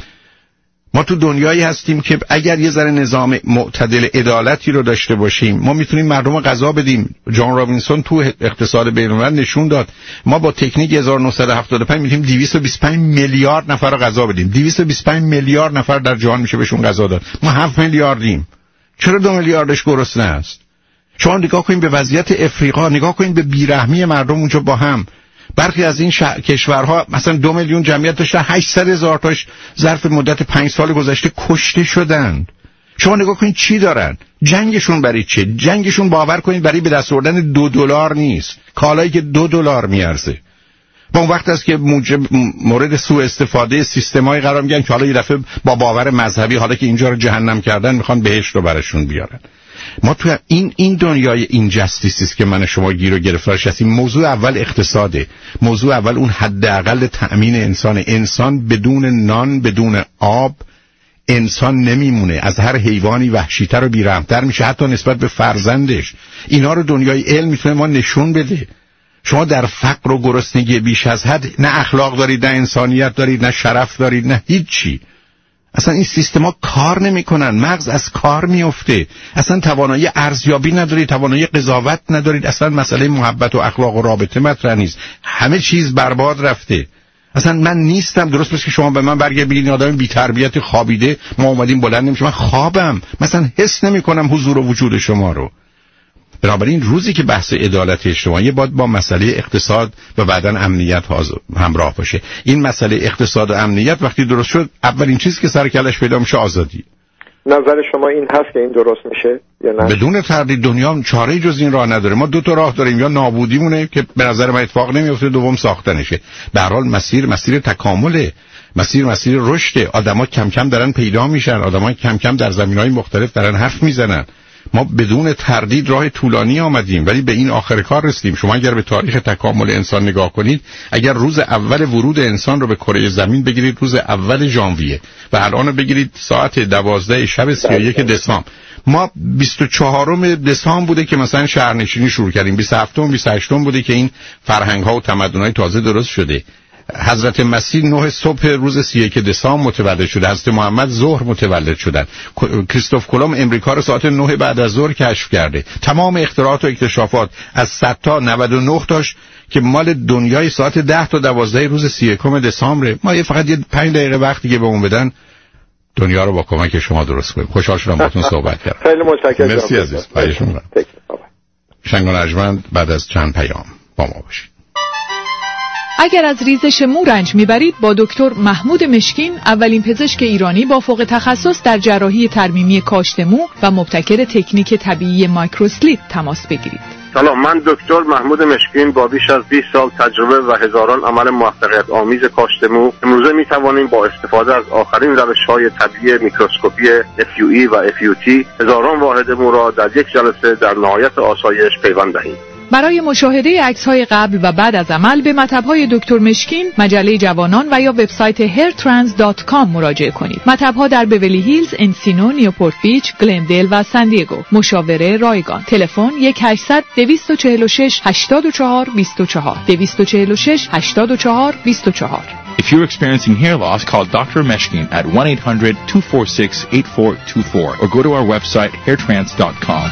ما تو دنیایی هستیم که اگر یه ذره نظام معتدل عدالتی رو داشته باشیم ما میتونیم مردم رو غذا بدیم. جان رابینسون تو اقتصاد بین‌الملل نشون داد ما با تکنیک هزار و نهصد و هفتاد و پنج میتونیم دویست و بیست و پنج میلیارد نفر رو غذا بدیم. دویست و بیست و پنج میلیارد نفر در جهان میشه بهشون غذا داد. ما هفت میلیاردیم. چرا دو میلیاردش گرسنه است؟ شما نگاه کنید به وضعیت افریقا، نگاه کنید به بیرحمی مردم اونجا با هم. برخی از این شع... کشورها مثلا دو میلیون جمعیت داشتن، هشتصد هزار تاش ظرف مدت پنج سال گذشته کشته شدند. شما نگاه کنید چی دارن؟ جنگشون برای چه؟ جنگشون باور کنید برای به دست آوردن دو دلار نیست، کالایی که دو دلار میارزه. با اون وقت است که موجب مورد سوء استفاده سیستمای قرار میگن که حالا یه دفعه با باور مذهبی حالا که اینجا رو جهنم کردن میخوان بهشت رو براشون بیارن. ما تو این این دنیای اینجاستیسی است که من شما گیر و گرفتارش هستیم. موضوع اول اقتصاده. موضوع اول اون حداقل تأمین انسان. انسان بدون نان، بدون آب انسان نمیمونه. از هر حیوانی وحشی‌تر و بی‌رحم‌تر میشه، حتی نسبت به فرزندش. اینا رو دنیای علم میتونه ما نشون بده. شما در فقر و گرسنگی بیش از حد نه اخلاق دارید، نه انسانیت دارید، نه شرف دارید، نه هیچی. اصلا این سیستما کار نمیکنن، مغز از کار میفته. اصلا توانایی ارزیابی ندارید، توانایی قضاوت ندارید. اصلا مسئله محبت و اخلاق و رابطه مطرح نیست. همه چیز برباد رفته. اصلا من نیستم. درست پس که شما به من برگردید بگید آدم بی تربیت خوابیده، ما اومدیم بلند نمیشه. من خوابم، مثلا حس نمیکنم حضور و وجود شما رو. بنابراین روزی که بحث عدالت اجتماعی باید با مسئله اقتصاد و بعداً امنیت همراه باشه. این مسئله اقتصاد و امنیت وقتی درست شد، اولین چیزی که سر کلش پیدا میشه آزادی. نظر شما این هست که این درست میشه یا نه؟ بدون تردید دنیا چاره جز این راه نداره. ما دو تا راه داریم، یا نابودیمونه که به نظر من اتفاق نمیفته، دوم ساختنشه. به هر حال مسیر مسیر تکامله، مسیر مسیر رشد. آدما کم کم دارن پیدا میشن، آدما کم کم در زمینهای مختلف دارن حرف میزنن. ما بدون تردید راه طولانی آمدیم ولی به این آخر کار رسیدیم. شما اگر به تاریخ تکامل انسان نگاه کنید، اگر روز اول ورود انسان رو به کره زمین بگیرید روز اول ژانویه و الان رو بگیرید ساعت دوازده شب سی و یک دسامبر، ما بیست و چهارم دسامبر بوده که مثلا شهرنشینی شروع کردیم، بیست و هفتم بیست و هشتم بوده که این فرهنگ ها و تمدن های تازه درست شده. حضرت مسیح نه صبح روز سی و یک دسامبر متولد شده، حضرت محمد ظهر متولد شدن، کریستوف کلمب امریکا رو ساعت نه بعد از ظهر کشف کرده. تمام اختراعات و اکتشافات از صد تا نود و نه تاش که مال دنیای ساعت ده تا دوازده روز سی و یک دسامبر. ما یه فقط یه پنج دقیقه وقتی که بهمون بدن دنیا رو با کمک شما درست کنیم. خوشحال شدم باهاتون صحبت کردم. خیلی متشکرم. مرسی عزیز. پایشون شنگ و نجمند بعد از چند پیام با ما باشید. اگر از ریزش مو رنج میبرید با دکتر محمود مشکین، اولین پزشک ایرانی با فوق تخصص در جراحی ترمیمی کاشت مو و مبتکر تکنیک طبیعی مایکروسلیپ تماس بگیرید. سلام، من دکتر محمود مشکین با بیش از بیست سال تجربه و هزاران عمل موفقیت آمیز کاشت مو امروزه می توانیم با استفاده از آخرین روش‌های طبیعی میکروسکوپی اف یو ای و اف یو تی هزاران واحد مو را در یک جلسه در نهایت آسایش پیوند دهیم. برای مشاهده عکس‌های قبل و بعد از عمل به مطب‌های دکتر مشکین، مجله جوانان و یا وبسایت هیر ترانس دات کام مراجعه کنید. مطب‌ها در بیولی هیلز، انسینو، نیوپورت بیچ، گلندل و سان دیگو. مشاوره رایگان. تلفن یک هشتصد دویست و چهل و شش هشتاد و چهار بیست و چهار دویست و چهل و شش هشتاد و چهار بیست و چهار. If you're experiencing hair loss, call Doctor Meshkin at one eight hundred two four six eight four two four or go to our website hair trance dot com.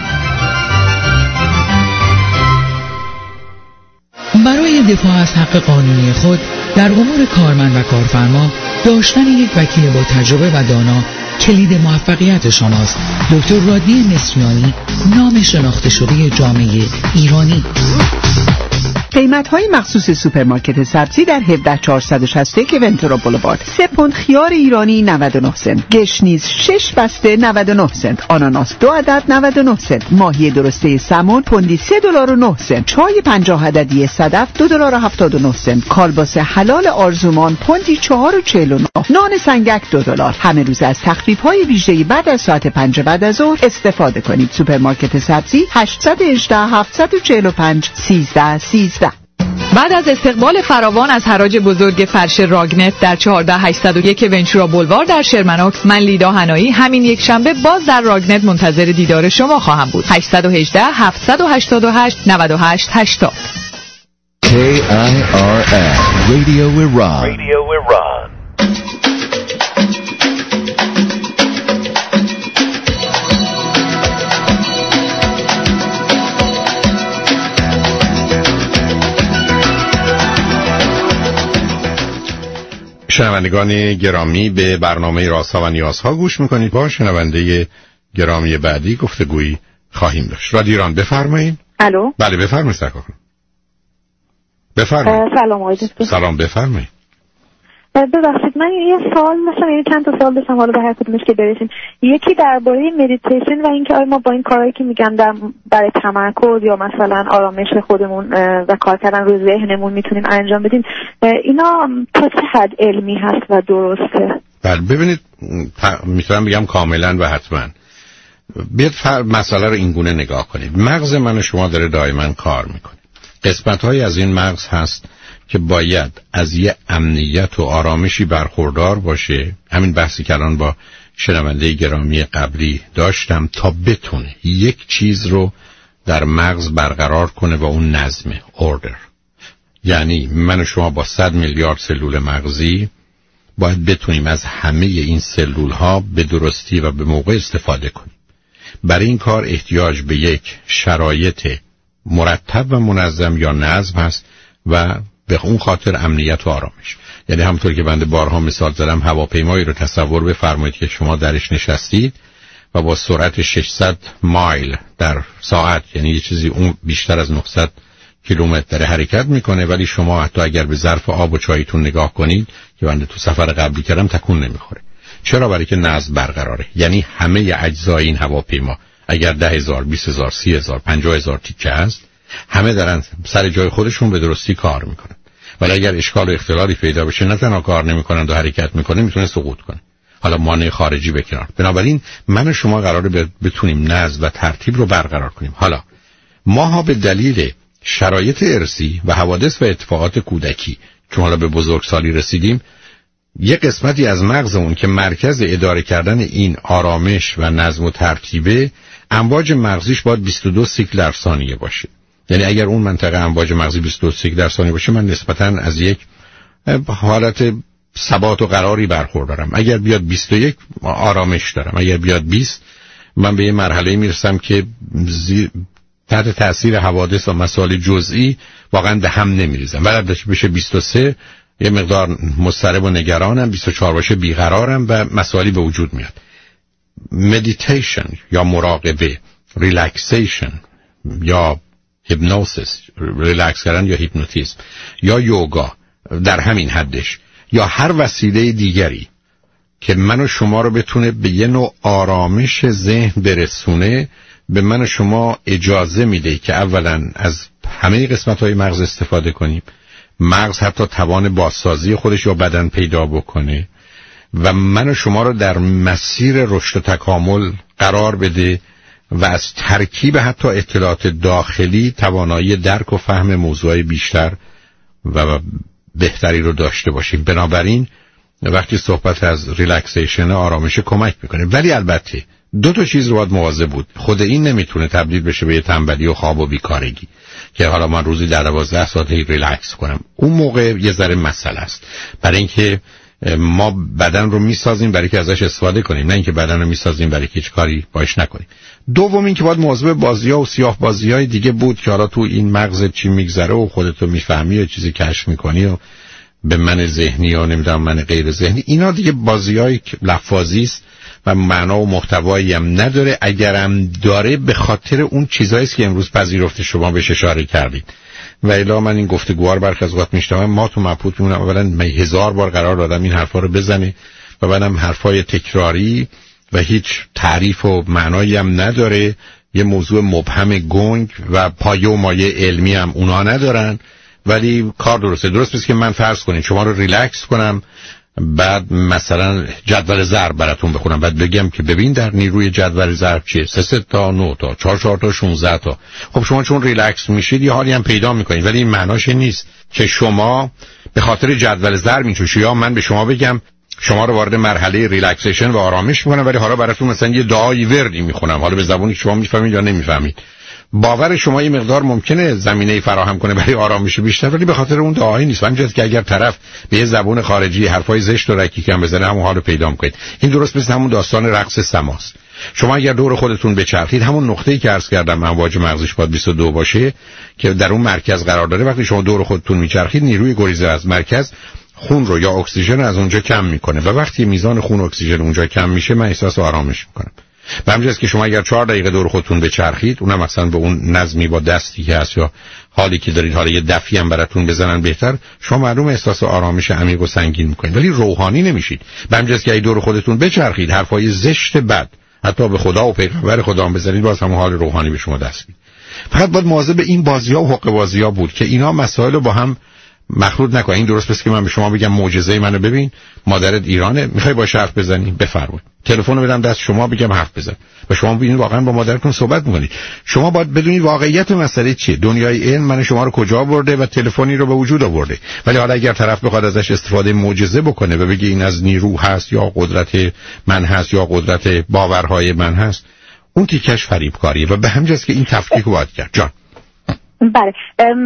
برای دفاع از حق قانونی خود در امور کارمند و کارفرما، داشتن یک وکیل با تجربه و دانا کلید موفقیت شماست. دکتر رادی نسیانی، نام شناخته شده جامعه ایرانی. قیمت‌های مخصوص سوپرمارکت سبزی در هفده چهارصد و شصت و یک ونتورا بولوارد. سه پوند خیار ایرانی نود و نه سنت، گشنیز شش بسته نود و نه سنت، آناناس دو عدد نود و نه سنت، ماهی درسته سمون پوندی سه دلار و نه سنت، چای پنجاه عددی صدف دو دلار و هفتاد و نه سنت، کالباس حلال آرزومان پوندی چهار و چهل و نه، نان سنگک دو دلار. همه روز از تخفیف‌های ویژه‌ای بعد از ساعت پنج بعد از ظهر استفاده کنید. سوپرمارکت سبزی هشت یک هشت هفت چهار پنج سیزده سیزده. بعد از استقبال فراوان از حراج بزرگ فرش راگنت در چهارده هشتصد و یک ونچورا بولوار در شرمنوکس، من لیدا هنایی همین یک شنبه باز در راگنت منتظر دیدار شما خواهم بود. هشت یک هشت هفت هشت هشت نه هشت هشتاد. کی آی آر ان Radio Iran. Radio Iran. شنوندگان گرامی، به برنامه رازها و نیازها گوش میکنید. با شنونده گرامی بعدی گفتگویی خواهیم داشت. رادیو ایران، بفرمایید. الو. بله بفرمایید سرکار. بفرمایید. سلام آقای دکتر. سلام، بفرمایید. ببخشید من یه سوال مثلا یعنی چند تا سوال داشتم، حالا به هر کدومش که برسیم. یکی درباره مدیتیشن و اینکه آیا ما با این کارهایی که میگم در برای تمرکز یا مثلا آرامش خودمون و کار کردن روی ذهنمون میتونیم انجام بدیم، اینا تا چه حد علمی هست و درسته؟ بله ببینید، میتونم بگم کاملا و حتما. بیاید مسئله رو اینگونه نگاه کنید. مغز من و شما داره دائما کار میکنه. قسمت‌هایی از این مغز هست که باید از یه امنیت و آرامشی برخوردار باشه، همین بحثی که الان با شنونده گرامی قبلی داشتم، تا بتونه یک چیز رو در مغز برقرار کنه و اون نظمه، اوردر. یعنی من و شما با صد میلیارد سلول مغزی باید بتونیم از همه این سلول ها به درستی و به موقع استفاده کنیم. برای این کار احتیاج به یک شرایط مرتب و منظم یا نظم هست و به اون خاطر امنیت و آرامش. یعنی همونطور که بنده بارها مثال زدم، هواپیمایی رو تصور بفرمایید که شما درش نشستید و با سرعت ششصد مایل در ساعت، یعنی یه چیزی اون بیشتر از نهصد کیلومتر داره حرکت میکنه، ولی شما حتی اگر به ظرف آب و چایتون نگاه کنید که بنده تو سفر قبلی کردم تکون نمیخوره. چرا؟ برای که نظم برقراره. یعنی همه اجزای این هواپیما اگر ده هزار، بیست هزار، سی هزار، پنجاه هزار تیکه هست، همه دارن سر جای خودشون به درستی کار میکنن. ولی اگر اشکال و اختلالی پیدا بشه، نه تنها کار نمیکنن و حرکت میکنه، میتونه سقوط کنه. حالا مانع خارجی به کنار. بنابراین من و شما قراره بتونیم نظم و ترتیب رو برقرار کنیم. حالا ماها به دلیل شرایط ارثی و حوادث و اتفاقات کودکی، چون حالا به بزرگسالی رسیدیم، یک قسمتی از مغزمون که مرکز اداره کردن این آرامش و نظم و ترتیبه، امواج مغزیش باید بیست و دو سیکل در ثانیه باشه. یعنی اگر اون منطقه امواج مغزی بیست و دو سیکل در ثانیه باشه، من نسبتاً از یک حالت ثبات و قراری برخوردارم. اگر بیاد بیست و یک آرامش دارم، اگر بیاد بیست، من به یه مرحله میرسم که زی... تحت تاثیر حوادث و مسائل جزئی واقعا به هم نمیریزم. ولی بشه بیست و سه یه مقدار مضطرب و نگرانم، بیست و چهار باشه بیقرارم و مسائلی به وجود میاد. مدیتیشن یا مراقبه، ریلکسیشن یا هیپنوسیس، ریلکس کردن یا هیپنوتیزم یا یوگا در همین حدش، یا هر وسیله دیگری که من و شما رو بتونه به یه نوع آرامش ذهن برسونه، به من و شما اجازه میده که اولا از همه قسمت‌های مغز استفاده کنیم. مغز حتی توان بازسازی خودش یا بدن پیدا بکنه و من و شما رو در مسیر رشد و تکامل قرار بده و از ترکیب حتی اطلاعات داخلی توانایی درک و فهم موضوعی بیشتر و بهتری رو داشته باشیم. بنابراین وقتی صحبت از ریلکسیشن، آرامش کمک میکنه. ولی البته دو تا چیز رو باید مواظب بود. خود این نمیتونه تبدیل بشه به یه تنبلی و خواب و بیکارگی که حالا من روزی در دوازده ساعت ریلکس کنم. اون موقع یه ذره مسئله است، برای اینکه ما بدن رو میسازیم برای که ازش استفاده کنیم، نه اینکه بدن رو میسازیم برای که هیچ کاری باش نکنیم. دوم این که باید مواظب بازی‌ها و سیاه بازی‌های دیگه بود که حالا تو این مغز چی میگذره و خودتو میفهمی و چیزی کشف میکنی و به من ذهنی و نمیدونم من غیر ذهنی، اینا دیگه بازی‌های لفاظی است و معنا و محتوایی هم نداره. اگرم داره به خاطر اون چیزایی است که امروز پذیرفته شما بهش اشاره کردید. و الا من این گفتگوها رو برخی از اوقات میشنوم ما تو مبهوت میمونم. اولا من هزار بار قرار دادم این حرفا رو بزنه و بعدم حرفای تکراری و هیچ تعریف و معنایی هم نداره، یه موضوع مبهم گنگ و پایه و مایه علمی هم اونا ندارن، ولی کار درسته. درست بس که من فرض کنین شما رو ریلکس کنم، بعد مثلا جدول ضرب براتون بخونم، بعد بگم که ببین در نیروی جدول ضرب چیه، سه سه تا نه تا چهار چهار تا شانزده تا. خب شما چون ریلکس میشید یه حالی هم پیدا میکنید، ولی این معناش نیست که شما به خاطر جدول ضرب میشوشی یا من به شما بگم شما رو وارد مرحله ریلکسیشن و آرامش میکنم، ولی حالا براتون مثلا یه دعای وردی میخونم، حالا به زبونی شما میفهمید یا نمیفهمید. باور شما یه مقدار ممکنه زمینه فراهم کنه برای آرامش بیشتر، ولی به خاطر اون دعایی نیست. همینجاست که اگر طرف به یه زبون خارجی حرفای زشت و رکیک هم بزنه همون حالو پیدا میکنید. این درست مثل همون داستان رقص سماست. شما اگر دور خودتون بچرخید همون نقطه‌ای که عرض کردم امواج مغزش باید بیست و دو باشه که در اون مرکز قرار داره، وقتی شما دور خودتون میچرخید نیروی گریزه از مرکز خون رو یا اکسیژن از اونجا کم میکنه و وقتی میزان خون و اکسیژن اونجا کم میشه من احساس آرامش میکنم. به همین جاست که شما اگر چهار دقیقه دور خودتون بچرخید، اونم مثلا به اون نظمی با دستی که هست یا حالی که دارید، حالا یه دفی هم براتون بزنن بهتر، شما معلوم احساس آرامش عمیق و سنگین میکنید، ولی روحانی نمیشید. به همین جاست که اگه دور خودتون بچرخید حرفای زشت بد حتی به خدا و پیغمبر خدا هم بزنید، باز همون حال روحانی به شما دست میده. فقط باید مواظب این بازی‌ها و حقه بازی‌ها بود که اینا مسائل رو با هم مخلوط نکنه. این درست پس که من به شما بگم معجزه منو ببین، مادرت ایرانه، میخوای باهاش حرف بزنی بفرمایید، تلفن رو بدم دست شما بگم حرف بزن و شما ببینید واقعا با مادرتون صحبت میکنید. شما باید بدونید واقعیت مسئله چیه. دنیای علم من شما رو کجا برده و تلفنی رو به وجود آورده، ولی حالا اگر طرف بخواد ازش استفاده معجزه بکنه و بگه این از نیرو هست یا قدرت من هست یا قدرت باورهای من هست، اون تیکش فریبکاریه و به همین جاست که این تفکیک رو باید کرد. جان بله،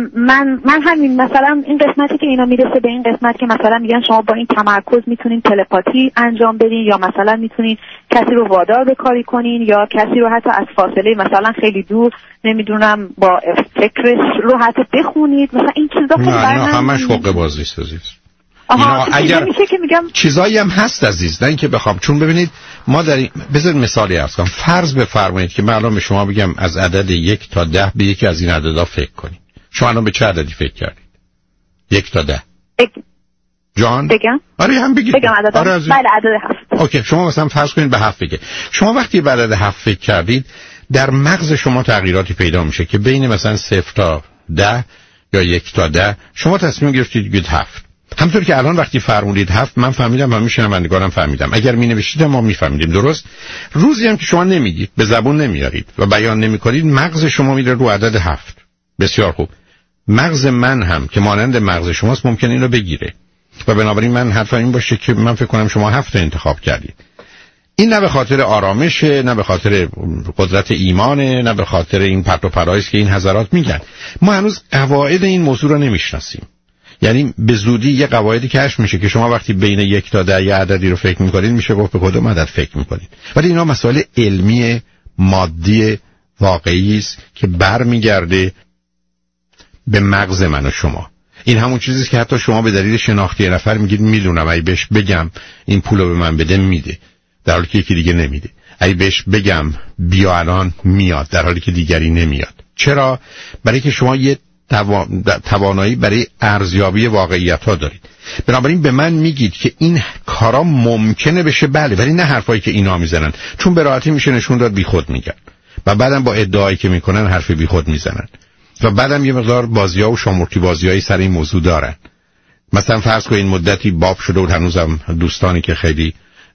من من همین مثلا این قسمتی که اینا میرسه به این قسمت که مثلا میگن شما با این تمرکز میتونین تلپاتی انجام بدین یا مثلا میتونین کسی رو وادار به کاری کنین یا کسی رو حتی از فاصله مثلا خیلی دور نمیدونم با فکرش رو حتی بخونید، مثلا این چیزا خیلی نه نه همش حقه بازی است عزیز. اینا اگر که میگم چیزایی هم هست عزیز، نه اینکه بخوام، چون ببینید ما در این بذار مثالی عرض کنم. فرض بفرمایید که من الان به شما بگم از عدد یک تا ده به یکی از این عددا فکر کنید. شما الان به چه عددی فکر کردید؟ یک تا ده. بگ... جان بگم؟ آره هم بگید. بگم عدد. آره بله عدد هفت. اوکی، شما مثلا فرض کنید به هفت بگید. شما وقتی به عدد هفت فکر کردید در مغز شما تغییراتی پیدا میشه که بین مثلا صفر تا ده یا یک تا ده شما تصمیم گرفتید بگید هفت. همونطور که الان وقتی فرمودید هفت من فهمیدم و میشنوندگانم فهمیدم. اگر می نوشتید ما میفهمیدیم. درست؟ روزی هم که شما نمیگید، به زبون نمیارید و بیان نمیکنید، مغز شما میره رو عدد هفت. بسیار خوب. مغز من هم که مانند مغز شماست ممکن اینو بگیره و بنابراین من حرفم این باشه که من فکر کنم شما هفت انتخاب کردید. این نه به خاطر آرامشه، نه به خاطر قدرت ایمانه، نه به خاطر این پرت و پرایست که این حضرات میگن. ما هنوز قواعد این موضوع رو نمیشناسیم. یعنی به زودی یه قواعدی کشف میشه که شما وقتی بین یک تا ده یه عددی رو فکر میکنید میشه گفت به کدوم عدد فکر میکنید، ولی اینا مسائل علمی مادی واقعی است که برمیگرده به مغز من و شما. این همون چیزی است که حتی شما به دلیل شناختی یه نفر میگید میدونم اگه بهش بگم این پولو به من بده میده، در حالی که یکی دیگه نمیده. اگه بهش بگم بیا الان میاد، در حالی که دیگری نمیاد. چرا؟ برای که شما یه توانایی برای ارزیابی واقعیت ها دارید. بنابراین به من میگید که این کارا ممکنه بشه، بله، ولی نه حرفایی که اینا میزنن، چون به راحتی میشه نشون داد بیخود میگن و بعدم با ادعایی که میکنن حرف بیخود میزنن و بعدم یه مقدار بازی‌ها و شامورتی بازی‌هایی سر این موضوع دارن. مثلا فرض کنید مدتی باب شده و هنوزم دوستانی که خیلی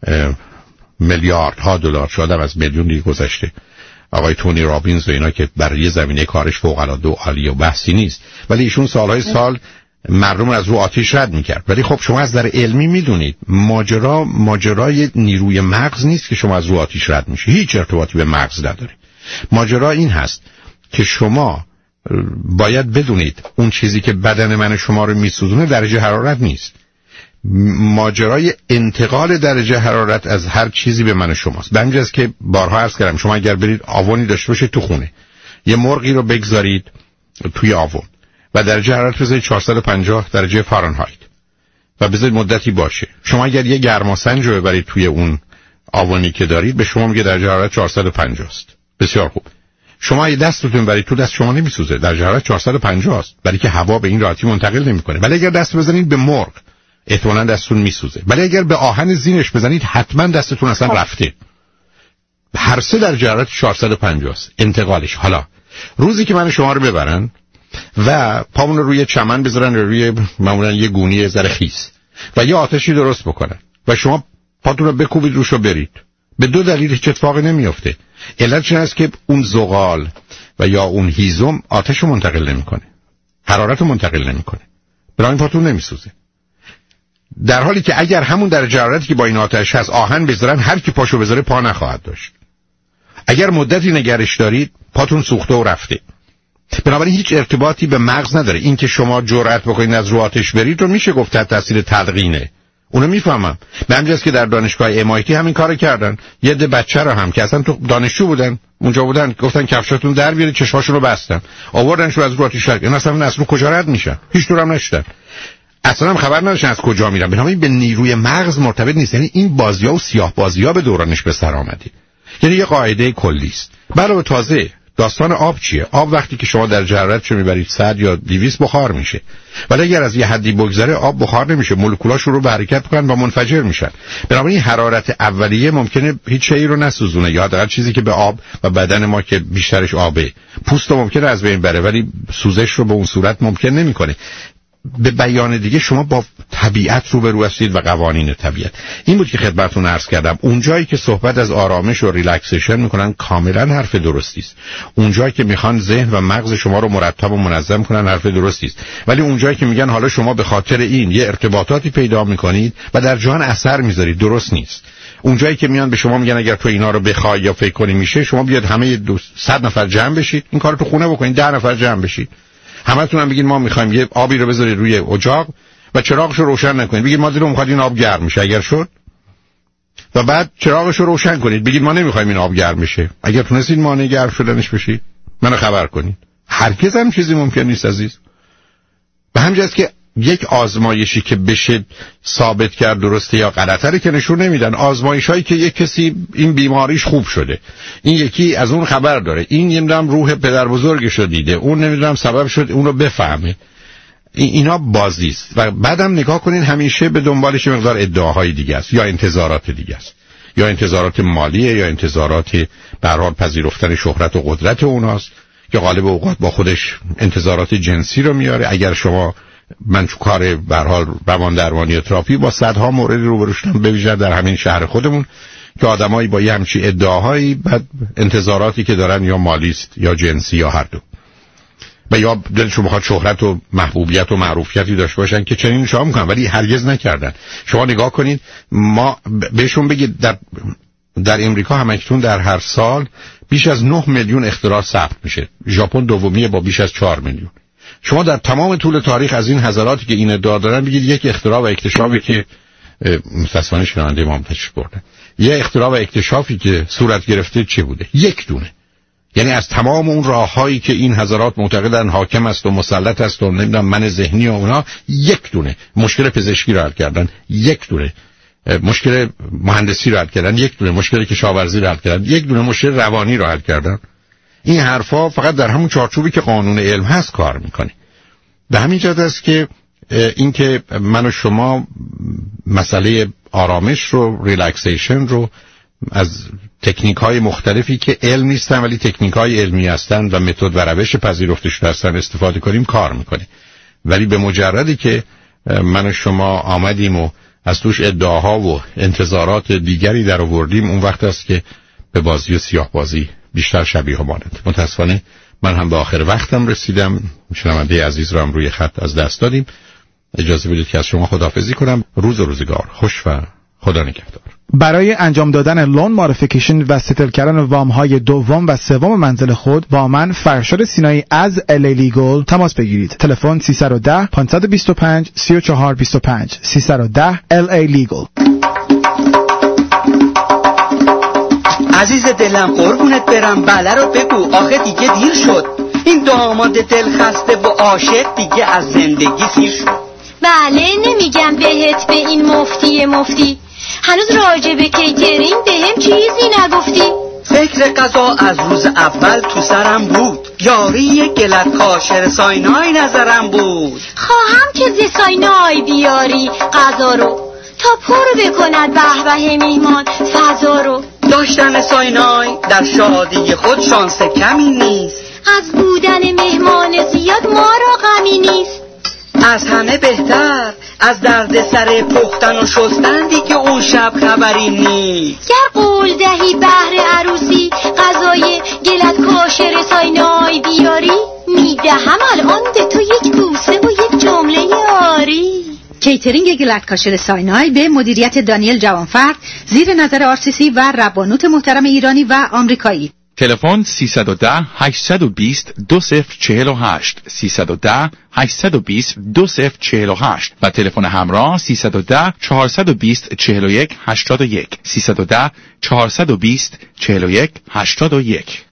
میلیاردها دلار شدن از میلیون گذشته، آقای تونی رابینز و اینا که برای زمینه کارش فوق‌العاده و عالی و بحثی نیست، ولی ایشون سالهای سال مردم از رو آتیش رد میکرد. ولی خب شما از در علمی میدونید ماجرا ماجرای نیروی مغز نیست که شما از رو آتیش رد میشه، هیچ ارتباطی به مغز نداره. ماجرا این هست که شما باید بدونید اون چیزی که بدن من شما رو میسوزونه درجه حرارت نیست. ماجرای انتقال درجه حرارت از هر چیزی به من شماست. به همین جاست که بارها عرض کردم شما اگر برید آونی داشته باشید تو خونه، یه مرغی رو بگذارید توی آون و درجه حرارت بذارید چهارصد و پنجاه درجه فارنهایت و بذارید مدتی باشه. شما اگر یه گرماسنج رو ببرید توی اون آونی که دارید به شما میگه درجه حرارت چهارصد و پنجاه است. بسیار خوب. شما اگه دستتون برید تو، دست شما نمیسوزه، در حرارت چهارصد و پنجاه است، برای که هوا به این راحتی منتقل نمیکنه. ولی اگر دست بزنید به مرغ احتمالاً دستتون میسوزه، ولی اگر به آهن زینش بزنید حتما دستتون اصلا رفته. هر سه در حرارت چهارصد و پنجاه است انتقالش. حالا روزی که من شما رو ببرن و پامون رو روی چمن بذارن، روی معمولا یه گونی ذره خیس و یه آتشی درست بکنن و شما پاتون رو بکوبید روش و برید، به دو دلیل هیچ اتفاقی نمیفته. علتش این است که اون زغال و یا اون هیزم آتش رو منتقل نمیکنه، حرارت رو منتقل نمیکنه، برای پاتون نمیسوزه. در حالی که اگر همون درجه حرارتی که با این آتش هست آهن بذارن، هر کی پاشو بذاره پا نخواهد داشت. اگر مدتی نگرش دارید پاتون سوخته و رفته. بنابراین هیچ ارتباطی به مغز نداره. این که شما جرأت بکنید از رو آتش برید رو میشه گفت تحت تاثیر تلقینه، اونو میفهمم. به همین جاست که در دانشگاه ام آی تی همین کارو کردن. یه عده بچه رو هم که اصلا تو دانشجو بودن اونجا بودن، گفتن کفشاتون در بیارید، چشماشون رو بستن، آوردنشون از رو آتش رد. این اصلا از رو کجا رد میشن؟ هیچ دورم نشدن، اصلا هم خبر نداشتن از کجا میرن. بنابراین به نیروی مغز مرتبط نیست. یعنی این بازی‌ها و سیاه بازی‌ها به دورانش به سر آمده. یعنی یه قاعده کلی است. علاوه تازه داستان آب چیه؟ آب وقتی که شما در حرارت چه میبرید صد یا دویست بخار میشه، ولی اگر از یه حدی بگذره آب بخار نمیشه، مولکولاش رو به حرکت میکنن و منفجر میشن. بنابراین حرارت اولیه ممکنه هیچ چیزی رو نسوزونه، یا حداقل چیزی که به آب و بدن ما که بیشترش آبه، پوست رو ممکنه از بین بره ولی سوزش رو به اون صورت ممکن نمیکنه. به بیان دیگه شما با طبیعت روبرو هستید و قوانین طبیعت. این بود که خدمتتون عرض کردم. اونجایی که صحبت از آرامش و ریلکسیشن میکنن کاملا حرف درستی است. اونجایی که میخوان ذهن و مغز شما رو مرتب و منظم کنن حرف درستی است. ولی اونجایی که میگن حالا شما به خاطر این یه ارتباطاتی پیدا میکنید و در جهان اثر میذارید، درست نیست. اونجایی که میان به شما میگن اگر تو اینا رو بخوای یا فکر کنی میشه، شما بیاد همه صد نفر جمع بشید، این کارو تو خونه بکنید، ده نفر جمع بشید، همتون هم بگید ما میخوایم یه آبی رو بذارید روی اجاق و چراغش رو روشن نکنید، بگید ما دلمون میخواد این آب گرم میشه، اگر شد، و بعد چراغش رو روشن کنید، بگید ما نمیخوایم این آب گرم میشه، اگر تونستید مانع گرم شدنش بشید منو خبر کنید. هرگز هم چیزی ممکن نیست عزیز. به همین جاست که یک آزمایشی که بشه ثابت کرد درسته یا غلطه رو که نشون نمیدن. آزمایشایی که یک کسی این بیماریش خوب شده، این یکی از اون خبر داره، این نمیدونم روح پدر بزرگش رو دیده، اون نمیدونم سبب شد اون رو بفهمه، اینا بازی است. و بعدم نگاه کنین همیشه به دنبالش مقدار ادعاهای دیگه است یا انتظارات دیگه است، یا انتظارات مالیه، یا انتظارات به هر حال پذیرفتن شهرت و قدرت اوناست که غالب اوقات با خودش انتظارات جنسی رو میاره. اگر شما من تو کار به هر حال روان درمانی و تراپی با صدها مورد روبرو شدم، به ویژه در همین شهر خودمون، که آدمایی با یه همچین ادعاهایی بعد انتظاراتی که دارن یا مالی است یا جنسی یا هر دو، و یا دلشون بخواد شهرت و محبوبیت و معروفیتی داشته باشن که چنین شما میکنن ولی هرگز نکردن. شما نگاه کنید، ما بهشون بگید در در امریکا همکنون در هر سال بیش از نه میلیون اختراع ثبت میشه، ژاپن دومیه با بیش از چهار میلیون. شما در تمام طول تاریخ از این حضراتی که این ادعا دارن بگید یک اختراع و اکتشافی که مستثمانه شنونده ما تشریف بردن، یه اختراع و اکتشافی که صورت گرفته چه بوده؟ یک دونه. یعنی از تمام اون راههایی که این حضرات معتقدن حاکم است و مسلط است و نمیدونم من ذهنی و اونا، یک دونه مشکل پزشکی رو حل کردن، یک دونه مشکل مهندسی رو حل کردن، یک دونه مشکل کشاورزی رو حل کردن، یک دونه مشکل روانی رو حل کردن. این حرفا فقط در همون چارچوبی که قانون علم هست کار میکنه. به همین جهت است که این که من و شما مسئله آرامش رو، ریلکسیشن رو از تکنیک های مختلفی که علم نیستن ولی تکنیک های علمی هستن و متد و روش پذیرفته شده هستن استفاده کنیم کار میکنه. ولی به مجردی که من و شما آمدیم و از توش ادعاها و انتظارات دیگری در آوردیم، اون وقت است که به بازی و سیاه بازی بیشتر شبیه ها مانند. متاسفانه من هم به آخر وقتم رسیدم، شنونده عزیز رو هم روی خط از دست دادیم. اجازه بدید که از شما خداحافظی کنم. روز و روزگار خوش و خدا نگهدار. برای انجام دادن لون ماریفیکیشن و ستل کردن وام های دوم و سوم منزل خود با من فرشاد سینایی از ال ای لیگل تماس بگیرید. تلفن سیصد و ده پانصد و بیست و پنج سی و چهار بیست و پنج سیصد و ده ال ای لیگل. عزیز دلم قربونت برم، بله رو بگو، آخه دیگه دیر شد. این داماد دل خسته و عاشق دیگه از زندگی سیر شد. بله نمیگم بهت به این مفتی مفتی، هنوز راجع به کیترینگ بهم چیزی نگفتی. فکر قضا از روز اول تو سرم بود، یاری گلت کاشر ساینای نظرم بود. خواهم که ز ساینای بیاری قضا رو، تا پر بکند به به میهمان فضا رو. داشتن ساینای در شادی خود شانس کمی نیست، از بودن مهمان زیاد ما را غمی نیست. از همه بهتر از درد سر پختن و شستندی که اون شب خبری نیست. گر قول دهی بهر عروسی غذای گلت کاشر ساینای بیاری، میدهم الان به تو یک بوسه و یک جمله یاری. کیترینگ گلت کاشر ساینای به مدیریت دانیل جوانفرد زیر نظر آر سی سی و ربانوت محترم ایرانی و آمریکایی. تلفن سیصد و ده هشتصد و بیست دو صفر چهل و هشت سیصد و ده هشتصد و بیست دو صفر چهل و هشت و تلفن همراه سیصد و ده چهارصد و بیست چهل و یک هشتاد و یک سیصد و ده چهارصد و بیست چهل و یک هشتاد و یک.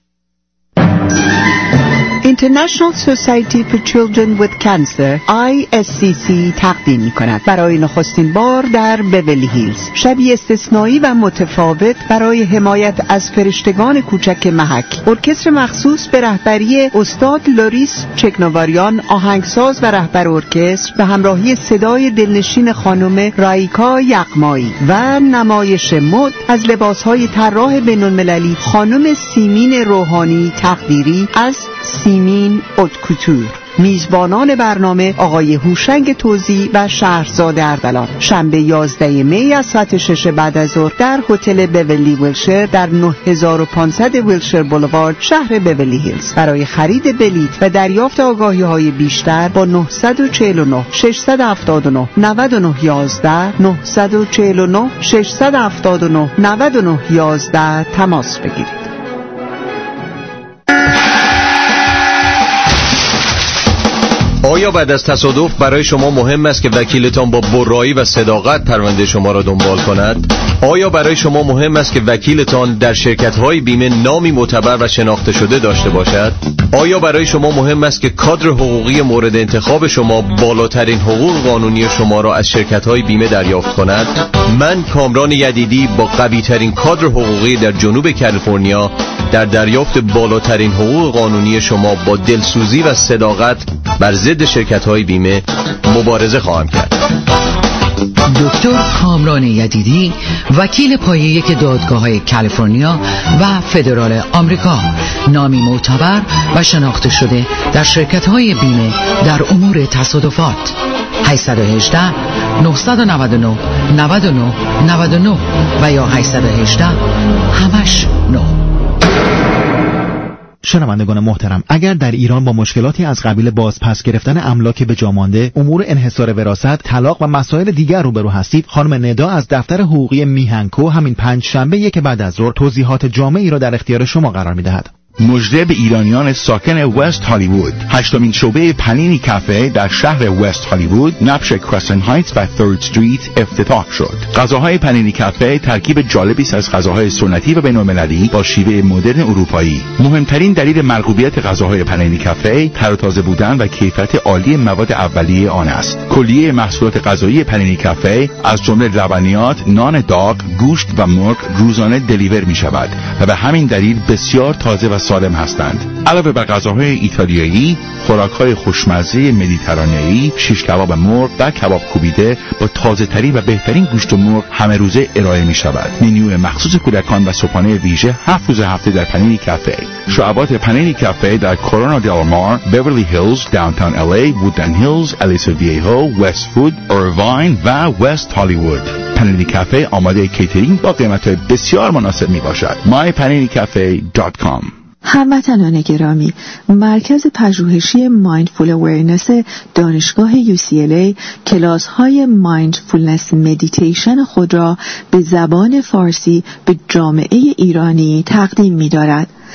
International Society for Children with Cancer آی اس سی سی تقدیم می‌کند برای نخستین بار در بیولی هیلز شبی استثنایی و متفاوت برای حمایت از فرشتگان کوچک محک. ارکستر مخصوص به رهبری استاد لوریس چکنواریان، آهنگساز و رهبر ارکستر، به همراهی صدای دلنشین خانم رایکا یغمایی و نمایش مد از لباس‌های طراح بین‌المللی خانم سیمین روحانی تقدیری از سیمین اوتکوتور. میزبانان برنامه آقای هوشنگ توزی و شهرزاد اردلان. شنبه یازده می از ساعت شش بعد از ظهر در هتل بیولی ویلشر در نه هزار و پانصد ویلشر بولوارد شهر بیولی هیلز. برای خرید بلیط و دریافت آگاهی های بیشتر با نه چهار نه شش هفت نه نه نه یازده نه چهار نه شش هفت نه نه نه یازده تماس بگیرید. آیا بعد از تصادف برای شما مهم است که وکیلتان با برایی و صداقت پرونده شما را دنبال کند؟ آیا برای شما مهم است که وکیلتان در شرکت‌های بیمه نامی معتبر و شناخته شده داشته باشد؟ آیا برای شما مهم است که کادر حقوقی مورد انتخاب شما بالاترین حقوق قانونی شما را از شرکت‌های بیمه دریافت کند؟ من کامران یدیدی با قوی‌ترین کادر حقوقی در جنوب کالیفرنیا در دریافت بالاترین حقوق قانونی شما با دلسوزی و صداقت بر ضد شرکت‌های بیمه مبارزه خواهم کرد. دکتر کامران یدیدی، وکیل پایه یک دادگاه‌های کالیفرنیا و فدرال آمریکا، نامی معتبر و شناخته شده در شرکت‌های بیمه در امور تصادفات. هشت یک هشت نه نه نه نه نه نه نه و یا هشت یک هشت همش نه. شنوندگان محترم، اگر در ایران با مشکلاتی از قبیل بازپس گرفتن املاک به جا مانده، امور انحصار وراثت، طلاق و مسائل دیگر روبرو هستید، خانم ندا از دفتر حقوقی میهنکو همین پنج شنبه یک بعد از ظهر توضیحات جامعی را در اختیار شما قرار می‌دهد. مژده به ایرانیان ساکن وست هالیوود. هشتمین شعبه پنینی کافه در شهر وست هالیوود نبش کرسن هایتس و ثرد استریت افتتاح شد. غذاهای پنینی کافه ترکیب جالبی است از غذاهای سنتی و بین‌المللی با شیوه مدرن اروپایی. مهمترین دلیل مرغوبیت غذاهای پنینی کافه تر و تازه بودن و کیفیت عالی مواد اولیه آن است. کلیه محصولات غذایی پنینی کافه از جمله لبنیات، نان داغ، گوشت و مرغ روزانه دلیور می شود و به همین دلیل بسیار تازه و سالم هستند. علاوه بر غذاهای ایتالیایی، خوراک‌های خوشمزه مدیترانه‌ای، شیش کباب مرغ و کباب کوبیده با تازه‌ترین و بهترین گوشت مرغ همه روزه ارائه می‌شود. منیو مخصوص کودکان و صبحانه ویژه هفت روز هفته در پنینی کافه. شعبات پنینی کافه در کورونا دل مار، بیورلی هیلز، داونتاون ال ای، وودلند هیلز، الیسا ویهو، وست‌وود، ایرواین و وست هالیوود. پنینی کافه آماده کیترینگ با قیمت‌های بسیار مناسب میباشد. مای پنینی کافه دات کام. هموطنان گرامی، مرکز پژوهشی مایندفول اورننس دانشگاه یو سی ال ای کلاس های مایندفولنس مدیتیشن خود را به زبان فارسی به جامعه ایرانی تقدیم می دارد.